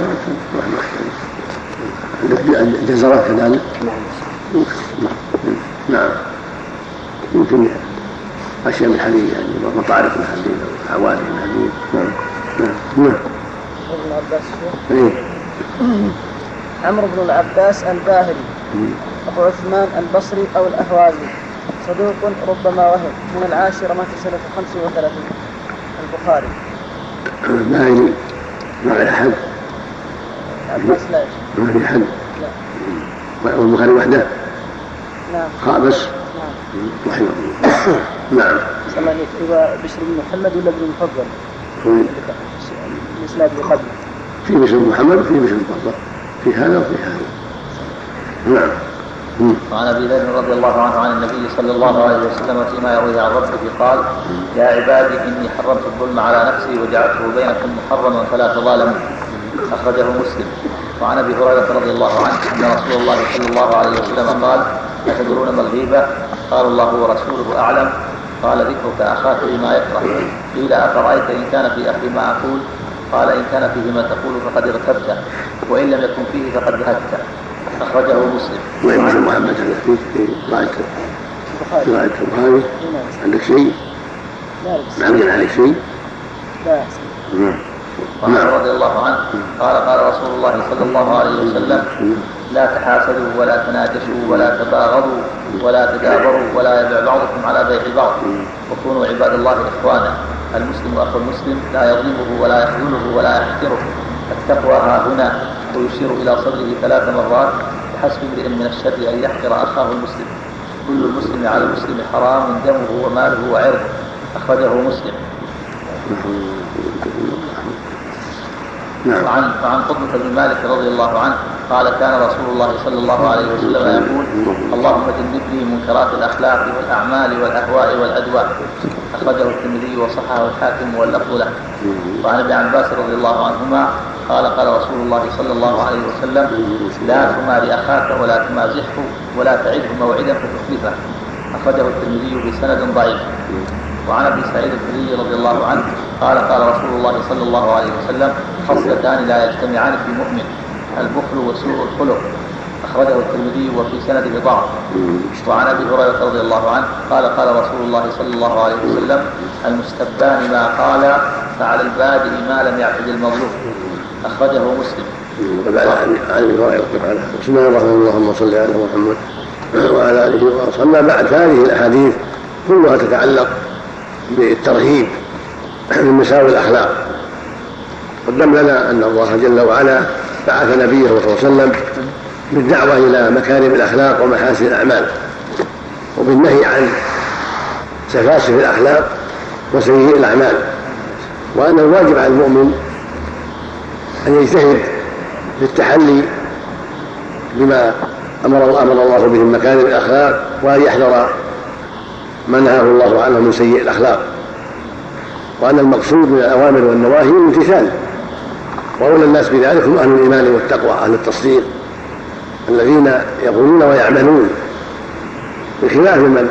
الجزرة كذلك. نعم يمكن أشياء من حديد يعني مطارق من حديد أو حوادث من حديد. نعم نعم نعم. ابن عباس إيه؟ عمرو بن العباس الباهلي أبو عثمان البصري أو الأهوازي صدوق ربما وهم من العاشرة مات سنة خمس وثلاثين. البخاري. الباهلي ما في أحد. عباس لا ما في أحد. لا. والبخاري وحده. نعم. خابس. نعم. رحمه الله. نعم. سلام إذا بشر بن محمد ولا بن المفضل؟ الإسناد اللي قبله. في بشر محمد وفي بشر المفضل. في هذا وفي هذا. نعم. وعن ابي ذر رضي الله عنه عن النبي صلى الله عليه وسلم فيما يرويه عن ربه قال: يا عبادي اني حرمت الظلم على نفسي وجعلته بينكم محرما فلا تظالموا. اخرجه مسلم. وعن ابي هريره رضي الله عنه ان رسول الله صلى الله عليه وسلم قال: اتدرون ما الغيبه؟ قالوا الله ورسوله اعلم. قال: ذكرك اخاك بما يكره. قيل: افرايت ان كان في اخي ما اقول؟ قال: ان كان فيه ما تقول فقد اغتبته، وان لم يكن فيه فقد بهته. أخرجه مسلم. وإمام محمد هذا فيه في رواية رواية البخاري. عندك شيء؟ ما عندنا عليك شيء؟ لا. وعن رضي الله عنه قال: قال رسول الله صلى الله عليه وسلم: لا تحاسدوا ولا تناجشوا ولا تباغضوا ولا تدابروا ولا يبيع بعضكم على بيع بعض، وكونوا عباد الله إخوانا. المسلم أخو المسلم لا يظلمه ولا يخذله ولا يحقره. التقوى ها هنا، ويشير إلى صدره ثلاث مرات: بحسب امرئ من الشر أن يحقر أخاه المسلم. كل المسلم على المسلم حرام دمه وماله وعرضه. أخرجه مسلم. وعن وعن قطبة بن مالك رضي الله عنه قال: كان رسول الله صلى الله عليه وسلم يقول: اللهم جنبني منكرات الأخلاق والأعمال والأهواء والأدواء. أخرجه الترمذي وصححه الحاكم واللفظ له. وعن ابن عباس رضي الله عنهما قال: قال رسول الله صلى الله عليه وسلم: لا تماري أخاك ولا تمازحه ولا تعده موعدا فتخلفه. أخرجه الترمذي بسند ضعيف. وعن ابي سعيد الخدري رضي الله عنه قال: قال رسول الله صلى الله عليه وسلم: خصلتان لا يجتمعان في مؤمن: البخل وسوء الخلق. أخرجه الترمذي وفي سنده ضعف. وعن ابي هريره رضي الله عنه قال: قال رسول الله صلى الله عليه وسلم: المستبان ما قال فعلى البادئ ما لم يعتد المظلوم. أخرجه مسلم. وبعد عن ابي هريره قال: بسم الله الرحمن الرحيم، اللهم صل على محمد وعلى اله وصحبه. اما بعد، هذه الاحاديث كلها تتعلق بالترهيب من مساوي الأخلاق. قدم لنا أن الله جل وعلا بعث نبيه صلى الله عليه وسلم بالدعوة إلى مكارم الأخلاق ومحاسن الأعمال، وبالنهي عن سفاسف الأخلاق وسيئ الأعمال، وأن الواجب على المؤمن أن يجتهد في التحلي بما أمر الله, أمر الله به من مكارم الأخلاق، وأن يحذر ما نهاه الله عنه من سيئ الأخلاق، وأن المقصود من الأوامر والنواهي الامتثال. وأولى الناس بذلك هم أهل الإيمان والتقوى، أهل التصديق، الذين يقولون ويعملون، بخلاف من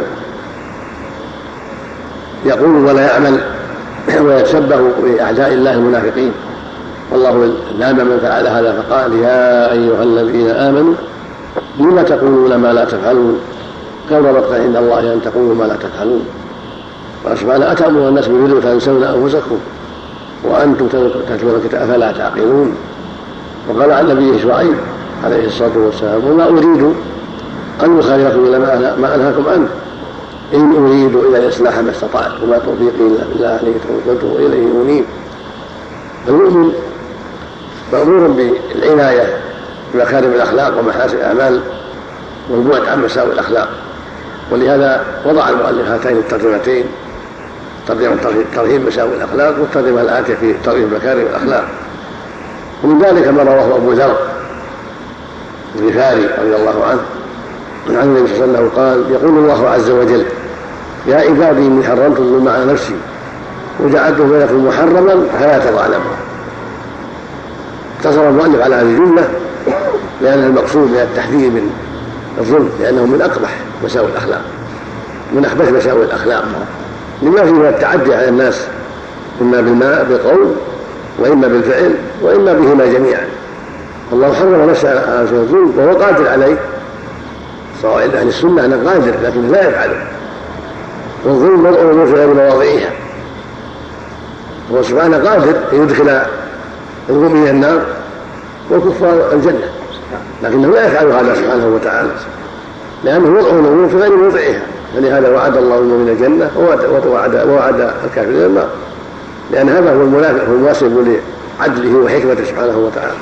يقول ولا يعمل ويتشبه بأعداء الله المنافقين. والله لام من فعل هذا فقال: يا أيها الذين آمنوا لما تقولون ما لا تفعلون، كبر مقتا عند الله أن تقولوا ما لا تفعلون. وسبحانه: أتأمرون الناس بالبر وتنسون أنفسكم وأنتم تتلون الكتاب أفلا تعقلون. وقال عن نبيه شعيب عليه الصلاة والسلام: وما أريد أن أخالفكم إلى ما أنهاكم عنه، إن أريد إلى الإصلاح ما استطعت وما توفيقي إلا بالله عليه توكلت وإليه أنيب. المؤمن مأمور بالعناية بمكارم الأخلاق ومحاسن الأعمال والبعد عن مساوئ الأخلاق، ولهذا وضع المؤلف هاتين الترجمتين: ترجمة ترهيب مساوئ الأخلاق، والترجمة الآتية في ترهيب مكارم الأخلاق. ومن ذلك ما رواه أبو ذر الغفاري رضي الله عنه عن النبي صلى الله عليه وسلم قال: يقول الله عز وجل: يا عبادي إني حرمت الظلم على نفسي وجعلته بينكم محرما فلا تظالموا. اقتصر المؤلف على هذه الجملة لأن المقصود من التحذير من الظلم، لأنه من أقبح مساوئ الأخلاق، من أخبث مساوئ الأخلاق، لما فيه من التعدي على الناس، إما بالماء بالقول وإما بالفعل وإما بهما جميعا. الله حرم نفسه على الظلم وهو قادر عليه، سواء أهل السنة أنه قادر لكن لا يفعله، والظلم وضع الأمور في غير مواضعها. هو سبحانه قادر أن يدخل المؤمنين النار والكفار الجنة، لكنه لا يفعل هذا سبحانه وتعالى لأنه وضع الأمور في غير موضعها، فلهذا وعد الله المؤمنين الجنة ووعد ووعد الكافرين النار، لأن هذا هو المناسب لعدله وحكمته سبحانه وتعالى.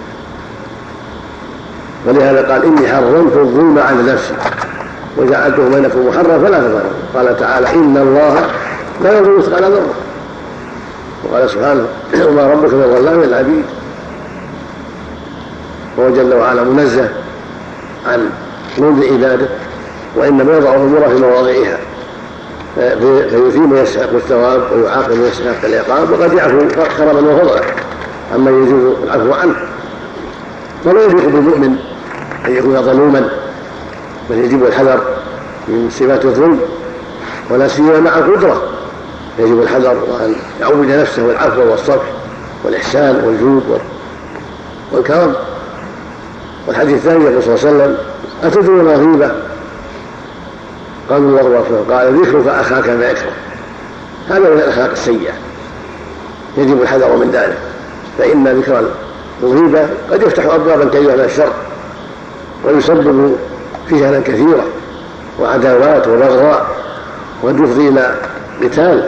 ولهذا قال إني حرمت الظلم على نفسي وجعلته بينكم محرما فلا تظلموا. قال تعالى إن الله لا يظلم مثقال ذرة. وقال سبحانه وما ربك بظلام للعبيد. وهو جل وعلا منزه عن ظلم عباده، وإنما يضع الأمور في مواضعها فيثيب ويستحق الثواب ويعاقب ويستحق العقاب، وقد يعفو كرما وفضلا عما يجوز العفو عنه. ولا يليق بالمؤمن أن يكون ظلوما، بل يجب الحذر من صفات الظلم، ولا سيما مع القدرة يجب الحذر وأن يعود نفسه والعفو والصفح والإحسان والجود والكرم. والحديث الثاني يقول صلى الله عليه وسلم أتدرون ما غيبة؟ قالوا الله ورسوله قال ذكرك أخاك ما يكره. هذا من الأخلاق السيئة، يجب الحذر من ذلك، فإن ذكر الغيبة قد يفتح أبوابا كثيرة من الشر ويسبب فيها كثيرة وعداوات وبغضاء، وقد يفضي إلى قتال،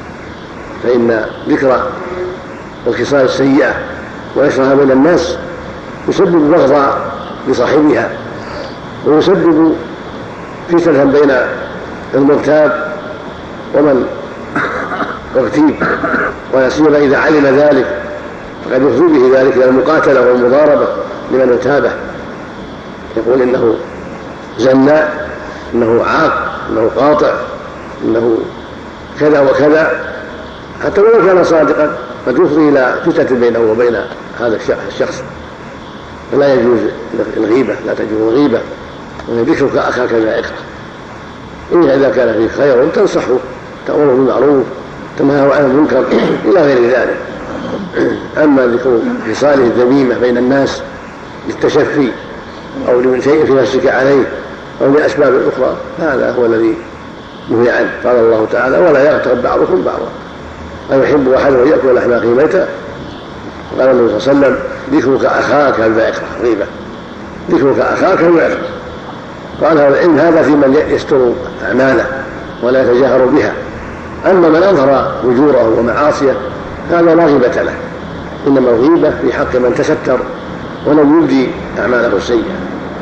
فإن ذكر الخصال السيئة ونشرها بين الناس يسبب بغضاء لصاحبها ويسبب فتنة بين المغتاب ومن اغتيب، ولا سيما إذا علم ذلك فقد يفضي به ذلك إلى المقاتلة والمضاربة لمن اغتابه، يقول إنه زناء، إنه عاق، إنه قاطع، إنه كذا وكذا، حتى ولو كان صادقا قد يفضي إلى فتنة بينه وبين هذا الشخص. فلا يجوز الغيبة، لا تجوز الغيبة، وذكرك أخاك ما يكره. إلا إذا كان فيه خير تنصحه، تأمره بالمعروف، تنهاه عن المنكر إلى غير ذلك. أما ذكر خصاله الذميمة بين الناس للتشفي أو لمن شيء في نفسك عليه أو لأسباب أخرى هذا هو الذي نهي عنه. قال الله تعالى ولا يغتب بعضكم بعضا أيحب أحدكم أن يأكل لحم أخيه ميتا. قال النبي صلى الله عليه وسلم ذكرك أخاك بما يكره غيبة، ذكرك أخاك بما يكره. قال هذا العلم هذا في من يستر أعماله ولا يتجاهر بها، أما من أظهر وجوره ومعاصيه هذا لا غيبة له، إنما الغيبة في حق من تستر ولم يبدي أعماله السيئة.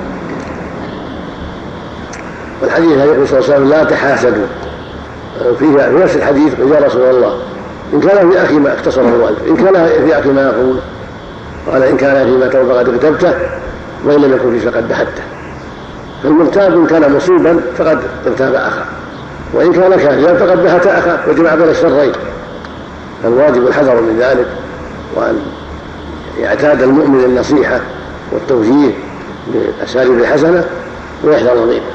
والحديث يقول صلى الله عليه وسلم لا تحاسدوا، فيها في نفس الحديث قال يا رسول الله إن كان في أخي ما اختصره الوالد، إن كان في أخي ما يقول، قال إن كان فيما تو فقد اغتبته وإن لم يكن فيه فقد بحته. فالمغتاب إن كان مصيبا فقد اغتاب أخاه، وإن كان كاذبا فقد بهت أخاه وجمع بين الشرين. فالواجب الحذر من ذلك، وأن يعتاد المؤمن النصيحة والتوجيه بالأساليب الحسنة ويحذر الغيبة.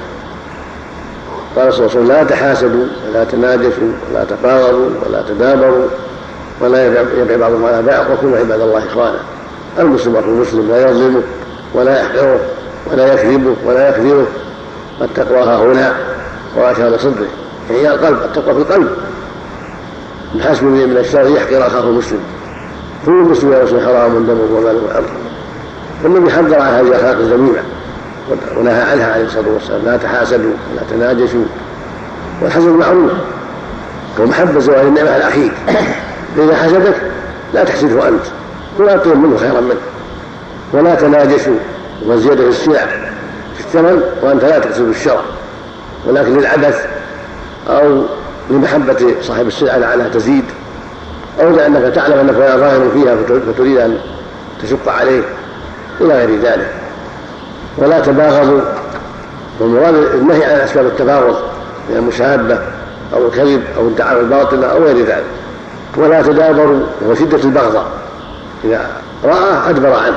قال صلى الله عليه وسلم لا تحاسدوا ولا تناجشوا ولا تباغضوا ولا تدابروا ولا يبع بعضهم على بعض وكونوا عباد الله إخوانا. المسلم أخو المسلم لا يظلمه ولا يحقره ولا يكذبه ولا يكذبه. التقوى ها هنا وأشار صدره، يعني القلب، التقوى في القلب. الحسب من الشر يحقر أخاه المسلم، كل مسلم يرسل حرام دمه وماله وعرضه. فالنبي حذر عن هذه الأخلاق الذميمة ونهى عنها عليه الصلاة والسلام. لا تحاسدوا ولا تناجشوا، والحسد معروف ومحبة زوال النعمة على أخيك، فإذا حسدك لا تحسده أنت ولا تطلب منه خيرا منه. ولا تناجشوا والزيادة في السلع في الثمن وأنت لا تقصد الشرع، ولكن للعبث أو لمحبة صاحب السلعة لعلها تزيد، أو لأنك تعلم أنك لا ظاهر فيها فتريد أن تشق عليه إلى غير ذلك. ولا تباغضوا، والمراد النهي عن أسباب التباغض من المشابهة أو الكذب أو الدعاوى الباطلة أو غير ذلك. ولا تدابروا، وهو شدة البغضاء، إذا رأى أدبر عنه.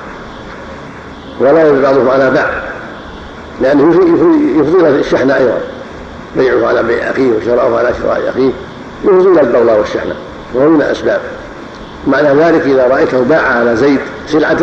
ولا يبيع بعضهم على بعض، لأنه يفضل الشحن أيضا، بيعه على بيع أخيه وشراءه على شراء أخيه يفضل البغضاء والشحن، وهو من الأسباب. معنى ذلك إذا رأيته باع على زيد سلعة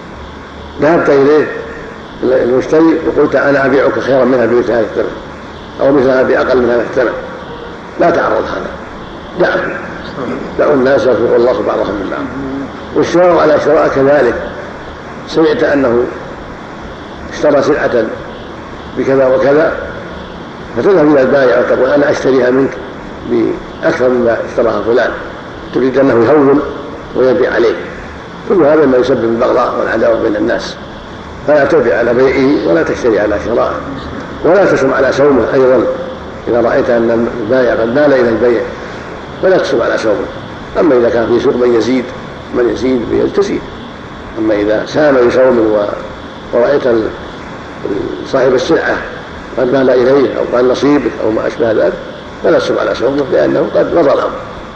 ذهبت إليه المشتري وقلت أنا أبيعك خيرا منها بمثل هذا الثمن، أو مثلها بأقل من هذا الثمن، لا تعرض هذا، دعم دعوا الناس يرزق الله بعضهم من بعض. والشراء على شراء كذلك، سمعت أنه اشترى سلعة بكذا وكذا فتذهب إلى البائع وتقول أنا أشتريها منك بأكثر مما اشتراها فلان، تريد أنه يهون ويبيع عليه. كل هذا ما يسبب البغضاء والعداوة بين الناس، فلا تبيع على بيعه ولا تشتري على شرائه، ولا تسم على سومه أيضا. إذا رأيت أن البائع قد مال إلى البيع فلا تسم على سومه. أما إذا كان في سوق من يزيد من يزيد بيزيد، أما إذا سام بسوم ورأيت صاحب السلعة قد مال إليه أو قال نصيبك أو ما أشبه ذلك فلا تسم على سومه، لأنه قد مضى الأمر.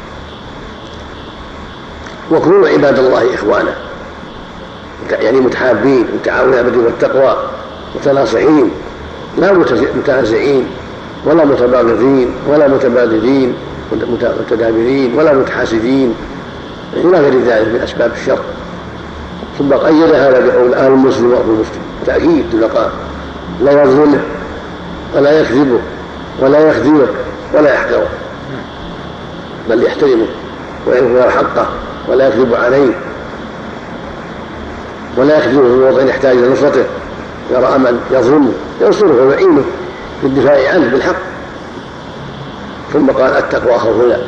وكونوا عباد الله إخوانا، يعني متحابين متعاونين على البر والتقوى متناصحين، لا متنازعين ولا متباغضين ولا متبادلين متدابرين ولا متحاسدين إلى غير ذلك من أسباب الشر. ثم قيد هذا بقول آل المسلم وأخو المسلم، تأكيد لقاء لا يظلمه ولا يكذبه ولا يخذله ولا يحقره، بل يحترمه ويظهر حقه ولا يكذب عليه ولا يخذله في وضع يحتاج إلى نصرته. يرى من يظلمه ينصره ويعينه في الدفاع عنه بالحق. ثم قال التقوى خوفنا،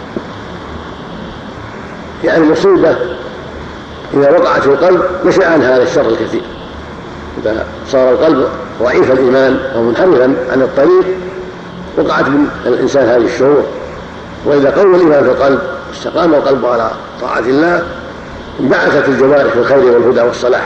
يعني المصيبة إذا وقعت في القلب نشأ عن هذا الشر الكثير. إذا صار القلب ضعيف الإيمان أو منحرفا عن الطريق وقعت من الإنسان هذه الشرور. وإذا قوى الإيمان في القلب استقام القلب على طاعة الله انبعثت الجوارح في الخير والهدى والصلاح.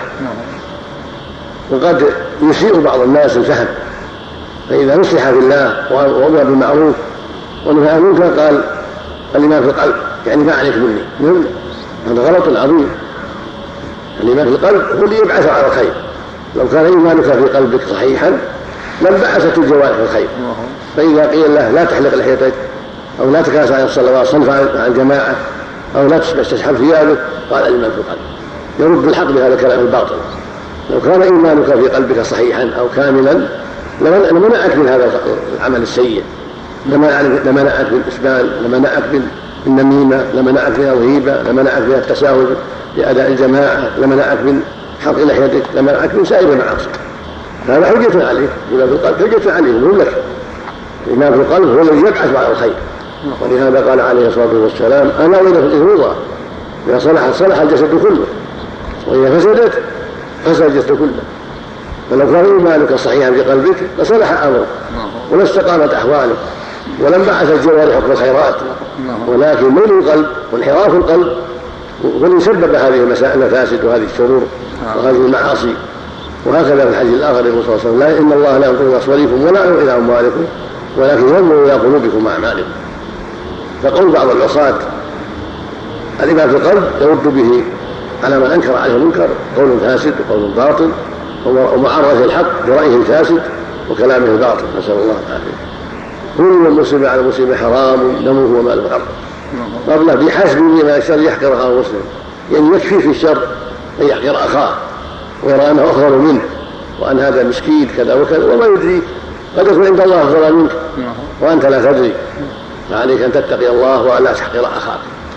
وقد يسيء بعض الناس الفهم، فإذا نصح في الله وأمر بالمعروف ونهى عن المنكر قال الإيمان في القلب يعني ما عليك مني. هذا غلط عظيم. الإيمان في القلب هو اللي يبعث على الخير. لو كان إيمانك في قلبك صحيحا لانبعثت الجوارح في الخير. فإذا قيل له لا تحلق لحيتك أو لا تكاس عن الصلوات صنف عن الجماعة أو لا تسحب ثيابك قال الإيمان في القلب، يرد الحق بهذا الكلام الباطل. لو كان إيمانك في قلبك صحيحا أو كاملا لمنعك من هذا العمل السيء، لمنعك من الإسبان، لمنعك من النميمة، لمنعك من الغيبة، لمنعك من التساهل بأداء الجماعة، لمنعك من حلق لحيتك، لمنعك من سائر المعاصي. هذا حجة عليك. إيمان في القلب حجة عليه مهم لك. الإيمان في القلب هو الذي يبعث على الخير. ولهذا قال عليه الصلاة والسلام أنا وإذا في الإذن إذا صلحت صلح الجسد كله وإذا فسدت فسد الجسد كله. فلو كان إيمانك صحيحا في قلبك لصلح أمرك ولا استقامت أحوالك ولم بعث الجوارح في الخيرات، ولكن ميل القلب وانحراف القلب هو اللي سبب هذه المفاسد وهذه الشرور وهذه المعاصي. وهكذا في الحديث الآخر يقول صلى الله عليه وسلم إن الله لا ينظر إلى صوركم ولا ينظر إلى أموالكم ولكن ينظر إلى قلوبكم وأعمالكم. فقول بعض العصاة الإيمان في القلب يرد به على من أنكر عليه المنكر قول فاسد وقول باطل ومعارضة الحق برأيه الفاسد وكلامه الباطل، نسأل الله العافية. كل المسلم على المسلم حرام دمه وماله حرام. قبله بحسب من الشر يحقر أخاه المسلم، يعني يكفي في الشر أن يحقر أخاه ويرى أنه أفضل منه وأن هذا مسكين كذا وكذا وما يدريك قد يكون عند الله أفضل منك وأنت لا تدري. فعليك أن تتقي الله ولا تحقر أخاك،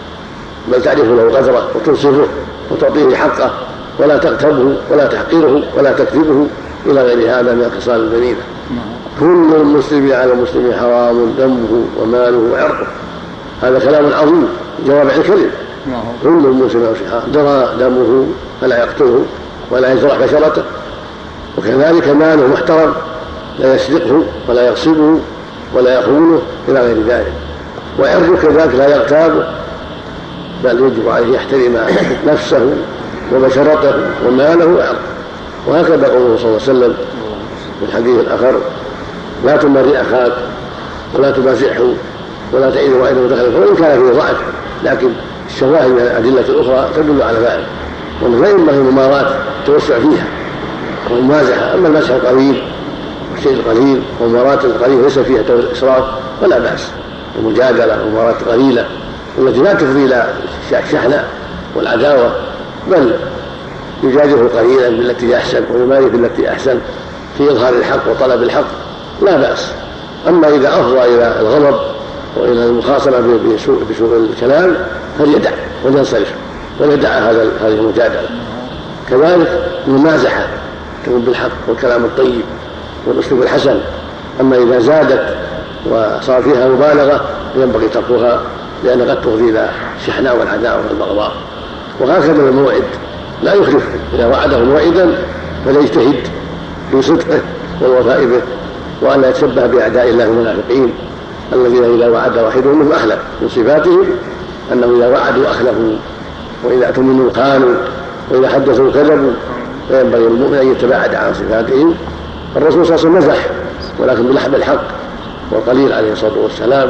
بل تعرف له قدره وتنصفه وتعطيه حقه ولا تغتبه ولا تحقره ولا تكذبه إلى غير هذا من الخصال الذميمة. كل المسلم على المسلم حرام دمه وماله وعرضه. هذا كلام عظيم جوامع الكلم. كل المسلم جرى دمه فلا يقتله ولا يجرح بشرته، وكذلك ماله محترم لا يسرقه ولا يغصبه ولا يخونه إلى غير ذلك. وعرضه كذلك لا يغتابه بل يجب عليه يحترم نفسه وبشرته وماله وعرضه. وهكذا قوله صلى الله عليه وسلم في الحديث الآخر لا تمري أخاك ولا تبازحه ولا تعيده أيضا متخلفه وإن كان فيه ضعف، لكن الشواهد من الأدلة الأخرى تدل على ذلك، وأنه لا ينبغي الممارات التوسع فيها والمازحة. أما المزح القليل والشيء القليل والممارات القليلة ليس فيها إسراف ولا بأس. المجادلة والممارات القليلة التي لا تفضي إلى الشحنة والعداوة، بل يجادله قليلا بالتي أحسن ويماري بالتي أحسن في إظهار الحق وطلب الحق لا بأس. أما إذا أفضى إلى الغضب وإلى المخاصمة بسوء, بسوء الكلام فليدع ولينصرف وليدع هذا هذه المجادلة. كذلك الممازحة تكون بالحق والكلام الطيب والأسلوب الحسن. أما إذا زادت وصار فيها مبالغة ينبغي تركها، لأن قد تفضي إلى الشحناء والعداوة والبغضاء. وهكذا الموعد لا يخلف، إذا وعده موعدا فليجتهد في صدقه والوفاء به، وأن لا يتشبه بأعداء الله المنافقين الذين إذا وعد واحدهم منهم أخلف. من صفاتهم أنه إذا وعدوا أخلفوا، وإذا اؤتمنوا خانوا، وإذا حدثوا كذبوا. فينبغي المؤمن أن يتباعد عن صفاتهم. الرسول صلى الله عليه وسلم مزح ولكن بلحظ الحق والقليل عليه الصلاة والسلام.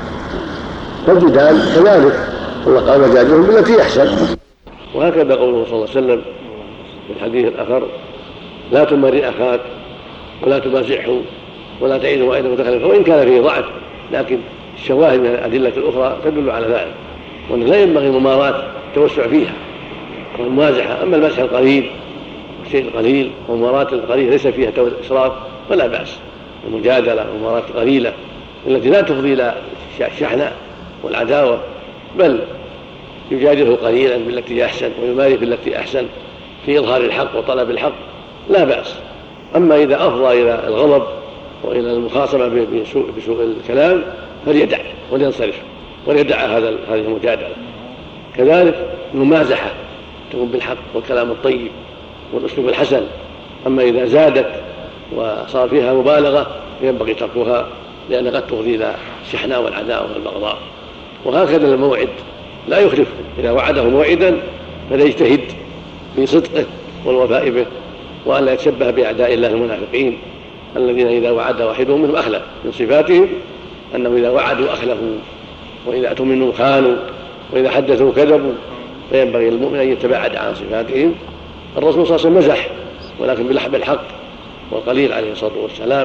فالجدال كذلك الله قال وجادلهم بالتي أحسن. وهكذا قوله صلى الله عليه وسلم في الحديث الآخر: لا تماري أخاك ولا تمازحه ولا تعيد وعيده متخلفا، وإن كان فيه ضعف لكن الشواهد من الأدلة الأخرى تدل على ذلك، وأن لا ينبغي الممارات التوسع فيها والمازحة. أما المزح القليل الشيء القليل وممارات القليل ليس فيها إسراف فلا بأس. المجادلة وممارات قليلة التي لا تفضي إلى الشحناء والعداوة، بل يجادله قليلا بالتي أحسن ويماري بالتي أحسن في إظهار الحق وطلب الحق لا بأس. أما إذا أفضى إلى الغضب وإلى المخاصمة بسوء, بسوء الكلام فليدع ولينصرف وليدع هذا هذه المجادلة. كذلك الممازحة تكون بالحق والكلام الطيب والأسلوب الحسن. أما إذا زادت وصار فيها مبالغة ينبغي تركها، لأن قد تفضي إلى الشحناء والعداوة والبغضاء. وهكذا الموعد لا يخلف، إذا وعده موعدا فليجتهد في صدقه والوفاء به، وأن لا يتشبه بأعداء الله المنافقين الذين إذا وعد واحدهم منهم أخلف. من صفاتهم أنه إذا وعدوا أخلفوا، وإذا اؤتمنوا خانوا، وإذا حدثوا كذبوا. فينبغي المؤمن أن يتباعد عن صفاتهم. الرسول صلى الله عليه وسلم مزح ولكن بلحظ الحق والقليل عليه الصلاة والسلام.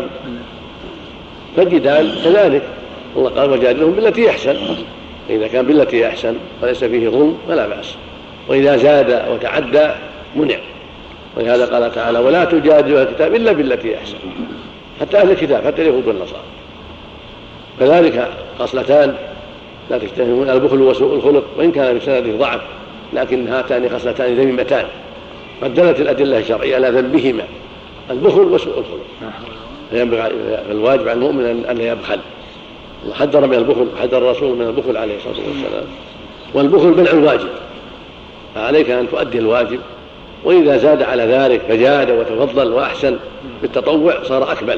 فالجدال كذلك الله قال وجادلهم بالتي أحسن. إذا كان بالتي أحسن وليس فيه ظلم فلا بأس، وإذا زاد وتعدى منع. ولهذا قال تعالى: ولا تجادلوا أهل الكتاب إلا بالتي أحسن. حتى أهل الكتاب، حتى اليهود والنصارى. كذلك خصلتان لا تجتهمون: البخل وسوء الخلق، وإن كان بسنده ضعف لكن هاتان خصلتان ذميمتان قد دلت الأدلة الشرعية على ذنبهما، البخل وسوء الخلق. فينبغي الواجب على المؤمن أن لا يبخل. وحذر من البخل، حذر الرسول من البخل عليه الصلاة والسلام. والبخل منع الواجب، فعليك أن تؤدي الواجب. وإذا زاد على ذلك فجاد وتفضل وأحسن بالتطوع صار أكمل.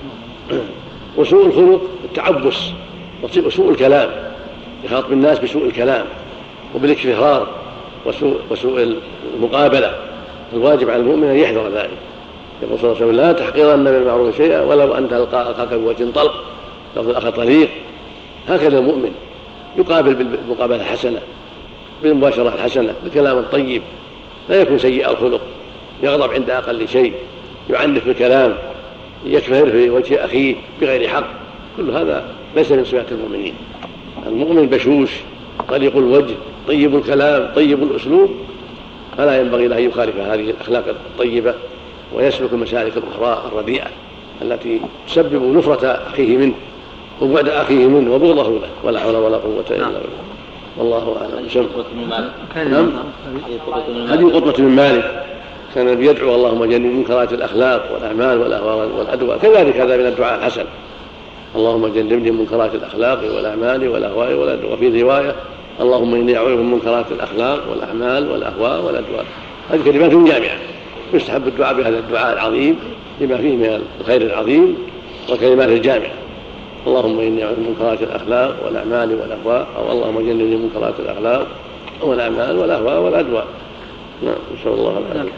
وسوء الخلق التعبس وسوء الكلام، يخاطب الناس بسوء الكلام وبالاكفهار وسوء, وسوء المقابلة. الواجب على المؤمن أن يحذر ذلك. يقول صلى الله عليه وسلم: لا تحقرن من المعروف شيئا ولو أن تلقى أخاك بوجه طلق، لفظ الأخ طليق. هكذا المؤمن يقابل بالمقابلة الحسنة، بالمباشرة الحسنة، بالكلام الطيب، لا يكون سيء الخلق، يغضب عند أقل شيء، يعنف بالكلام، يكفر في وجه أخيه بغير حق. كل هذا ليس من صفات المؤمنين. المؤمن بشوش، طليق الوجه، طيب الكلام، طيب الأسلوب، فلا ينبغي له أن يخالف هذه الأخلاق الطيبة ويسلك المسالك الأخرى الرديئة التي تسبب نفرة أخيه منه وبعد أخيه منه وبغضه له، ولا حول ولا قوة إلا بالله. والله أعلم. نعم، هذه قطبة من مالك كان يدعو: اللهم جنب منكرات الأخلاق والأعمال والأهواء والأدواء. كذلك هذا من الدعاء الحسن: اللهم جنبني منكرات الأخلاق والأعمال والأهواء والأدواء. وفي رواية: اللهم إني أعوذ من منكرات الأخلاق والأعمال والأهواء والأدواء. هذه كلمات جامعة، يستحب الدعاء بهذا الدعاء العظيم لما فيه من الخير العظيم والكلمات الجامعة: اللهم إني أعوذ من منكرات الأخلاق والأعمال والأهواء، أو اللهم جنبني من منكرات الأخلاق والأعمال والأهواء والأدواء. نعم، إن شاء الله العافية.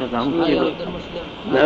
نعم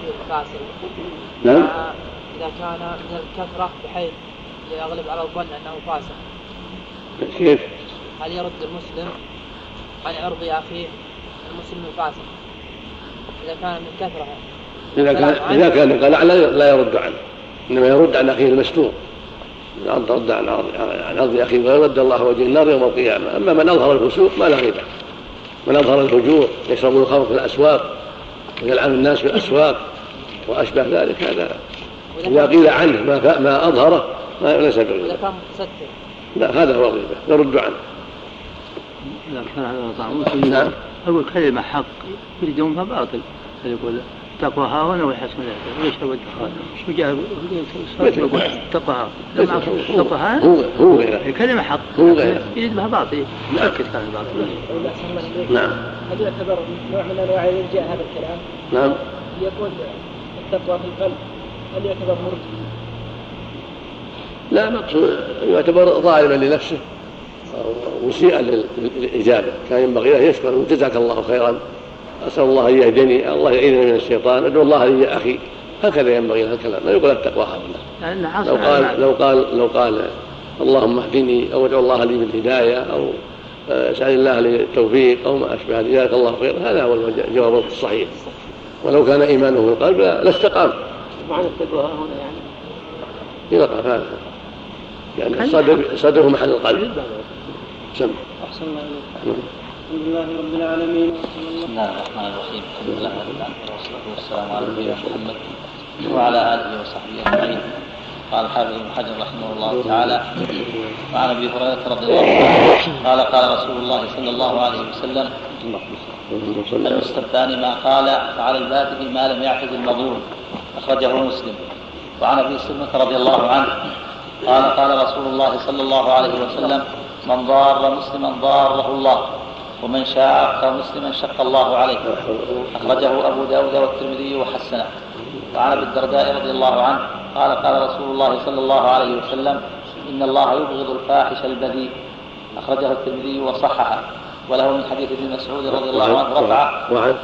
نعم. إذا كان من الكثرة بحيث يغلب على الظن أنه فاسق، كيف؟ هل يرد المسلم عن عرض أخيه المسلم الفاسق إذا كان من كثرة؟ إذا كان إذا كان قال لا يرد عنه، إنما يرد عن أخيه المستور. رد عن عرض أخيه ويرد الله وجه النار يوم القيامة. أما من أظهر الفسوق ما له غيبة، من أظهر الفجور يشرب الخمر في الأسواق ويلعن الناس في الأسواق وأشبه ذلك، هذا إذا قيل عنه ما, ما أظهره ما ليس بغيبة. إذا كان متستر لا هذا هو الغيبة نرد عنه. إذا كان هذا طعام نعم أقول كلمة حق يريدون فباطل يقول تقوى هاونا ويحسن ذلك ويشرب الدخان وجاء تقوى هاونا تقوى هاونا هو غيره كلمة حق هو غيره يريد بها باطل مؤكد كان باطل. نعم هل يعتبر نوع من أنواع الإرجاء هذا الكلام؟ نعم يقول التقوى في القلب هل يعتبر مرجئ؟ لا مقصود يعتبر ظالما لنفسه ومسيئا للإجابة كان ينبغي له يشكر جزاك الله خيرا أسأل الله أن يهدني الله يعينني من الشيطان أدعو الله لي يا أخي هكذا ينبغي له الكلام ما يقول التقوى هؤلاء. لو قال لو قال لو قال اللهم اهدني أو ادعو الله لي بالهداية أو اسأل الله لي التوفيق أو ما أشبه جزاك الله خيرا هذا هو الجواب الصحيح. ولو كان إيمانه في القلب لاستقام. معنى التقوى هنا يعني يلقى هذا يعني صدر صدره محل القلب. سم. أحسن الله إليك. الحمد لله رب العالمين. بسم الله الرحمن الرحيم. الحمد لله رب العالمين والصلاة والسلام على نبينا محمد وعلى آله وصحبه أجمعين. قال الحافظ ابن حجر رحمه الله تعالى وعن أبي هريرة رضي الله عنه قال قال رسول الله صلى الله عليه وسلم المستبان ما قال فعلى البادئ ما لم يعتد المظلوم أخرجه مسلم. وعن أبي سلمة رضي الله عنه قال قال رسول الله صلى الله عليه وسلم من ضار مسلما ضاره الله ومن شاق مسلما شق الله عليه أخرجه أبو داود والترمذي وحسنه. وعن أبي الدرداء رضي الله عنه قال قال رسول الله صلى الله عليه وسلم إن الله يبغض الفاحش البذيء أخرجه الترمذي وصححه. وله من حديث ابن مسعود رضي الله عنه رفعه. وعن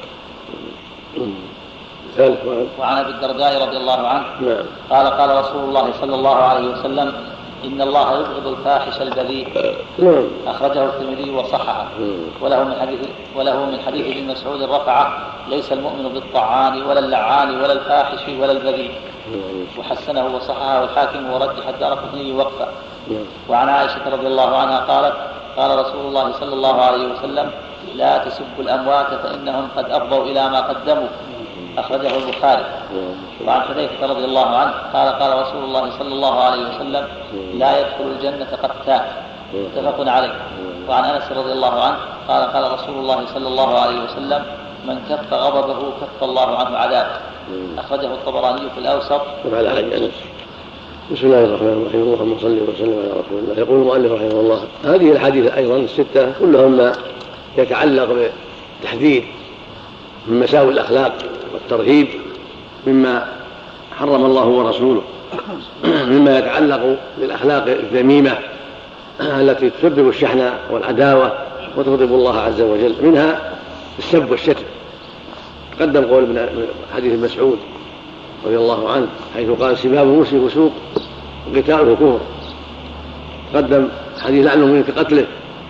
وعن أبي الدرداء رضي الله عنه قال قال رسول الله صلى الله عليه وسلم إن الله يبغض الفاحش البذيء أخرجه الترمذي وصححه. وله من حديث وله من حديث ابن مسعود رفعه ليس المؤمن بالطعان ولا اللعان ولا الفاحش ولا البذيء وحسنه وصححه الحاكم ورجح الدارقطني وقفه. وعن عائشة رضي الله عنها قالت قال رسول الله صلى الله عليه وسلم لا تسبوا الأموات فإنهم قد أفضوا إلى ما قدموا أخرجه البخاري. وعن حذيفة رضي الله عنه قال قال رسول الله صلى الله عليه وسلم لا يدخل الجنة قتال متفق عليه. وعن أنس رضي الله عنه قال قال رسول الله صلى الله عليه وسلم من كف غضبه كف الله عنه عذابه أخرجه الطبراني في الأوسط. بسم الله الرحمن الرحيم اللهم صل وسلم على رسول الله. يقول المؤلف رحمه الله هذه الحديث أيضا الستة كلهم يتعلق بتحذير من مساوئ الأخلاق والترهيب مما حرم الله ورسوله مما يتعلق بالأخلاق الذميمة التي تسبب الشحنة والعداوة وتغضب الله عز وجل منها السب والشتم. قدم قول ابن حديث ابن مسعود رضي الله عنه حيث قال سباب المسلم فسوق وقتاله كفر. قدم حديث لعن المؤمن كقتله.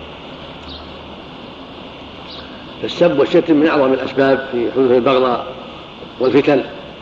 فالسب والشتم من أعظم الأسباب في حدوث البغضاء والفتن.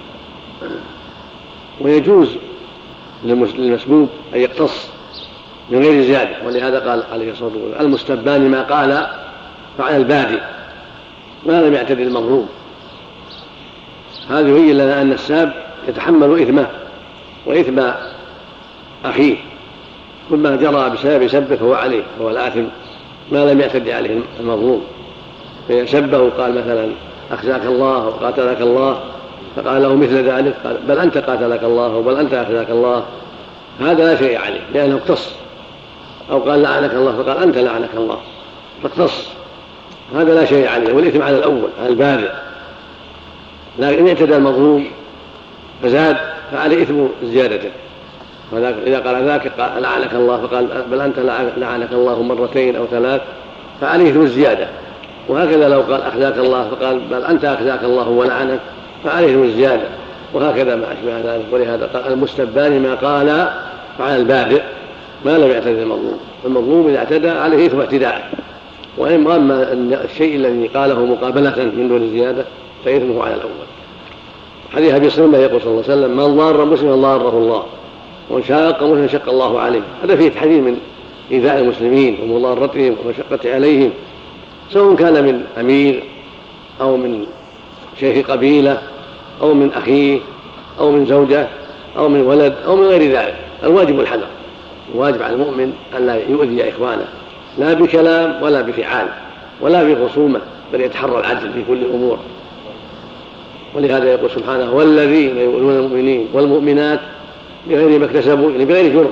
ويجوز للمسبوب أن يقتص من غير زيادة ولهذا قال عليه الصلاة والسلام المستبان ما قال فعلى البادئ ما لم يعتد المظلوم. هذا يبين لنا أن الساب يتحمل إثمه وإثم أخيه كل ما جرى بسبب سبه فهو عليه فهو الآثم ما لم يعتد عليه المظلوم. فسبه قال مثلا أخزاك الله وقاتلك الله فقال له مثل ذلك قال بل أنت قاتلك الله بل أنت أخزاك الله هذا لا شيء عليه لأنه اقتص. أو قال لعنك الله فقال أنت لعنك الله فاقتص هذا لا شيء عليه والإثم على الأول على البادئ. لكن إن اعتدى المظلوم فزاد فعليه إثم زيادته. إذا قال ذاك لعنك الله فقال بل أنت لعنك الله مرتين أو ثلاث فعليه إثم الزيادة. وهكذا لو قال أخزاك الله فقال بل أنت أخزاك الله ولعنك فعليه إثم الزيادة. وهكذا ما أشبه ذلك. ولهذا قال المستبان ما قال فعلى البادئ ما لم يعتد المظلوم. المظلوم إذا اعتدى عليه إثم اعتداء وإن غم الشيء الذي قاله مقابلة من دون زيادة فإثمه على الأول. حديث أبي سلمة يقول صلى الله عليه وسلم من ضار مسلما ضاره الله ومن شاق مسلما شق الله عليه. هذا فيه تحذير من إيذاء المسلمين ومضارتهم ومشقة عليهم سواء كان من أمير أو من شيخ قبيلة أو من أخيه أو من زوجة أو من ولد أو من غير ذلك. الواجب الحذر، الواجب على المؤمن أن لا يؤذي إخوانه لا بكلام ولا بفعال ولا بخصومة، بل يتحرى العدل في كل الأمور. ولهذا يقول سبحانه والذين يؤذون المؤمنين والمؤمنات بغير ما اكتسبوا، يعني بغير جرم،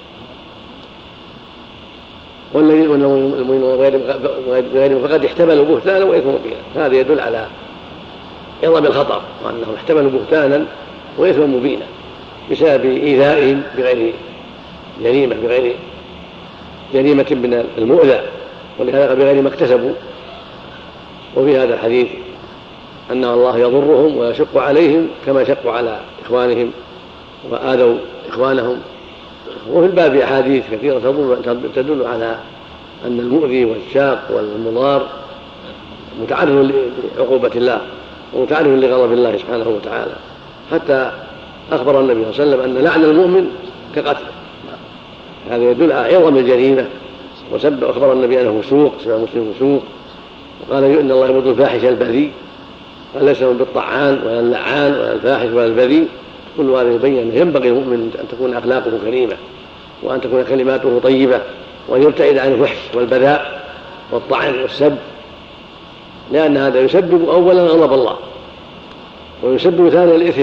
والذين يؤذون المؤمنين بغير فقد احتملوا بهتانا وإثما مبينا. هذا يدل على عظم الخطر، وأنهم احتملوا بهتانا وإثما مبينا بسبب إيذائهم بغير جريمة بغير جريمة من المؤذى، ولهذا بغير ما اكتسبوا. وفي هذا الحديث أن الله يضرهم ويشق عليهم كما شقوا على إخوانهم وآذوا إخوانهم. وفي الباب أحاديث كثيرة تدل على أن المؤذي والشاق والمضار متعرض لعقوبة الله ومتعرض لغضب الله سبحانه وتعالى، حتى أخبر النبي صلى الله عليه وسلم أن لعن المؤمن كقتله. هذا يدل على عظم الجريمة. وسب أخبر النبي أنه فسوق، سمع مسلم فسوق، وقال إن الله يبغض الفاحش البذيء، قال ليس بالطعان ولا اللعان ولا الفاحش ولا البذيء. كل هذا يبين أنه ينبغي المؤمن أن تكون أخلاقه كريمة وأن تكون كلماته طيبة وأن يبتعد عن الفحش والبذاء والطعن والسب، لأن هذا يسبب أولا غضب الله، ويسبب ثانيا الإثم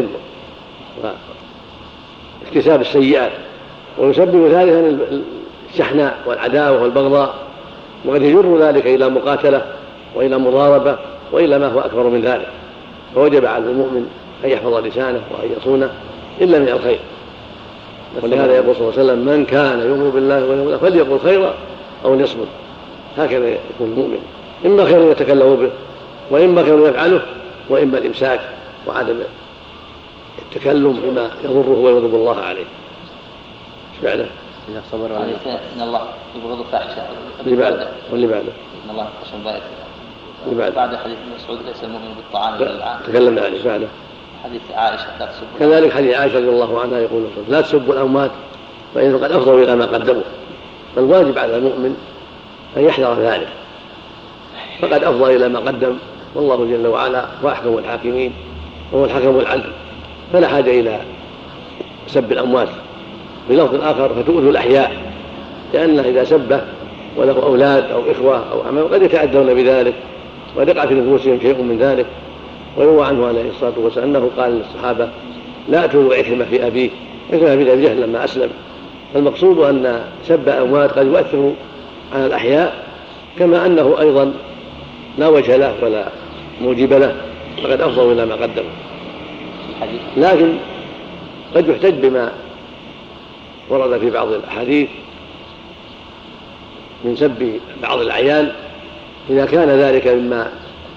واكتساب السيئات، ويسبب ثالثا الشحناء والعداوة والبغضاء، وقد يجر ذلك إلى مقاتلة وإلى مضاربة وإلى ما هو أكبر من ذلك. فوجب على المؤمن أن يحفظ لسانه وأن يصونه إلا من الخير. ولهذا يقول صلى الله عليه وسلم من كان يؤمن بالله واليوم الآخر فليقل خيرا أو ليصمت. هكذا يكون المؤمن، إما خير يتكلم به وإما خير يفعله وإما الإمساك وعدم التكلم بما يضره ويغضب الله عليه. فعلا إذا صبر عليه إن الله يبغض الفاحشة. اللي بعده واللي بعده إن الله قسم بارك. بعد حديث مسعود ليس المؤمن بالطعام ولا اللعان. تكلمنا عليه بعده. حديث عائشة لا تسبوا. كذلك حديث عائشة رضي الله عنها يقول لا تسبوا الأموات فإنهم قد أفضوا إلى ما قدموا. فالواجب على المؤمن أن يحذر ذلك، فقد أفضى إلى ما قدم، والله جل وعلا هو أحكم الحاكمين وهو الحكم العدل، فلا حاجة إلى سب الأموات. بلفظ آخر فتؤذوا الأحياء، لأنه إذا سبه وله أولاد أو إخوة أو أعمام قد يتعدون بذلك وقد يقع في نفوسهم شيء من ذلك. ويروى عنه عليه الصلاة والسلام أنه قال للصحابة لا تؤذوا عكرمة في أبيه، عكرمة في أبي جهل لما أسلم. المقصود أن سب أموات قد يؤثر على الأحياء، كما أنه أيضا لا وجه له ولا موجب له، فقد أفضوا إلى ما قدموا. لكن قد يحتج بما ورد في بعض الأحاديث من سب بعض الأعيان إذا كان ذلك مما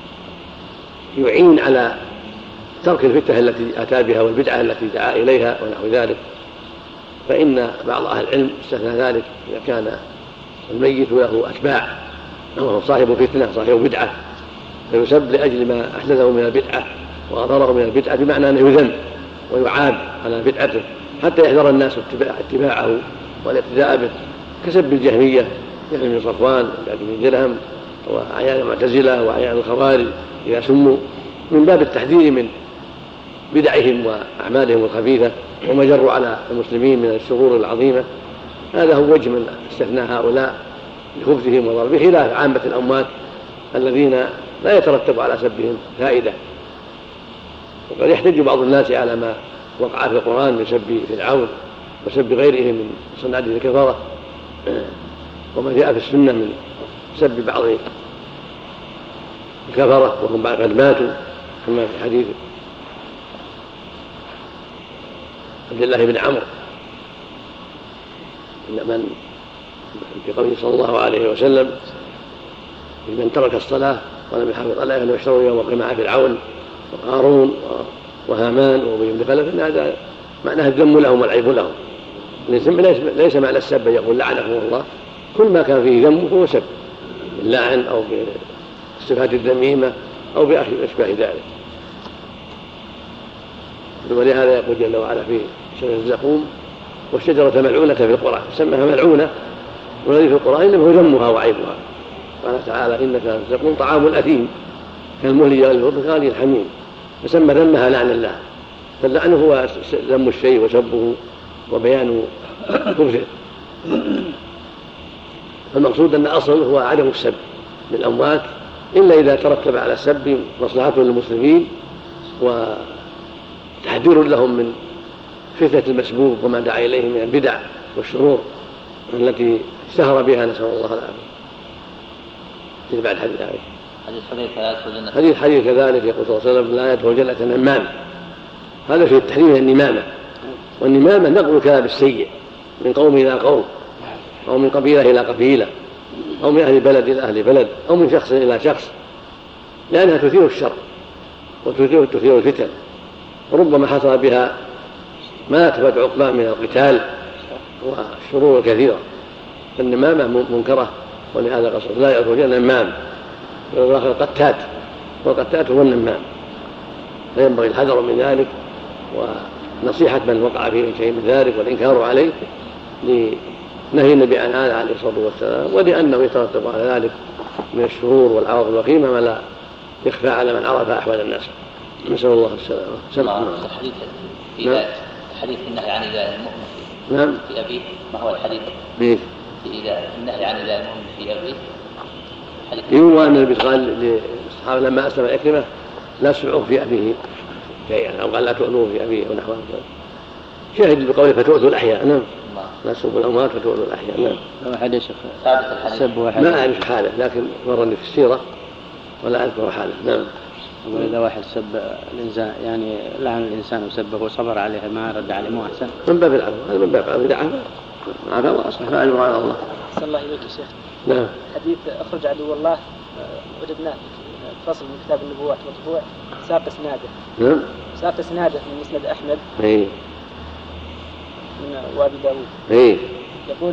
يعين على ترك الفتنة التي أتى بها والبدعة التي دعا إليها ونحو ذلك، فإن بعض أهل العلم استثنى ذلك إذا كان الميت له أتباع وهو صاحب فتنة صاحب بدعة فيسب لأجل ما أحدثه من البدعة وأضره من البدعة، بمعنى أنه يذم ويعاب على بدعته حتى يحذر الناس اتباعه والاقتداء به، كسب الجهمية جهل بن صفوان وجعد بن درهم وأعيان المعتزلة وأعيان الخوارج إذا سموا، من باب التحذير من بدعهم وأعمالهم الخبيثة وما جروا على المسلمين من الشرور العظيمة. هذا هو وجه من استثناء هؤلاء لخبثهم وضربهم، خلاف عامة الأموات الذين لا يترتب على سبهم فائدة. وقد يحتج بعض الناس على ما وقع في القرآن من سب فرعون وسب غيرهم من صناديد الكفرة، وما جاء في السنة من سب بعض الكفرة وهم قد ماتوا، كما في حديث عبد الله بن عمرو من في قوله صلى الله عليه وسلم من ترك الصلاة ولم يحافظ عليها أنه يحشر يوم القيامة مع فرعون وقارون وهامان وأبي بن خلف، إن هذا معناه الذم لهم والعيب لهم. ليس معنى السب يقول لعنكم الله، كل ما كان فيه ذم هو سب باللعن أو بالصفات الذميمة أو بأشباه ذلك. ولهذا يقول جل وعلا في شجرة الزقوم والشجرة ملعونة في القرآن، سماها ملعونة، والذي في القرآن إنما هو ذمها وعيبها. قال تعالى إن شجرة الزقوم طعام الأثيم كالمهل يغلي الحميم، فسمى ذمها لعن الله. فاللعن هو ذم الشيء وسبه وبيان كفره. المقصود أن أصل هو عدم السب للأموات إلا إذا ترتب على السب مصلحة للمسلمين وتحذير لهم من فتنة المسبوب وما دعا إليه من البدع والشرور التي اشتهر بها، نسأل الله العافية. بعد حديث عائشة حديث حذيفة لا يدخل الجنة. حديث حديث كذلك يقول صلى الله عليه وسلم لا يدخل الجنة نمام. هذا في التحريم النمامة، والنمامة نقل الكلام السيء من قوم إلى قوم، أو من قبيلة إلى قبيلة، أو من أهل بلد إلى أهل بلد، أو من شخص إلى شخص، لأنها تثير الشر وتثير تثير الفتن، وربما حصل بها ما تفت عقباه من القتال والشرور الكثيرة. فالنمامة منكرة، ولهذا قصد لا يدخل الجنة نمام، والآخر قتات، والقتات هو النمام. فينبغي الحذر من ذلك ونصيحة من وقع فيه شيء من ذلك والإنكار عليه لنهي النبي عن هذا عليه الصلاة والسلام، ولأنه يترتب على ذلك من الشرور والعواقب الوخيمة ما لا يخفى على من عرف أحوال الناس. نسأل الله السلامة. سمع الحديث في نعم. حديث النهي عن إذاء المؤمن في, نعم. في أبيه، ما هو الحديث بيه؟ في إذاء النهي عن إذاء المؤمن في أبيه. يروى أن النبي قال للصحابة لما أسلم إكرمة لا تسمعوه في أبيه شيئا، أو قال لا تؤذوه في أبيه ونحوه. شاهد بقوله فتؤذوا الأحياء. نعم، لا تسبوا الأموات فتؤذوا الأحياء. نعم. لو أحد يا شيخ ما أعرف حاله، لكن مرني في السيرة ولا أذكر حاله. نعم. وإذا واحد سب الإنسان يعني لعن الإنسان وسبه وصبر عليه ما رد عليه مو أحسن؟ من باب العفو، هذا من باب العفو. إذا عفا عفا وأصلح فأجره على الله. صلى الله إليك يا شيخ. نعم. حديث أخرج عدو الله وجدناه فصل من كتاب النبوات مطبوع ساق اسناده. نعم. ساق اسناده من مسند أحمد. إيه. من وابي داود. إيه. يقول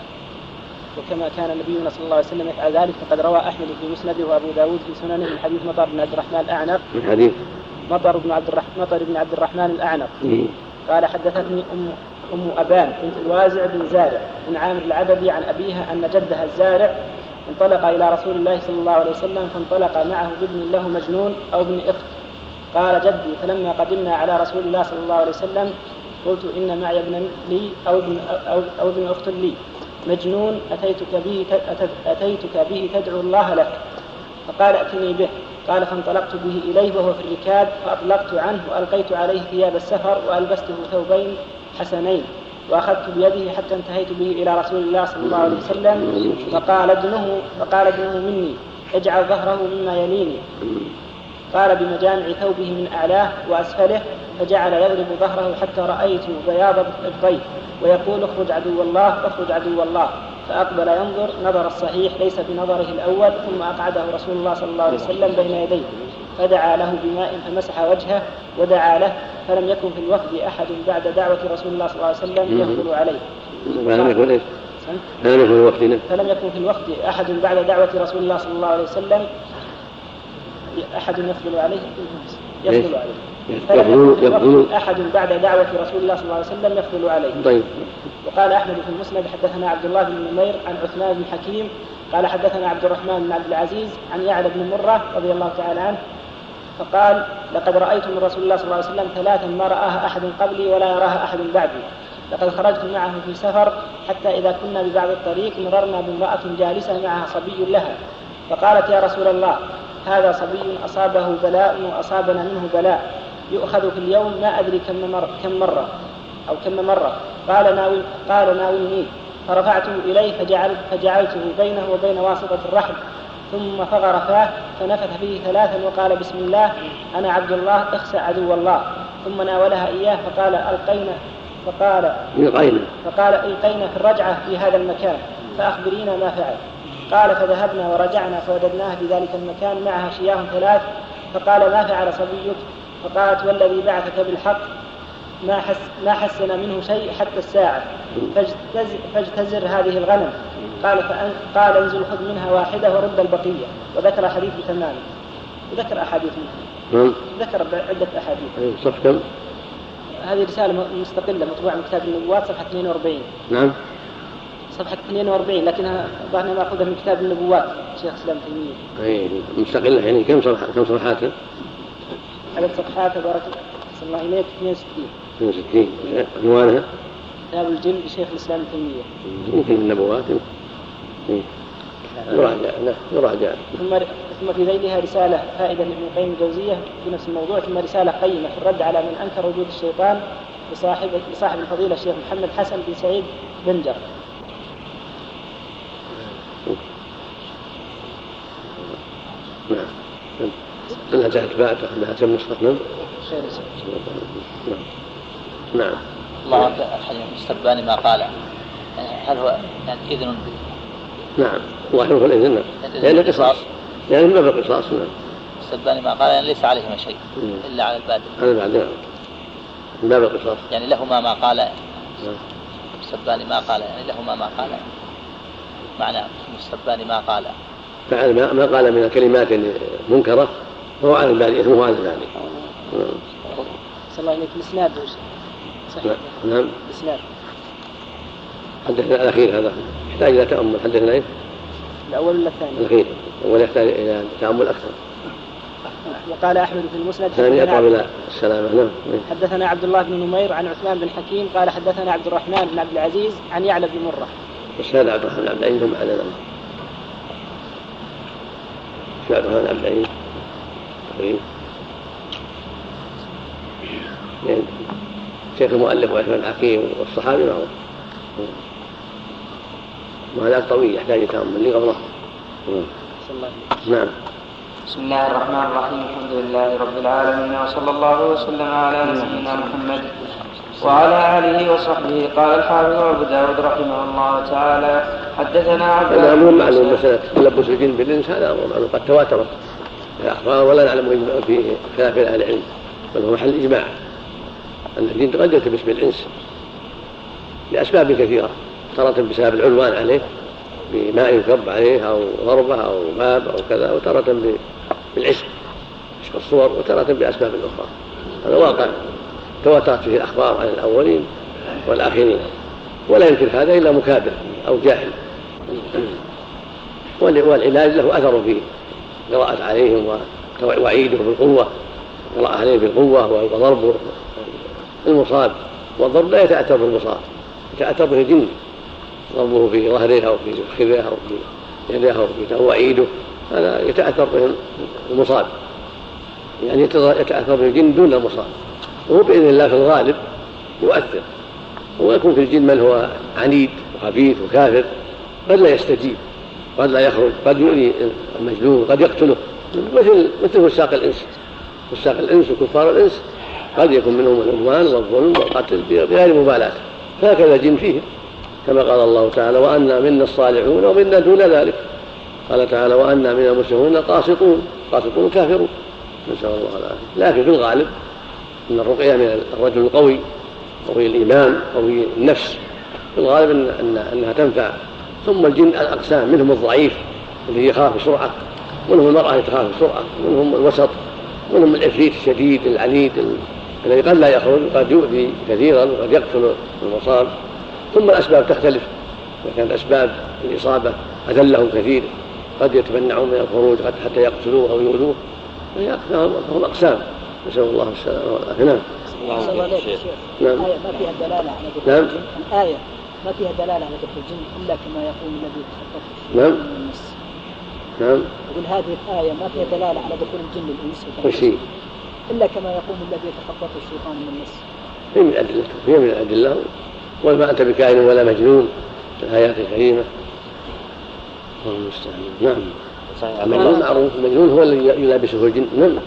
وكما كان نبينا صلى الله عليه وسلم يفعل ذلك فقد روى أحمد في مسنده وأبو داود في سننه من حديث مطر بن عبد الرحمن الأعنق. من حديث مطر بن عبد الرحمن مطر بن عبد الرحمن الأعنق. إيه. قال حدثتني أم أم أبان بنت الوازع بن زارع بن عامر العبدي عن أبيها أن جدها الزارع انطلق إلى رسول الله صلى الله عليه وسلم فانطلق معه بابن له مجنون أو ابن أخت. قال جدي فلما قدمنا على رسول الله صلى الله عليه وسلم قلت إن معي ابن لي أو ابن, أو, أو ابن أخت لي مجنون أتيتك به, أتيتك به تدعو الله لك. فقال ائتني به. قال فانطلقت به إليه وهو في الركاب فأطلقت عنه وألقيت عليه ثياب السفر وألبسته ثوبين حسنين وأخذت بيده حتى انتهيت به إلى رسول الله صلى الله عليه وسلم فقال ابنه, فقال ابنه مني اجعل ظهره مما يليني. قال بمجامع ثوبه من أعلاه وأسفله فجعل يضرب ظهره حتى رأيت بياض إبطيه ويقول اخرج عدو الله اخرج عدو الله. فأقبل ينظر نظر الصحيح ليس بنظره الأول ثم أقعده رسول الله صلى الله عليه وسلم بين يديه فدعا له بماء فمسح وجهه ودعا له فلم يكن في الوفد أحد بعد دعوة رسول الله صلى الله عليه وسلم يفضل عليه. فلم يكن إيش؟ فلم يكن في الوفد فلم يكن في الوفد أحد بعد دعوة رسول الله صلى الله عليه وسلم أحد يفضل عليه يفضل عليه فلم يكن أحد بعد دعوة رسول الله صلى الله عليه وسلم يفضل عليه. طيب. وقال أحمد في المسند حدثنا عبد الله بن نمير عن عثمان بن حكيم قال حدثنا عبد الرحمن بن عبد العزيز عن يعلى بن مرة رضي الله تعالى عنه فقال لقد رأيت من رسول الله صلى الله عليه وسلم ثلاثا ما رآها أحد قبلي ولا يراها أحد بعدي. لقد خرجت معه في سفر حتى إذا كنا ببعض الطريق مررنا بامرأة جالسة معها صبي لها فقالت يا رسول الله هذا صبي أصابه بلاء وأصابنا منه بلاء يؤخذ في اليوم ما أدري كم مرة, كم مرة أو كم مرة. قال ناول قال ناولني فرفعته إليه فجعل فجعلته بينه وبين واسطة الرحم ثم فغر فاه فنفث فيه ثلاثا وقال بسم الله أنا عبد الله اخسأ عدو الله ثم ناولها إياه فقال ألقينا فقال إلقينا فقال إلقينا في الرجعة في هذا المكان فأخبرينا ما فعل. قال فذهبنا ورجعنا فوجدناها في ذلك المكان معها شياه ثلاث فقال ما فعل صبيك؟ فقالت والذي بعثك بالحق ما حس ما حسن منه شيء حتى الساعة فاجتزر, فاجتزر هذه الغنم. قال قال انزل خذ منها واحدة ورد البقية. وذكر حديث تماما وذكر أحاديث منها. ذكر عدة أحاديث. صف كم؟ هذه رسالة مستقلة مطبوعة من كتاب النبوات صفحة اثنين وأربعين. نعم صفحة اثنين وأربعين لكنها ظهرنا مأخوذة من كتاب النبوات شيخ إسلام تيمية. أي مستقلة يعني كم صفحة كم صفحات؟ عدد صفحات بارك صلى الله إليك اثنين وستين. اثنين وستين عنوانها كتاب الجن لشيخ الإسلام ابن تيمية. يمكن النبوات. يراجع يراجع. ثم ثم في ذيلها رسالة فائدة لابن القيم الجوزية في نفس الموضوع، ثم رسالة قيمة في الرد على من أنكر وجود الشيطان لصاحب لصاحب الفضيلة الشيخ محمد حسن بن سعيد بنجر. نعم. أنها جاءت بعد أنها تم نسخة. نعم. نعم. الله الحليم السباني ما قال هل هو يعني إذن؟ نعم. ظاهره الإذن. لأن القصاص لأن ما بالقصاص. نعم. السباني ما قال يعني ليس عليهما شيء إلا على البادئ. على البادئ. نعم. باب القصاص. يعني لهما ما قال. نعم. السباني ما قال يعني لهما ما قال. معنى السباني ما قال. فعل ما قال من كلمات منكرة فهو على البادئ اسمه على البادئ. صلى الله عليك الإسناد صحيح. نعم. الإسناد. حدثنا الأخير هذا يحتاج إلى تأمل. حدثنا إيه؟ الأول ولا الثاني؟ الأخير الأول يحتاج إلى تأمل أكثر. وقال أحمد في المسند ثاني أقرب إلى السلامة. نعم. حدثنا عبد الله بن نمير عن عثمان بن حكيم قال حدثنا عبد الرحمن بن عبد العزيز عن يعلى بن مرة. بس هذا عبد الرحمن بن عبد العزيز هم على ذلك. شو عبد الرحمن بن عبد العزيز؟ طيب. يعني شيخ المؤلف وعثمان الحكيم والصحابي معه. وهذا طويل يحتاج تأمل لي قبله. نعم. بسم الله الرحمن الرحيم. الحمد لله رب العالمين وصلى الله وسلم على نبينا محمد وعلى آله وصحبه. قال الحافظ أبو داود رحمه الله تعالى حدثنا عبد الله. هذا مهم معلوم مسألة تلبس الجن بالإنس هذا أمر معلوم قد تواترت الأخبار ولا نعلم في خلاف أهل العلم بل هو محل إجماع أن الجن قد يلتبس بالإنس لأسباب كثيرة، تارة بسبب العدوان عليه بماء يكب عليه أو ضربة أو باب أو كذا، وتارة بالعشق عشق الصور، وتارة بأسباب أخرى. هذا واقع تواترت فيه الأخبار عن الأولين والآخرين، ولا يمكن هذا إلا مكابر أو جاهل. والعلاج له أثر فيه قراءة عليهم ووعيده بالقوة، قراءة عليهم بالقوة وضربه المصاب. والضرب لا يتأثر بالمصاب، يتأثر به الجن، ضربه في ظهرها أو في فخذها أو في يدها أو في وعيده، هذا يتأثر به المصاب، يعني يتأثر به الجن دون المصاب. وهو بإذن الله في الغالب يؤثر. ويكون في الجن من هو عنيد وخبيث وكافر قد لا يستجيب، قد لا يخرج، قد يؤذي المجنون، قد يقتله، مثل مثل فساق الإنس. فساق الإنس وكفار الإنس قد يكون منهم العدوان والظلم والقتل بغير مبالاة، فهكذا الجن فيه، كما قال الله تعالى: وأنا منا الصالحون ومنا دون ذلك. قال تعالى: وأنا منا المسلمون القاسطون. قاسطون كافرون، نسأل الله العافية. لكن في الغالب أن الرقية من الرجل القوي قوي الإيمان قوي النفس، في الغالب إن أن أنها تنفع. ثم الجن الأقسام، منهم الضعيف الذي يخاف بسرعة، منهم المرأة تخاف بسرعة، منهم الوسط، منهم العفريت الشديد العنيد الذي قد لا يخرج، قد يؤذي كثيرا وقد يقتل المصاب. ثم الأسباب تختلف، إذا كانت أسباب الإصابة أذلهم كثير قد يتمنعون من الخروج حتى يقتلوه أو يؤذوه، فهم أقسام. نسأل الله السلامة والعافية. نعم. نعم. الآية ما فيها دلالة على دخول نعم. الجن. الآية ما فيها دلالة على دخول الجن إلا كما يقول الذي يتخطف نعم. من النص. نعم. يقول هذه الآية ما فيها دلالة على دخول الجن الإنس وشيء إلا كما يقول الذي يتخطف الشيطان من النص. هي من أدلته، هي من الأدلة. وما أنت بكائن ولا مجنون في الآيات الكريمة. الله المستعان. نعم. المجنون معروف، المجنون هو الذي يلابسه الجن. نعم.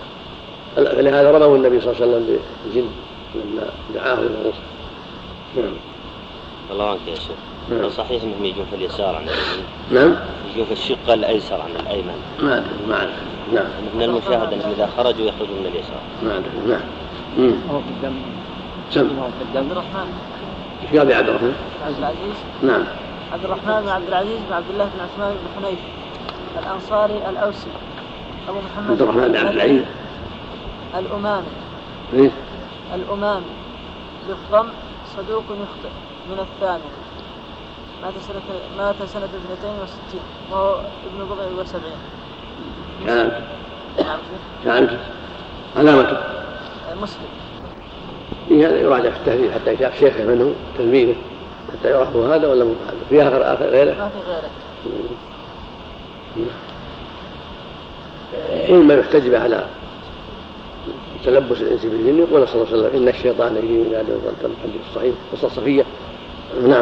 فلهذا رموا النبي صلى الله عليه وسلم بالجن لما دعاه إلى الرسل. نعم. الله عنك يا شيخ. نعم. صحيح انهم يجون في اليسار عن اليمين؟ نعم. يجون في الشق الايسر عن الايمن. ما ادري ما اعرف. نعم. من المشاهد انهم اذا خرجوا يخرجون من اليسار. ما ادري. نعم. امم هو في الدم. سم. عبد الرحمن. ايش قال يا عبد الرحمن؟ عبد العزيز. نعم. عبد الرحمن بن عبد العزيز بن عبد الله بن عثمان بن حنيف الأنصاري الأوسي أبو محمد. عبد الرحمن بن عبد العزيز. الأمامي. إيه؟ الأمامي بالضم، صدوق يخطئ، من الثاني، مات سنة مات سنة اثنتين وستين وهو ابن بضع وسبعين. كانت كانت علامته مسلم. هذا يراجع في التهذيب حتى يشاف شيخه منه تلميذه حتى يعرف هذا ولا مو هذا. في آخر آخر غيره؟ ما في غيره. حينما يحتج به على تلبس الإنس بالجن يقول صلى الله عليه وسلم إن الشيطان يجري من هذا الحديث الصحيح قصة صفية. نعم.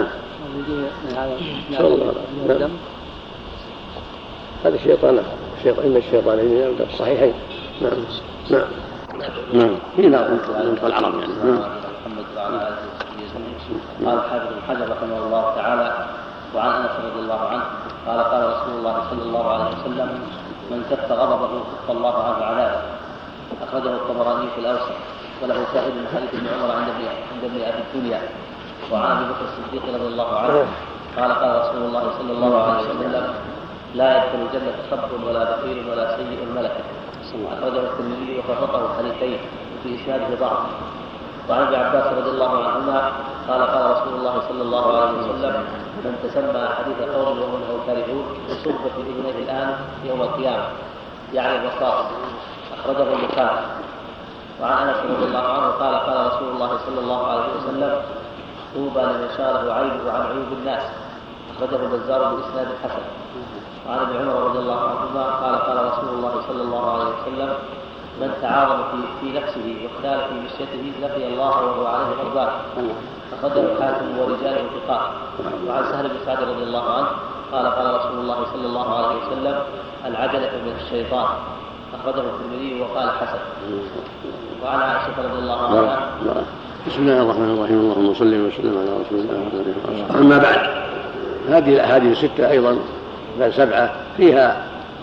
نعم. هذا الشيطان الشيطان إن الشيطان يجري من هذا الصحيحين. نعم. نعم. نعم. هنا نقول العرب يعني. محمد وعلى آله وصحبه. قال حافظ بن حجر رحمه الله تعالى وعن أنس رضي الله عنه قال قال رسول الله صلى الله عليه وسلم من كف غضبه كف الله عنه عذابه. أخرجه الطبراني في الأوسط وله شاهد من حديث ابن عمر عند ابن أبي الدنيا وعن أبي بكر الصديق رضي الله عنه قال قال رسول الله صلى الله عليه وسلم لا يدخل الجنة خب ولا بخيل ولا سيء ملكه. أخرجه الترمذي وفرقه الحديثين وفي إسناده ضعف. وعن ابن عباس رضي الله عنهما قال قال رسول الله صلى الله عليه وسلم من تسمى حديث قوم وهم له كارهون يصب في اذنيه الان يوم القيامه يعني الرصاص. اخرجه البخاري. وعن انس رضي الله عنه قال قال رسول الله صلى الله عليه وسلم طوبى لمن شاله عيبه عن عيوب الناس. اخرجه البزار باسناد حسن. وعن ابن عمر رضي الله عنهما قال قال رسول الله صلى الله عليه وسلم من تعاظم في, في نفسه واختال في مشيته لقي الله وهو عليه غضبان. أخرجه الحاكم ورجاله ثقات. وعن سهل بن سعد رضي الله عنه قال قال رسول الله صلى الله عليه وسلم العجلة من الشيطان. أخرجه الترمذي وقال حسن. وعن عائشة رضي الله عنها. بسم الله الرحمن الرحيم اللهم صل وسلم على رسول الله. أما بعد هذه الأحاديث الستة أيضا بل سبعة فيها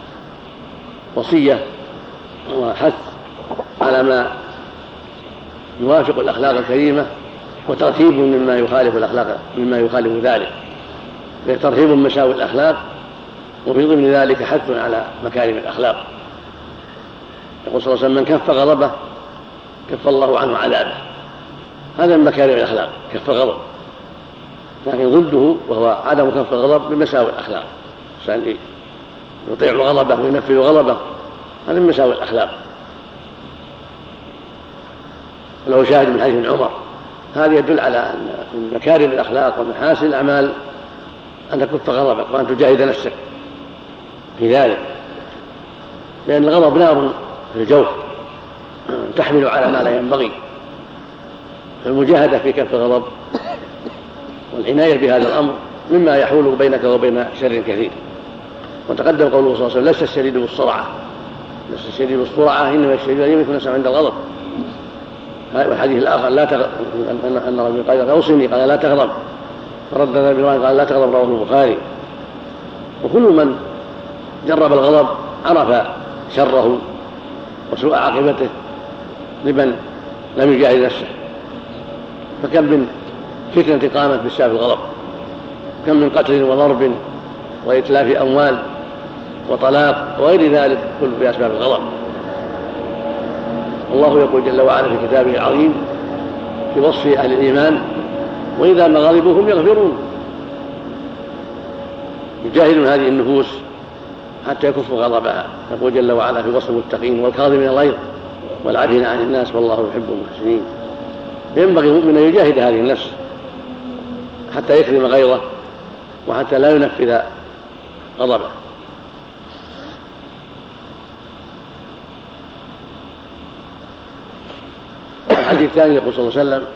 وصية وحث على ما يوافق الأخلاق الكريمة وترتيب مما يخالف الأخلاق مما يخالف ذلك. ترتيب مساوي الأخلاق وفي ضمن ذلك حث على مكارم الأخلاق. يقول صلى الله عليه وسلم من كف غضبه كف الله عنه عذابه. هذا من مكارم الأخلاق كف الغضب. لكن ضده وهو عدم كف الغضب بمساوي الأخلاق. الإنسان يطيع غضبه وينفذ غضبه هذا من مساوي الأخلاق. ولو شاهد من حديث ابن عمر هذا يدل على أن من مكارم الأخلاق ومحاسن الأعمال أن تكف غضبك وأن تجاهد نفسك في ذلك، لأن الغضب نار في الجوف تحمل على ما لا ينبغي. فالمجاهدة في كف الغضب والعناية بهذا الأمر مما يحول بينك وبين شر كثير. وتقدم قوله صلى الله عليه وسلم ليس الشديد بالسرعة ليس الشديد بالسرعة إنما الشديد الذي يكون يسمع عند الغضب. والحديث الآخر لا تغضب أن رجل قال أوصني قال لا تغضب فردد بالرواية قال لا تغضب رواه البخاري. وكل من جرب الغضب عرف شره وسوء عاقبته لمن لم يجاهد نفسه. فكم من فتنة قامت بسبب الغضب، كم من قتل وضرب وإتلاف أموال وطلاق وغير ذلك كل بأسباب الغضب. الله يقول جل وعلا في كتابه العظيم في وصف أهل الإيمان وإذا ما غضبوا هم يغفرون. يجاهدون هذه النفوس حتى يكفوا غضبها. يقول جل وعلا في وصف المتقين والكاظمين الغيظ والعافين عن الناس والله يحب المحسنين. ينبغي المؤمن أن يجاهد هذه النفس حتى يكرم غيظه وحتى لا ينفذ غضبه. الحديث الثاني يقول صلى الله عليه وسلم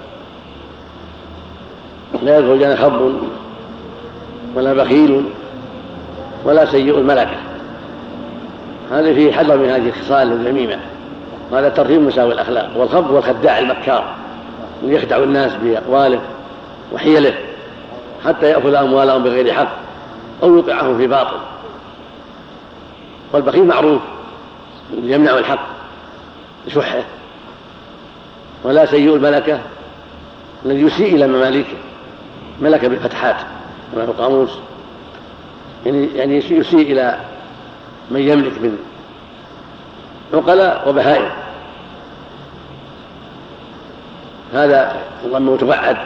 لا يدخل الجنة خب ولا بخيل ولا سيء الملكة. هذا فيه حذر من هذه الخصال الذميمة، وهذا ترتيب مساوي الأخلاق. والخب هو الخداع المكار الذي يخدع الناس بأقواله وحيله حتى يأخذ أموالهم بغير حق أو يوقعهم في باطل. والبخيل معروف يمنع الحق لشحه. ولا سيء الملكة الذي يسيء إلى مماليكه، ملكة بالفتحات كما في القاموس، يعني يعني يسيء إلى من يملك من عقلاء وبهائم. هذا ضم متبعد.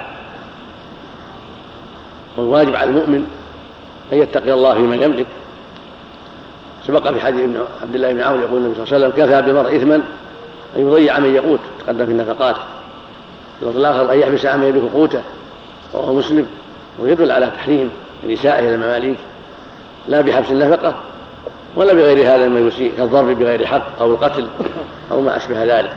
والواجب على المؤمن أن يتقي الله فيمن يملك. سبق في حديث عبد الله بن عمرو يقول النبي صلى الله عليه وسلم كفى بمرء إثما أن يضيع من يقوت تقدم في النفقات. اللفظ الآخر أن يحبس عن يملك قوته وهو مسلم، ويدل على تحريم الإساءة إلى المماليك لا بحبس النفقة ولا بغير هذا مما يسيء كالضرب بغير حق أو القتل أو ما أشبه ذلك.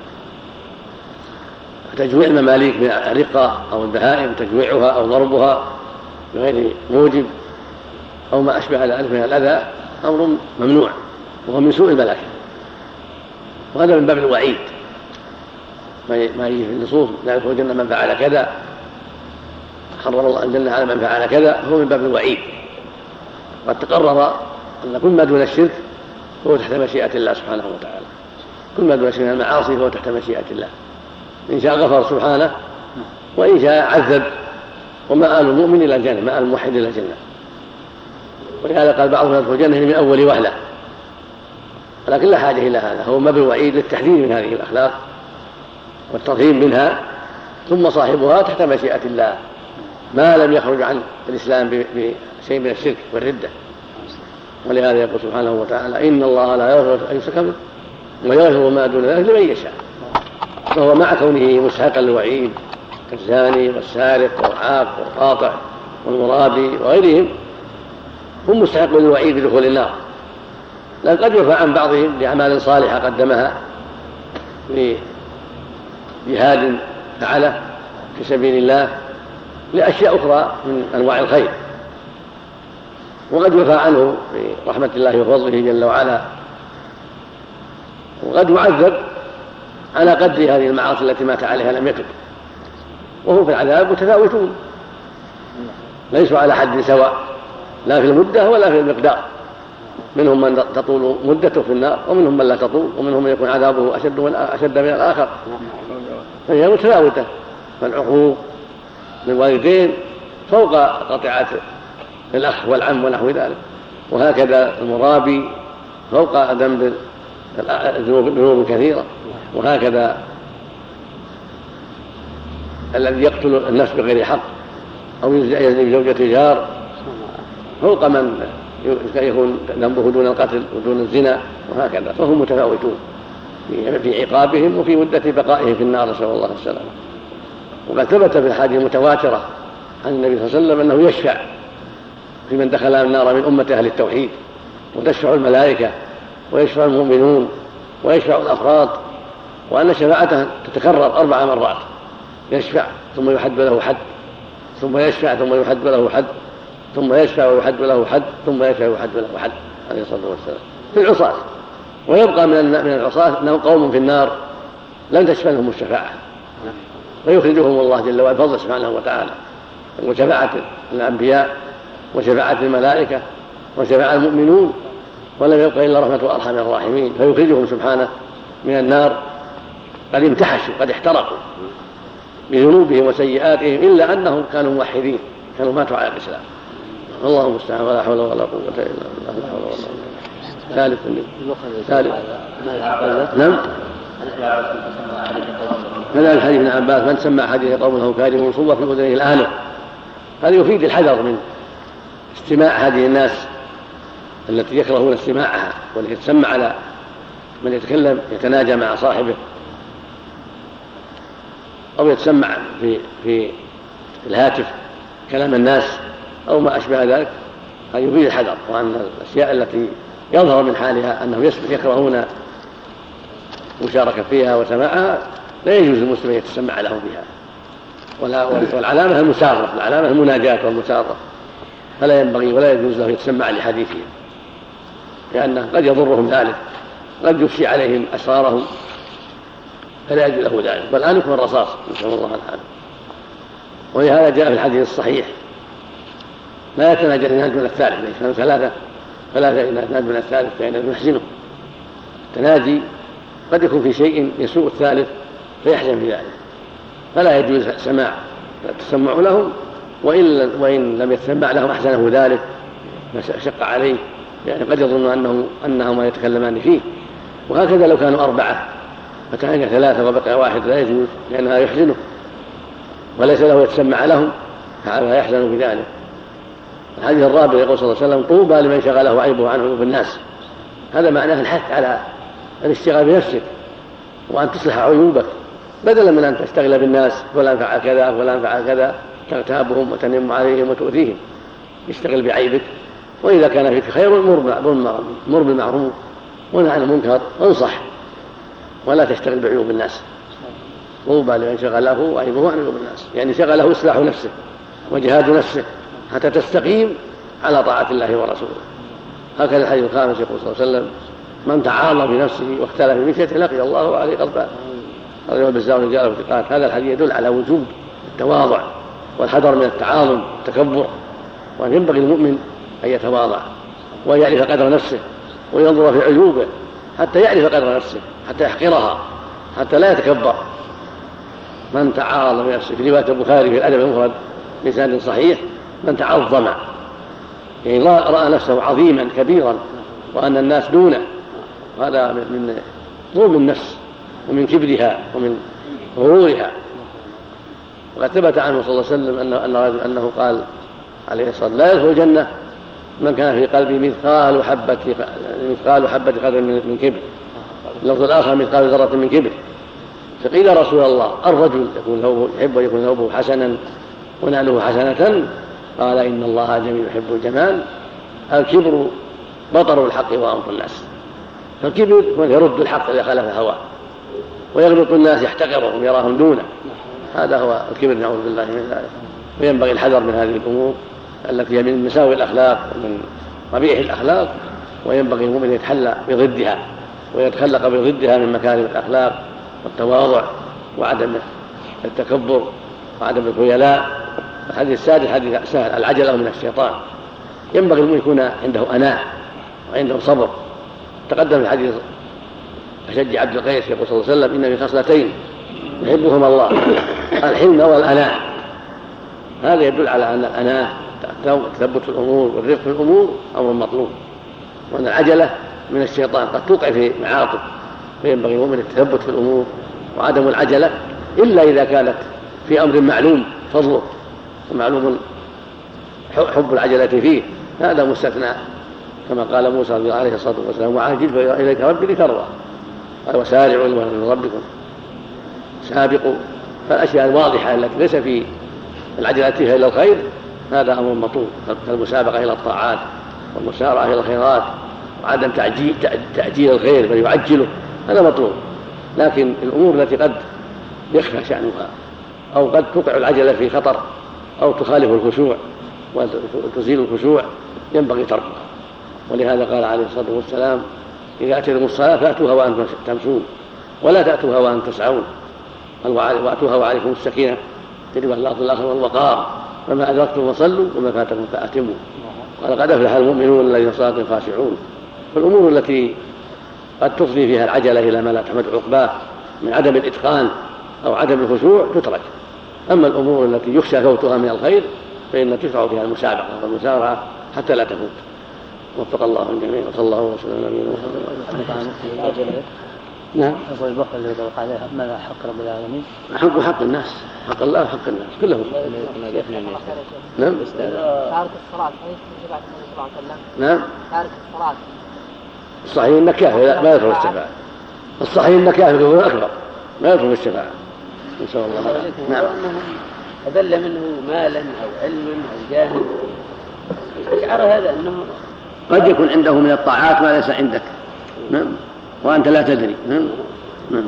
تجويع المماليك من الرقة أو البهائم تجويعها أو ضربها بغير موجب أو ما أشبه ذلك من الأذى أمر ممنوع وهو من سوء الملاك، وهذا من باب الوعيد ما يجي في النصوص لا يخرجن من فعل كذا، حرم الله الجنة على من فعل كذا، هو من باب الوعيد. قد تقرر أن كل ما دون الشرك هو تحت مشيئة الله سبحانه وتعالى، كل ما دون الشرك من المعاصي هو تحت مشيئة الله، إن شاء غفر سبحانه وإن شاء عذب، ومآل المؤمن إلى الجنة، مآل الموحد إلى الجنة. ولهذا قال بعضهم يدخل الجنة من أول وهلة، ولكن لا حاجة إلى هذا، هو باب الوعيد للتحذير من هذه الأخلاق والترهيب منها، ثم صاحبها تحت مشيئة الله ما لم يخرج عن الإسلام بشيء من الشرك والردة. ولهذا يقول سبحانه وتعالى إن الله لا يغفر أن يشرك به ويغفر ما دون ذلك لمن يشاء، فهو مع كونه مستحقا للوعيد كالزاني والسارق والعاق والقاطع والمرابي وغيرهم هم مستحقون للوعيد بدخول النار، لكن قد يرفع عن بعضهم لأعمال صالحة قدمها لجهاد فعله في سبيل الله لأشياء أخرى من أنواع الخير، وقد يرفع عنه برحمة الله وفضله جل وعلا، وقد يعذب على قدر هذه المعاصي التي مات عليها لم يتب، وهم في العذاب متفاوتون ليسوا على حد سواء لا في المدة ولا في المقدار، منهم من تطول مدته في النار ومنهم من لا تطول، ومنهم من يكون عذابه أشد من, أشد من الآخر، فهي متفاوتة. فالعقوق للوالدين فوق قطيعة الأخ والعم ونحو ذلك، وهكذا المرابي فوق ذنب ذنوب كثيرة، وهكذا الذي يقتل النفس بغير حق أو يزني بزوجة جار فوق من يكون ذنبه دون القتل ودون الزنا، وهكذا فهم متفاوتون في عقابهم وفي مدة بقائهم في النار، نسأل الله السلامة. وقد ثبت في الحديث المتواترة عن النبي صلى الله عليه وسلم أنه يشفع في من دخل النار من أمة أهل التوحيد، وتشفع الملائكة ويشفع المؤمنون ويشفع الأفراد، وأن شفاعته تتكرر أربع مرات، يشفع ثم يحد له حد، ثم يشفع ثم يحد له حد، ثم يشفع ويحد له حد، ثم يشفع ويحد له حد، عليه الصلاة والسلام في العصاة. ويبقى من العصاة أنهم قوم في النار لم تشفع لهم الشفاعة، ويخرجهم الله جل وعلا بفضله سبحانه وتعالى، وشفاعة الأنبياء وشفاعة الملائكة وشفاعة المؤمنون، ولم يبقى إلا رحمة أرحم الراحمين، فيخرجهم سبحانه من النار قد امتحشوا قد احترقوا بذنوبهم وسيئاتهم، إلا أنهم كانوا موحدين، كانوا ماتوا على الإسلام. الله المستعان، ولا حول ولا قوة إلا بالله. ثالث ثالث نعم هذا الحديث ابن عباس من سمع حديث قومه كارم صوب في أذنه الآن، هذا يفيد الحذر من استماع هذه الناس التي يكرهون استماعها، والتي تسمع على من يتكلم يتناجى مع صاحبه أو يتسمع في في الهاتف كلام الناس أو ما أشبه ذلك، هذا يفيد الحذر، وأن الأشياء التي يظهر من حالها أنهم يكرهون مشاركة فيها وسماعها لا يجوز للمسلم يتسمع له بها، والعلامة المسارة، العلامة المناجاة والمسارة، فلا ينبغي ولا يجوز له يتسمع لحديثهم، لأنه قد يضرهم ذلك، قد يفشي عليهم أسرارهم، فلا يجوز له ذلك، بل آنكم الرصاص نسأل الله العافية. ولهذا جاء في الحديث الصحيح لا يتناجى اثنان دون الثالث، إذا كانوا ثلاثة ثلاثة إلى اثنان دون الثالث فإنه يحزنه. التناجي قد يكون في شيء يسوء الثالث فيحزن بذلك، فلا يجوز سماع التسمع لهم، وإن, وإن لم يتسمع لهم أحزنه ذلك شق عليه، يعني قد يظن أنه أنهما يتكلمان فيه. وهكذا لو كانوا أربعة فكان ثلاثة وبقى واحد لا يجوز، لأنها يحزنه وليس له يتسمع لهم فعلى يحزن بذلك. الحديث الرابع يقول صلى الله عليه وسلم طوبى لمن شغله عيبه عن عيوب الناس، هذا معناه الحث على الاشتغال بنفسك وأن تصلح عيوبك بدلا من أن تشتغل بالناس فلان فعل كذا فلان فعل كذا تغتابهم وتنم عليهم وتؤذيهم. اشتغل بعيبك، وإذا كان فيك خير مر بالمعروف ونهى عن المنكر وانصح، ولا تشتغل بعيوب الناس. طوبى لمن شغله عيبه عن عيوب الناس، يعني شغله إصلاح نفسه وجهاد نفسه حتى تستقيم على طاعة الله ورسوله. هكذا الحديث الخامس يقول صلى الله عليه وسلم: من تعاظم بنفسه واختلف في مشيته لقي الله عليه غضبان. هذا البزار رجاله وثقات. هذا الحديث يدل على وجوب التواضع والحذر من التعاظم والتكبر، وأن ينبغي المؤمن أن يتواضع ويعرف قدر نفسه وينظر في عيوبه حتى يعرف قدر نفسه، حتى يحقرها، حتى لا يتكبر. من تعاظم بنفسه، في رواية البخاري في الأدب المفرد بسند صحيح: من تعظم، يعني رأى نفسه عظيما كبيرا وأن الناس دونه. وهذا من ظلم النفس ومن كبرها ومن غرورها. وقد ثبت عنه صلى الله عليه وسلم أنه, أنه قال عليه الصلاة والسلام: لا يدخل الجنة من كان في قلبه مثقال حبة مثقال حبة قدر من كبر. اللفظ الآخر: مثقال ذرة من كبر. فقيل: رسول الله، الرجل يكون له يحب ويكون ثوبه حسنا ونعله حسنة؟ قال: إن الله جميل يحب الجمال. الكبر بطر الحق وأنف الناس. فالكبر يرد الحق إذا خالف هواه، ويغلط الناس يحتقرهم يراهم دونه. هذا هو الكبر، نعوذ بالله من ذلك. وينبغي الحذر من هذه الأمور التي هي من مساوئ الأخلاق ومن قبيح الأخلاق، وينبغي المؤمن يتحلى بضدها ويتخلق بضدها من مكارم الأخلاق والتواضع وعدم التكبر وعدم الخيلاء. الحديث السادس حديث سهل: العجلة من الشيطان. ينبغي المؤمن يكون عنده أناة وعنده صبر. تقدم في الحديث أشج عبد القيس يقول صلى الله عليه وسلم: إن في خصلتين يحبهما الله، الحلم والأناة. هذا يدل على أن الأناة تثبت في الأمور والرفق في الأمور أمر مطلوب، وأن العجلة من الشيطان قد توقع في معاطف. فينبغي المؤمن التثبت في الأمور وعدم العجلة، إلا إذا كانت في أمر معلوم فضله ومعلوم حب العجلة فيه، هذا مستثنى، كما قال موسى عليه الصلاة والسلام: وعاجل إليك ربي لترضى. قال: وسارعوا من ربكم سابقوا. فالأشياء الواضحة التي ليس في العجلة فيها إلى الخير هذا أمر مطلوب، كالمسابقة إلى الطاعات والمسارعة إلى الخيرات وعدم تعجيل, تعجيل الخير بل يعجله، هذا مطلوب. لكن الأمور التي قد يخفى شأنها أو قد توقع العجلة في خطر أو تخالف الخشوع وتزيل الخشوع ينبغي تركها. ولهذا قال عليه الصلاة والسلام: إذا أتيتم الصلاة فأتوها وأنتم تمشون ولا تأتوها وأنتم تسعون، وأتوها وعليكم السكينة، تجب اللفظ الآخر والوقار، فما أدركتم فصلوا وما فاتكم فأتموا. قال: قد أفلح المؤمنون الذين صلاتهم خاشعون. فالأمور التي قد تفضي فيها العجلة إلى ما لا تحمد عقباه من عدم الإتقان أو عدم الخشوع تترك. أما الأمور التي يخشى فوتها من الخير فإن تشرع فيها المسابقة والمسارعة حتى لا تفوت. وفق الله الجميع، وصلى الله وسلم على نبينا محمد. نعم. أبو البخل اللي يطلق عليها ماذا حق رب العالمين؟ حق حق الناس، حق الله وحق الناس كلهم. نعم. تارك الصلاة شفاعة النبي صلى الله عليه وسلم. نعم. تارك الصلاة. الصحيح إنه كافر ما يدخل الشفاعة. الصحيح إنه كافر هو أكبر ما يدخل الشفاعة إن شاء الله. نعم. أذل منه مالا أو علما أو جاها، شعر هذا أنه قد يكون عنده من الطاعات ما ليس عندك. نعم. وأنت لا تدري. نعم. نعم.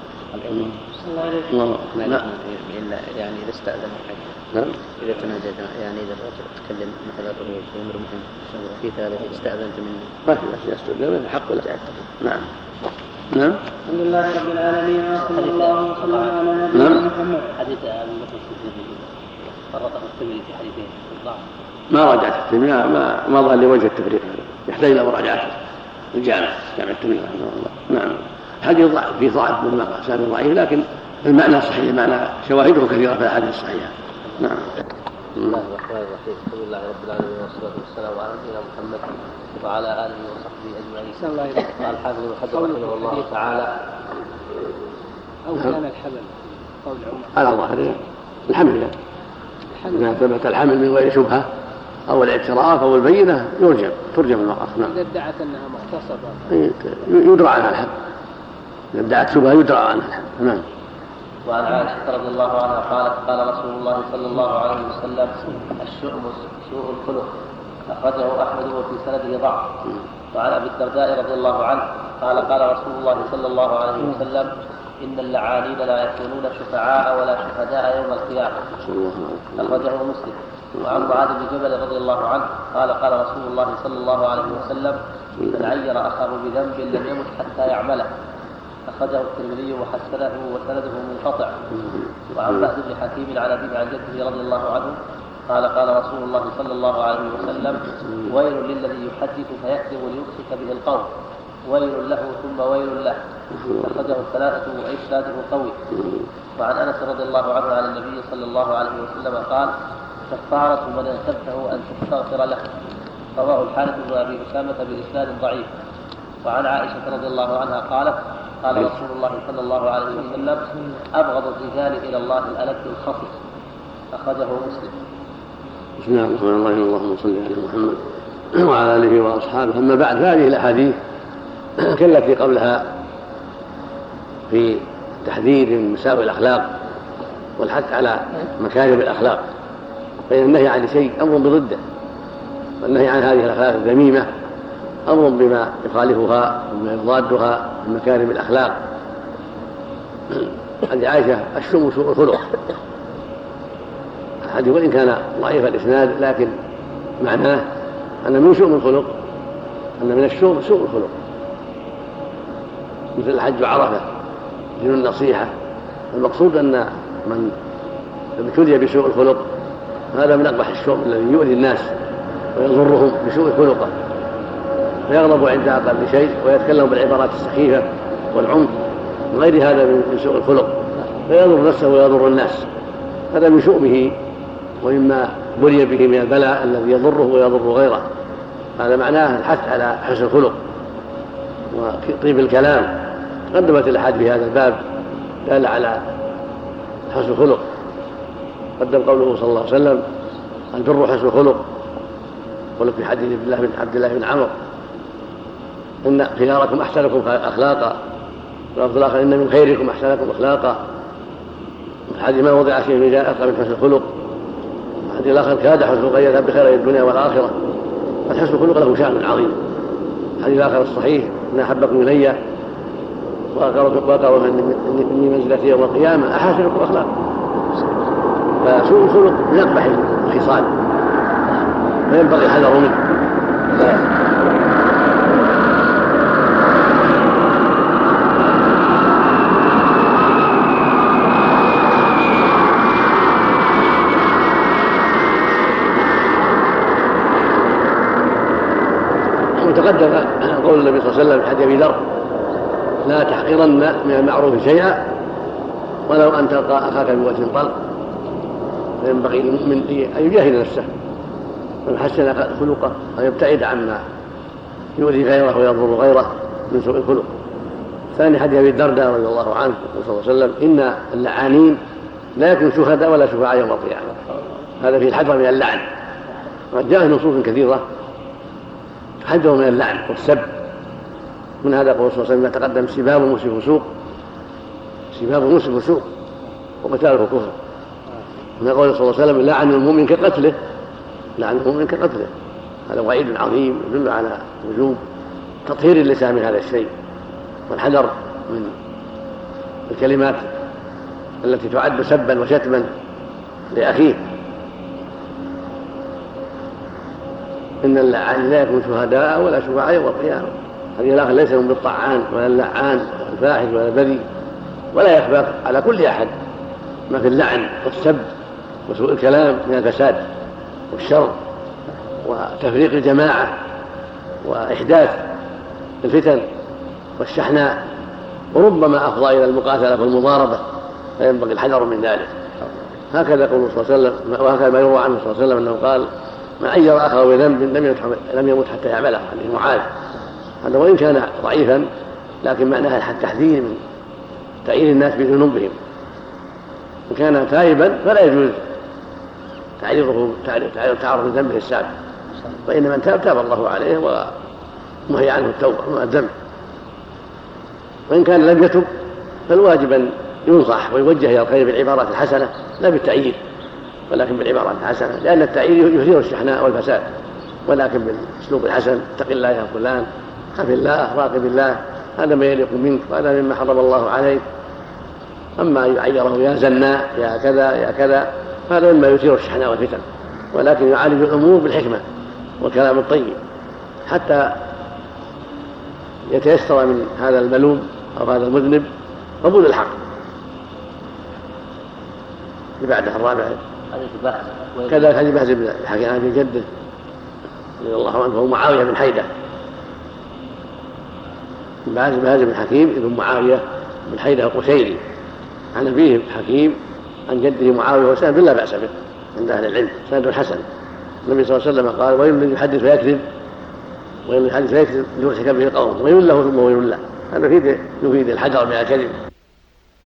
الله لا يعني إذا استأذن حد. نعم. إذا تناجى يعني إذا الرجل تكلم مثلا الرجل في أمر مهم في ثالث استأذنت منه ما في أشياء استأذن منه حق ولا. نعم. نعم. الحمد لله رب العالمين وصلى الله وسلم على نبينا محمد. حديث أبي بكر الصديق فرقه التمرين في حديثين الضعف. ما راجعت التمرين ما ما ظهر لي وجه التفريق هذا يحتاج إلى مراجعته الجامع جامع التمرين رحمه الله. نعم. حديث ضعف في ضعف من ما سامي ضعيف لكن المعنى صحيح، المعنى شواهده كثيرة في الأحاديث الصحيحة. نعم. بسم الله الرحمن الرحيم. الحمد لله رب العالمين والصلاة والسلام على نبينا محمد وعلى آله وصحبه أجمعين. قال الحافظ ابن حجر رحمه الله تعالى: أو كان الحمل قول عمر على ظاهر الحمل إذا ثبت الحمل من غير شبهة أو الاعتراف أو البينة يرجم ترجم المرأة. نعم. إذا ادعت أنها مغتصبة يدرى عنها الحد إذا ادعت شبهة يدرى عنها. نعم. وعن عائشة رضي الله عنها قالت قال رسول الله صلى الله عليه وسلم الشؤم سوء الخلق أخرجه أحمد وفي سنده ضعف. وعن أبي الدرداء رضي الله عنه قال قال رسول الله صلى الله عليه وسلم إن اللعانين لا يكونون شفعاء ولا شهداء يوم القيامة. أخرجه مسلم. وعن معاذ بن جبل رضي الله عنه قال قال رسول الله صلى الله عليه وسلم من عير أخاه بذنب لم يمت حتى يعمله. أخرجه الترمذي وحسنه وسنده منقطع. وعن فهد بن حكيم عن أبيه عن جده رضي الله عنه قال قال رسول الله صلى الله عليه وسلم ويل للذي يحدث فيكذب ليمسك به القول ويل له ثم ويل له. أخرجه الثلاثة وإسناده قوي. وعن أنس رضي الله عنه عن النبي صلى الله عليه وسلم قال كفارة من اغتبته أن تستغفر له. رواه الحارث بن أبي أسامة بإسناد ضعيف. وعن عائشة رضي الله عنها قالت قال رسول الله صلى الله عليه وسلم أبغض الرجال إلى الله الألد الخصي. أخرجه مسلم. بسم الله الرحمن الرحيم. اللهم صل على محمد وعلى آله وأصحابه. أما بعد فهذه الأحاديث كالتي قبلها في تحذير من مساوئ الأخلاق والحث على مكارم الأخلاق، فإن النهي عن شيء أمر بضده، والنهي عن هذه الأخلاق الذميمة أمر بما يخالفها وما يضادها من مكارم الأخلاق. عند عائشة الشم سوء الخلق، الحديث وإن كان ضعيف الإسناد لكن معناه أن من شؤم الخلق أن من الشؤم سوء الخلق، مثل الحج وعرفة دين النصيحة. المقصود أن من ابتلي بسوء الخلق هذا من أقبح الشؤم الذي يؤذي الناس ويضرهم بسوء خلقه، فيغضب عند أقل شيء ويتكلم بالعبارات السخيفة والعنف وغير هذا من سوء الخلق، فيضر نفسه ويضر الناس. هذا من شؤمه ومما بلي به من البلاء الذي يضره ويضر غيره. هذا معناه الحث على حسن الخلق وطيب الكلام. قدمت الأحاديث في هذا الباب دال على حسن الخلق. قدم قوله صلى الله عليه وسلم البر حسن الخلق، قل في حديث الله بن عبد الله بن عمرو إن خياركم أحسنكم أخلاقا، واللفظ الآخر إن من خيركم أحسنكم أخلاقا. الحديث ما وضع شيء من جاء من حسن الخلق. الحديث الآخر كاد حسن الخلق يذهب بخير الدنيا والآخرة. فحسن الخلق له شأن عظيم. الحديث الآخر الصحيح إن أحبكم إلي وأقربكم إني منزلتي يوم القيامة أحسنكم أخلاقا. فسوء الخلق من أقبح الخصال فينبغي الحذر منه. وتقدم قول النبي صلى الله عليه وسلم في حديث أبي ذر لا تحقرن من المعروف شيئا ولو أن تلقى أخاك بوجه طلق. فينبغي للمؤمن أن يجاهد نفسه وأن يحسن خلقه ويبتعد عما يؤذي غيره ويضر غيره من سوء الخلق. ثاني حديث أبي الدرداء رضي الله عنه صلى الله عليه وسلم إن اللعانين لا يكون شهداء ولا شفعاء يوم القيامة. هذا فيه الحذر من اللعن، وقد جاء نصوص كثيرة تحذر من اللعن والسب. من هذا قول صلى الله عليه وسلم تقدم سباب المسلم فسوق، سباب المسلم فسوق وقتاله كفر. من قول صلى الله عليه وسلم لعن المؤمن كقتله، لعن المؤمن كقتله. هذا وعيد عظيم يدل على وجوب تطهير اللسان من هذا الشيء والحذر من الكلمات التي تعد سبا وشتما لأخيه. إن اللعان لا يكون شهداء ولا شفعاء يوم القيامة. هذه الآخر ليس من بالطعان ولا اللعان الفاحش ولا البذيء، ولا يخفى على كل أحد ما في اللعن والسب وسوء الكلام من الفساد والشر وتفريق الجماعة وإحداث الفتن والشحناء، وربما أفضى إلى المقاتلة والمضاربة، فينبغي الحذر من ذلك. هكذا يقول صلى الله عليه وسلم، وهكذا ما يروى عنه صلى الله عليه وسلم أنه قال من عير أخاه بذنب لم يمت حتى يعمله. حديث معاذ. هذا وإن كان ضعيفا لكن معناه التحذير من تعيير الناس بذنوبهم. إن كان تائبا فلا يجوز تعريضه تعرض ذنبه السابق، وإن من تاب تاب الله عليه ومحي عنه التوبة والذنب. وإن كان لم يتب فالواجب أن ينصح ويوجه إلى الخير بالعبارات الحسنة لا بالتعيير، ولكن بالعبارات الحسنة، لأن التعيير يثير الشحناء والفساد، ولكن بالأسلوب الحسن: اتق الله يا فلان، خف الله، راقب الله، هذا ما يليق منك وهذا مما حرم الله عليك. أما يعيره يا زنا يا كذا يا كذا هذا مما يثير الشحناء والفتن، ولكن يعالج الأمور بالحكمة والكلام الطيب حتى يتيسر من هذا الملوم أو هذا المذنب قبول الحق. بعدها الرابع كذلك حديث بهز بن حكيم عن جده رضي الله عنه وهو معاوية بن حيدة. بهز بن حكيم ابن معاوية بن حيدة القشيري عن أبيه حكيم عن جده معاوية، وسند لا بأس به عند أهل العلم، سند حسن. النبي صلى الله عليه وسلم قال: ويل من يحدث ويكذب، ويل من يحدث ويكذب ليضحك به القوم، ويل له ثم ويل له. هذا يفيد يفيد الحذر من الكذب